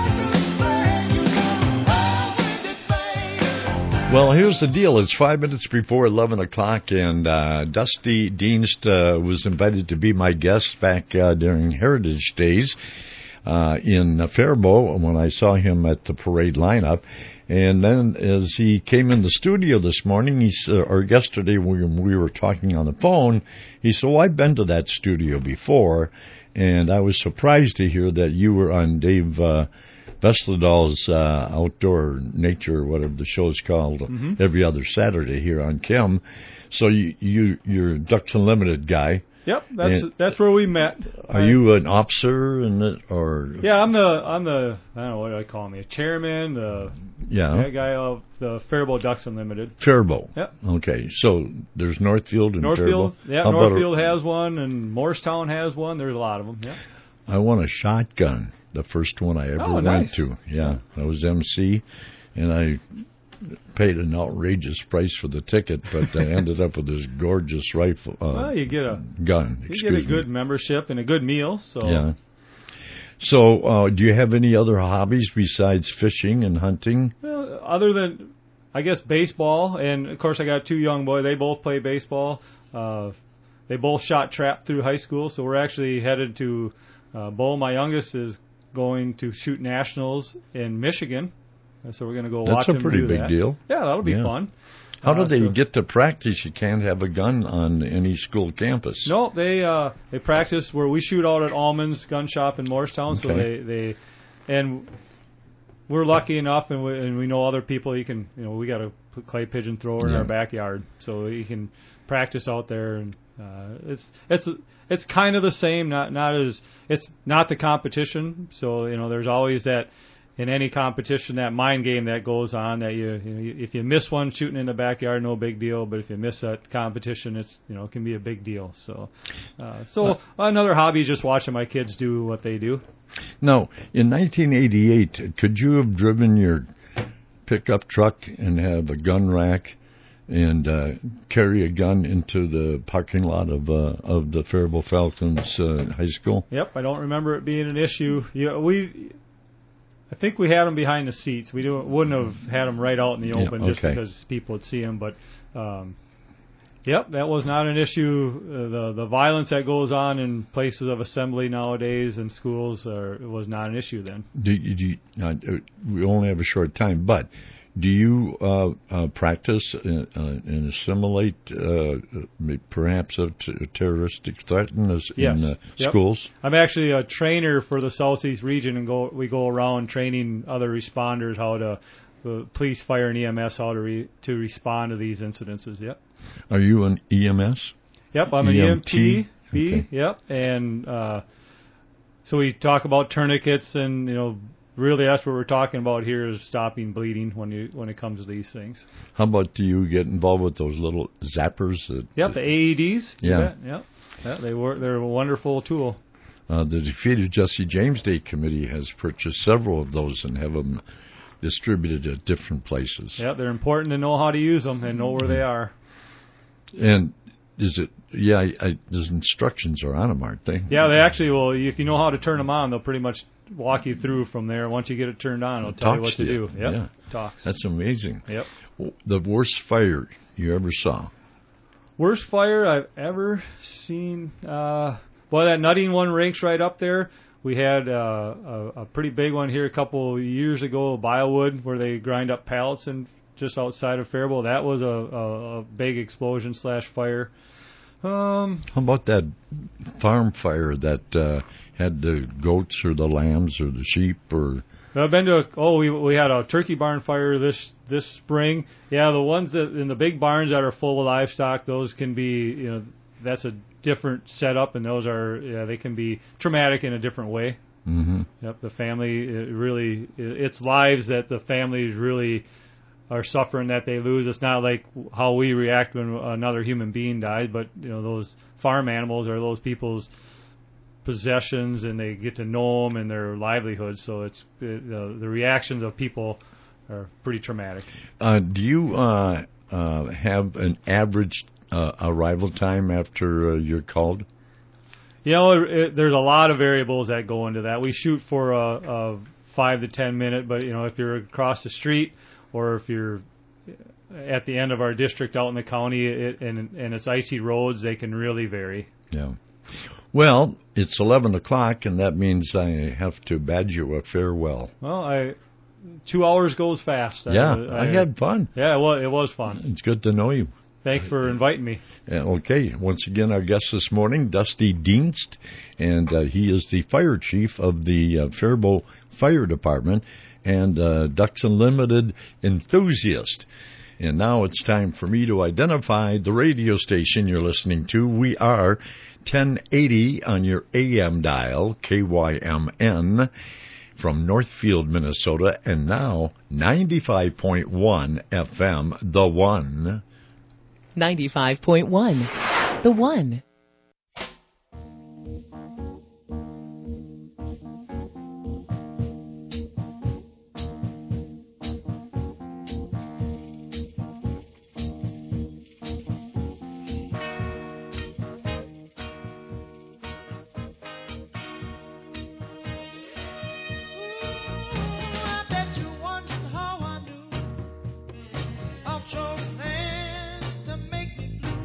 opinion. Well, here's the deal. It's five minutes before eleven o'clock, and uh, Dusty Dienst uh, was invited to be my guest back uh, during Heritage Days uh, in uh, Faribault when I saw him at the parade lineup. And then as he came in the studio this morning, he, uh, or yesterday when we were talking on the phone, he said, well, I've been to that studio before, and I was surprised to hear that you were on Dave uh, Vesledal's uh, Outdoor Nature, whatever the show's called, mm-hmm. every other Saturday here on Kim. So you, you, you're a Ducks Unlimited guy. Yep, that's and that's where we met. Are I, you an officer in it, or? Yeah, I'm the I'm the I don't know what do I call me, a chairman, the yeah guy of the Faribault Ducks Unlimited. Faribault. Yep. Okay, so there's Northfield and Northfield. Faribault. Yeah, How Northfield a, has one, and Morristown has one. There's a lot of them. Yeah. I won a shotgun, the first one I ever oh, went nice. to. Yeah, I was M C, and I paid an outrageous price for the ticket, but I ended up with this gorgeous rifle. Uh, well, you get a gun. You get a good me. membership and a good meal. So yeah. So, uh, do you have any other hobbies besides fishing and hunting? Well, other than, I guess, baseball, and of course I got two young boys. They both play baseball. Uh, they both shot trap through high school, so we're actually headed to uh, Bo. My youngest is going to shoot nationals in Michigan, so we're going to go That's watch a him pretty do big that. deal. Yeah, that'll be Yeah. fun. How do Uh, they so- get to practice? You can't have a gun on any school campus. No, they uh, they practice where we shoot out at Allman's Gun Shop in Morristown. So Okay. they, they and we're lucky enough, and we, and we know other people. You can you know we got a clay pigeon thrower in Yeah. our backyard, so you can practice out there. And uh, it's it's it's kind of the same, not not as it's not the competition. So you know there's always that. In any competition, that mind game that goes on, that you, you know, you, if you miss one shooting in the backyard, no big deal. But if you miss that competition, it's you know it can be a big deal. So, uh, so Well- another hobby is just watching my kids do what they do. No, in nineteen eighty-eight, could you have driven your pickup truck and have a gun rack and uh, carry a gun into the parking lot of uh, of the Faribault Falcons uh, High School? Yep, I don't remember it being an issue. Yeah, we. I think we had them behind the seats. We do, wouldn't have had them right out in the Yeah, open just okay. because people would see them. But, um, yep, that was not an issue. Uh, the the violence that goes on in places of assembly nowadays in schools are, it was not an issue then. Do you, do you, uh, we only have a short time, but do you uh, uh, practice uh, uh, and assimilate uh, perhaps a, t- a terroristic threat in, this, Yes. in uh, Yep. schools? I'm actually a trainer for the Southeast region, and go we go around training other responders how to, uh, police, fire, and E M S how to re, to respond to these incidences. Yep. Are you an E M S? Yep, I'm an E E M M T. B. Okay. Yep, and uh, so we talk about tourniquets, and you know, really that's what we're talking about here is stopping bleeding when you when it comes to these things. How about do you get involved with those little zappers? That, Yep, the A E Ds. you Yeah. bet, Yep. Yeah, they were they're a wonderful tool. Uh, the Defeated Jesse James Day Committee has purchased several of those and have them distributed at different places. Yeah, they're important to know how to use them and know where they are. And is it? Yeah, I, I, those instructions are on them, aren't they? Yeah, they actually will. If you know how to turn them on, they'll pretty much walk you through from there. Once you get it turned on, it'll tell you what Talks to you. do. Yep. Yeah, Talks. That's amazing. Yep. The worst fire you ever saw? Worst fire I've ever seen. Uh, well, that nutting one ranks right up there. We had uh, a, a pretty big one here a couple years ago, Biowood, where they grind up pallets and just outside of Faribault. That was a, a, a big explosion slash fire. Um, How about that farm fire that uh, had the goats or the lambs or the sheep or? I've been to a, oh we we had a turkey barn fire this this spring. Yeah, the ones that in the big barns that are full of livestock, those can be you know that's a different setup, and those are yeah they can be traumatic in a different way. Mm-hmm. Yep, the family it really it's lives that the families really are suffering that they lose. It's not like how we react when another human being dies, but you know those farm animals are those people's possessions, and they get to know them and their livelihoods. So it's it, uh, the reactions of people are pretty traumatic. Uh, do you uh, uh, have an average uh, arrival time after uh, you're called? You know, it, it, there's a lot of variables that go into that. We shoot for a, a five to ten minute, but you know, if you're across the street or if you're at the end of our district out in the county, it, and and it's icy roads, they can really vary. Yeah. Well, it's eleven o'clock, and that means I have to bid you a farewell. Well, I two hours goes fast. Yeah, I, I had fun. Yeah, well, it was fun. It's good to know you. Thanks for inviting me. Uh, okay, once again, our guest this morning, Dusty Dienst, and uh, he is the fire chief of the uh, Faribault Fire Department and uh, Ducks Unlimited enthusiast. And now it's time for me to identify the radio station you're listening to. We are ten eighty on your A M dial, K Y M N, from Northfield, Minnesota, and now ninety-five point one F M, The One. ninety-five point one, The One.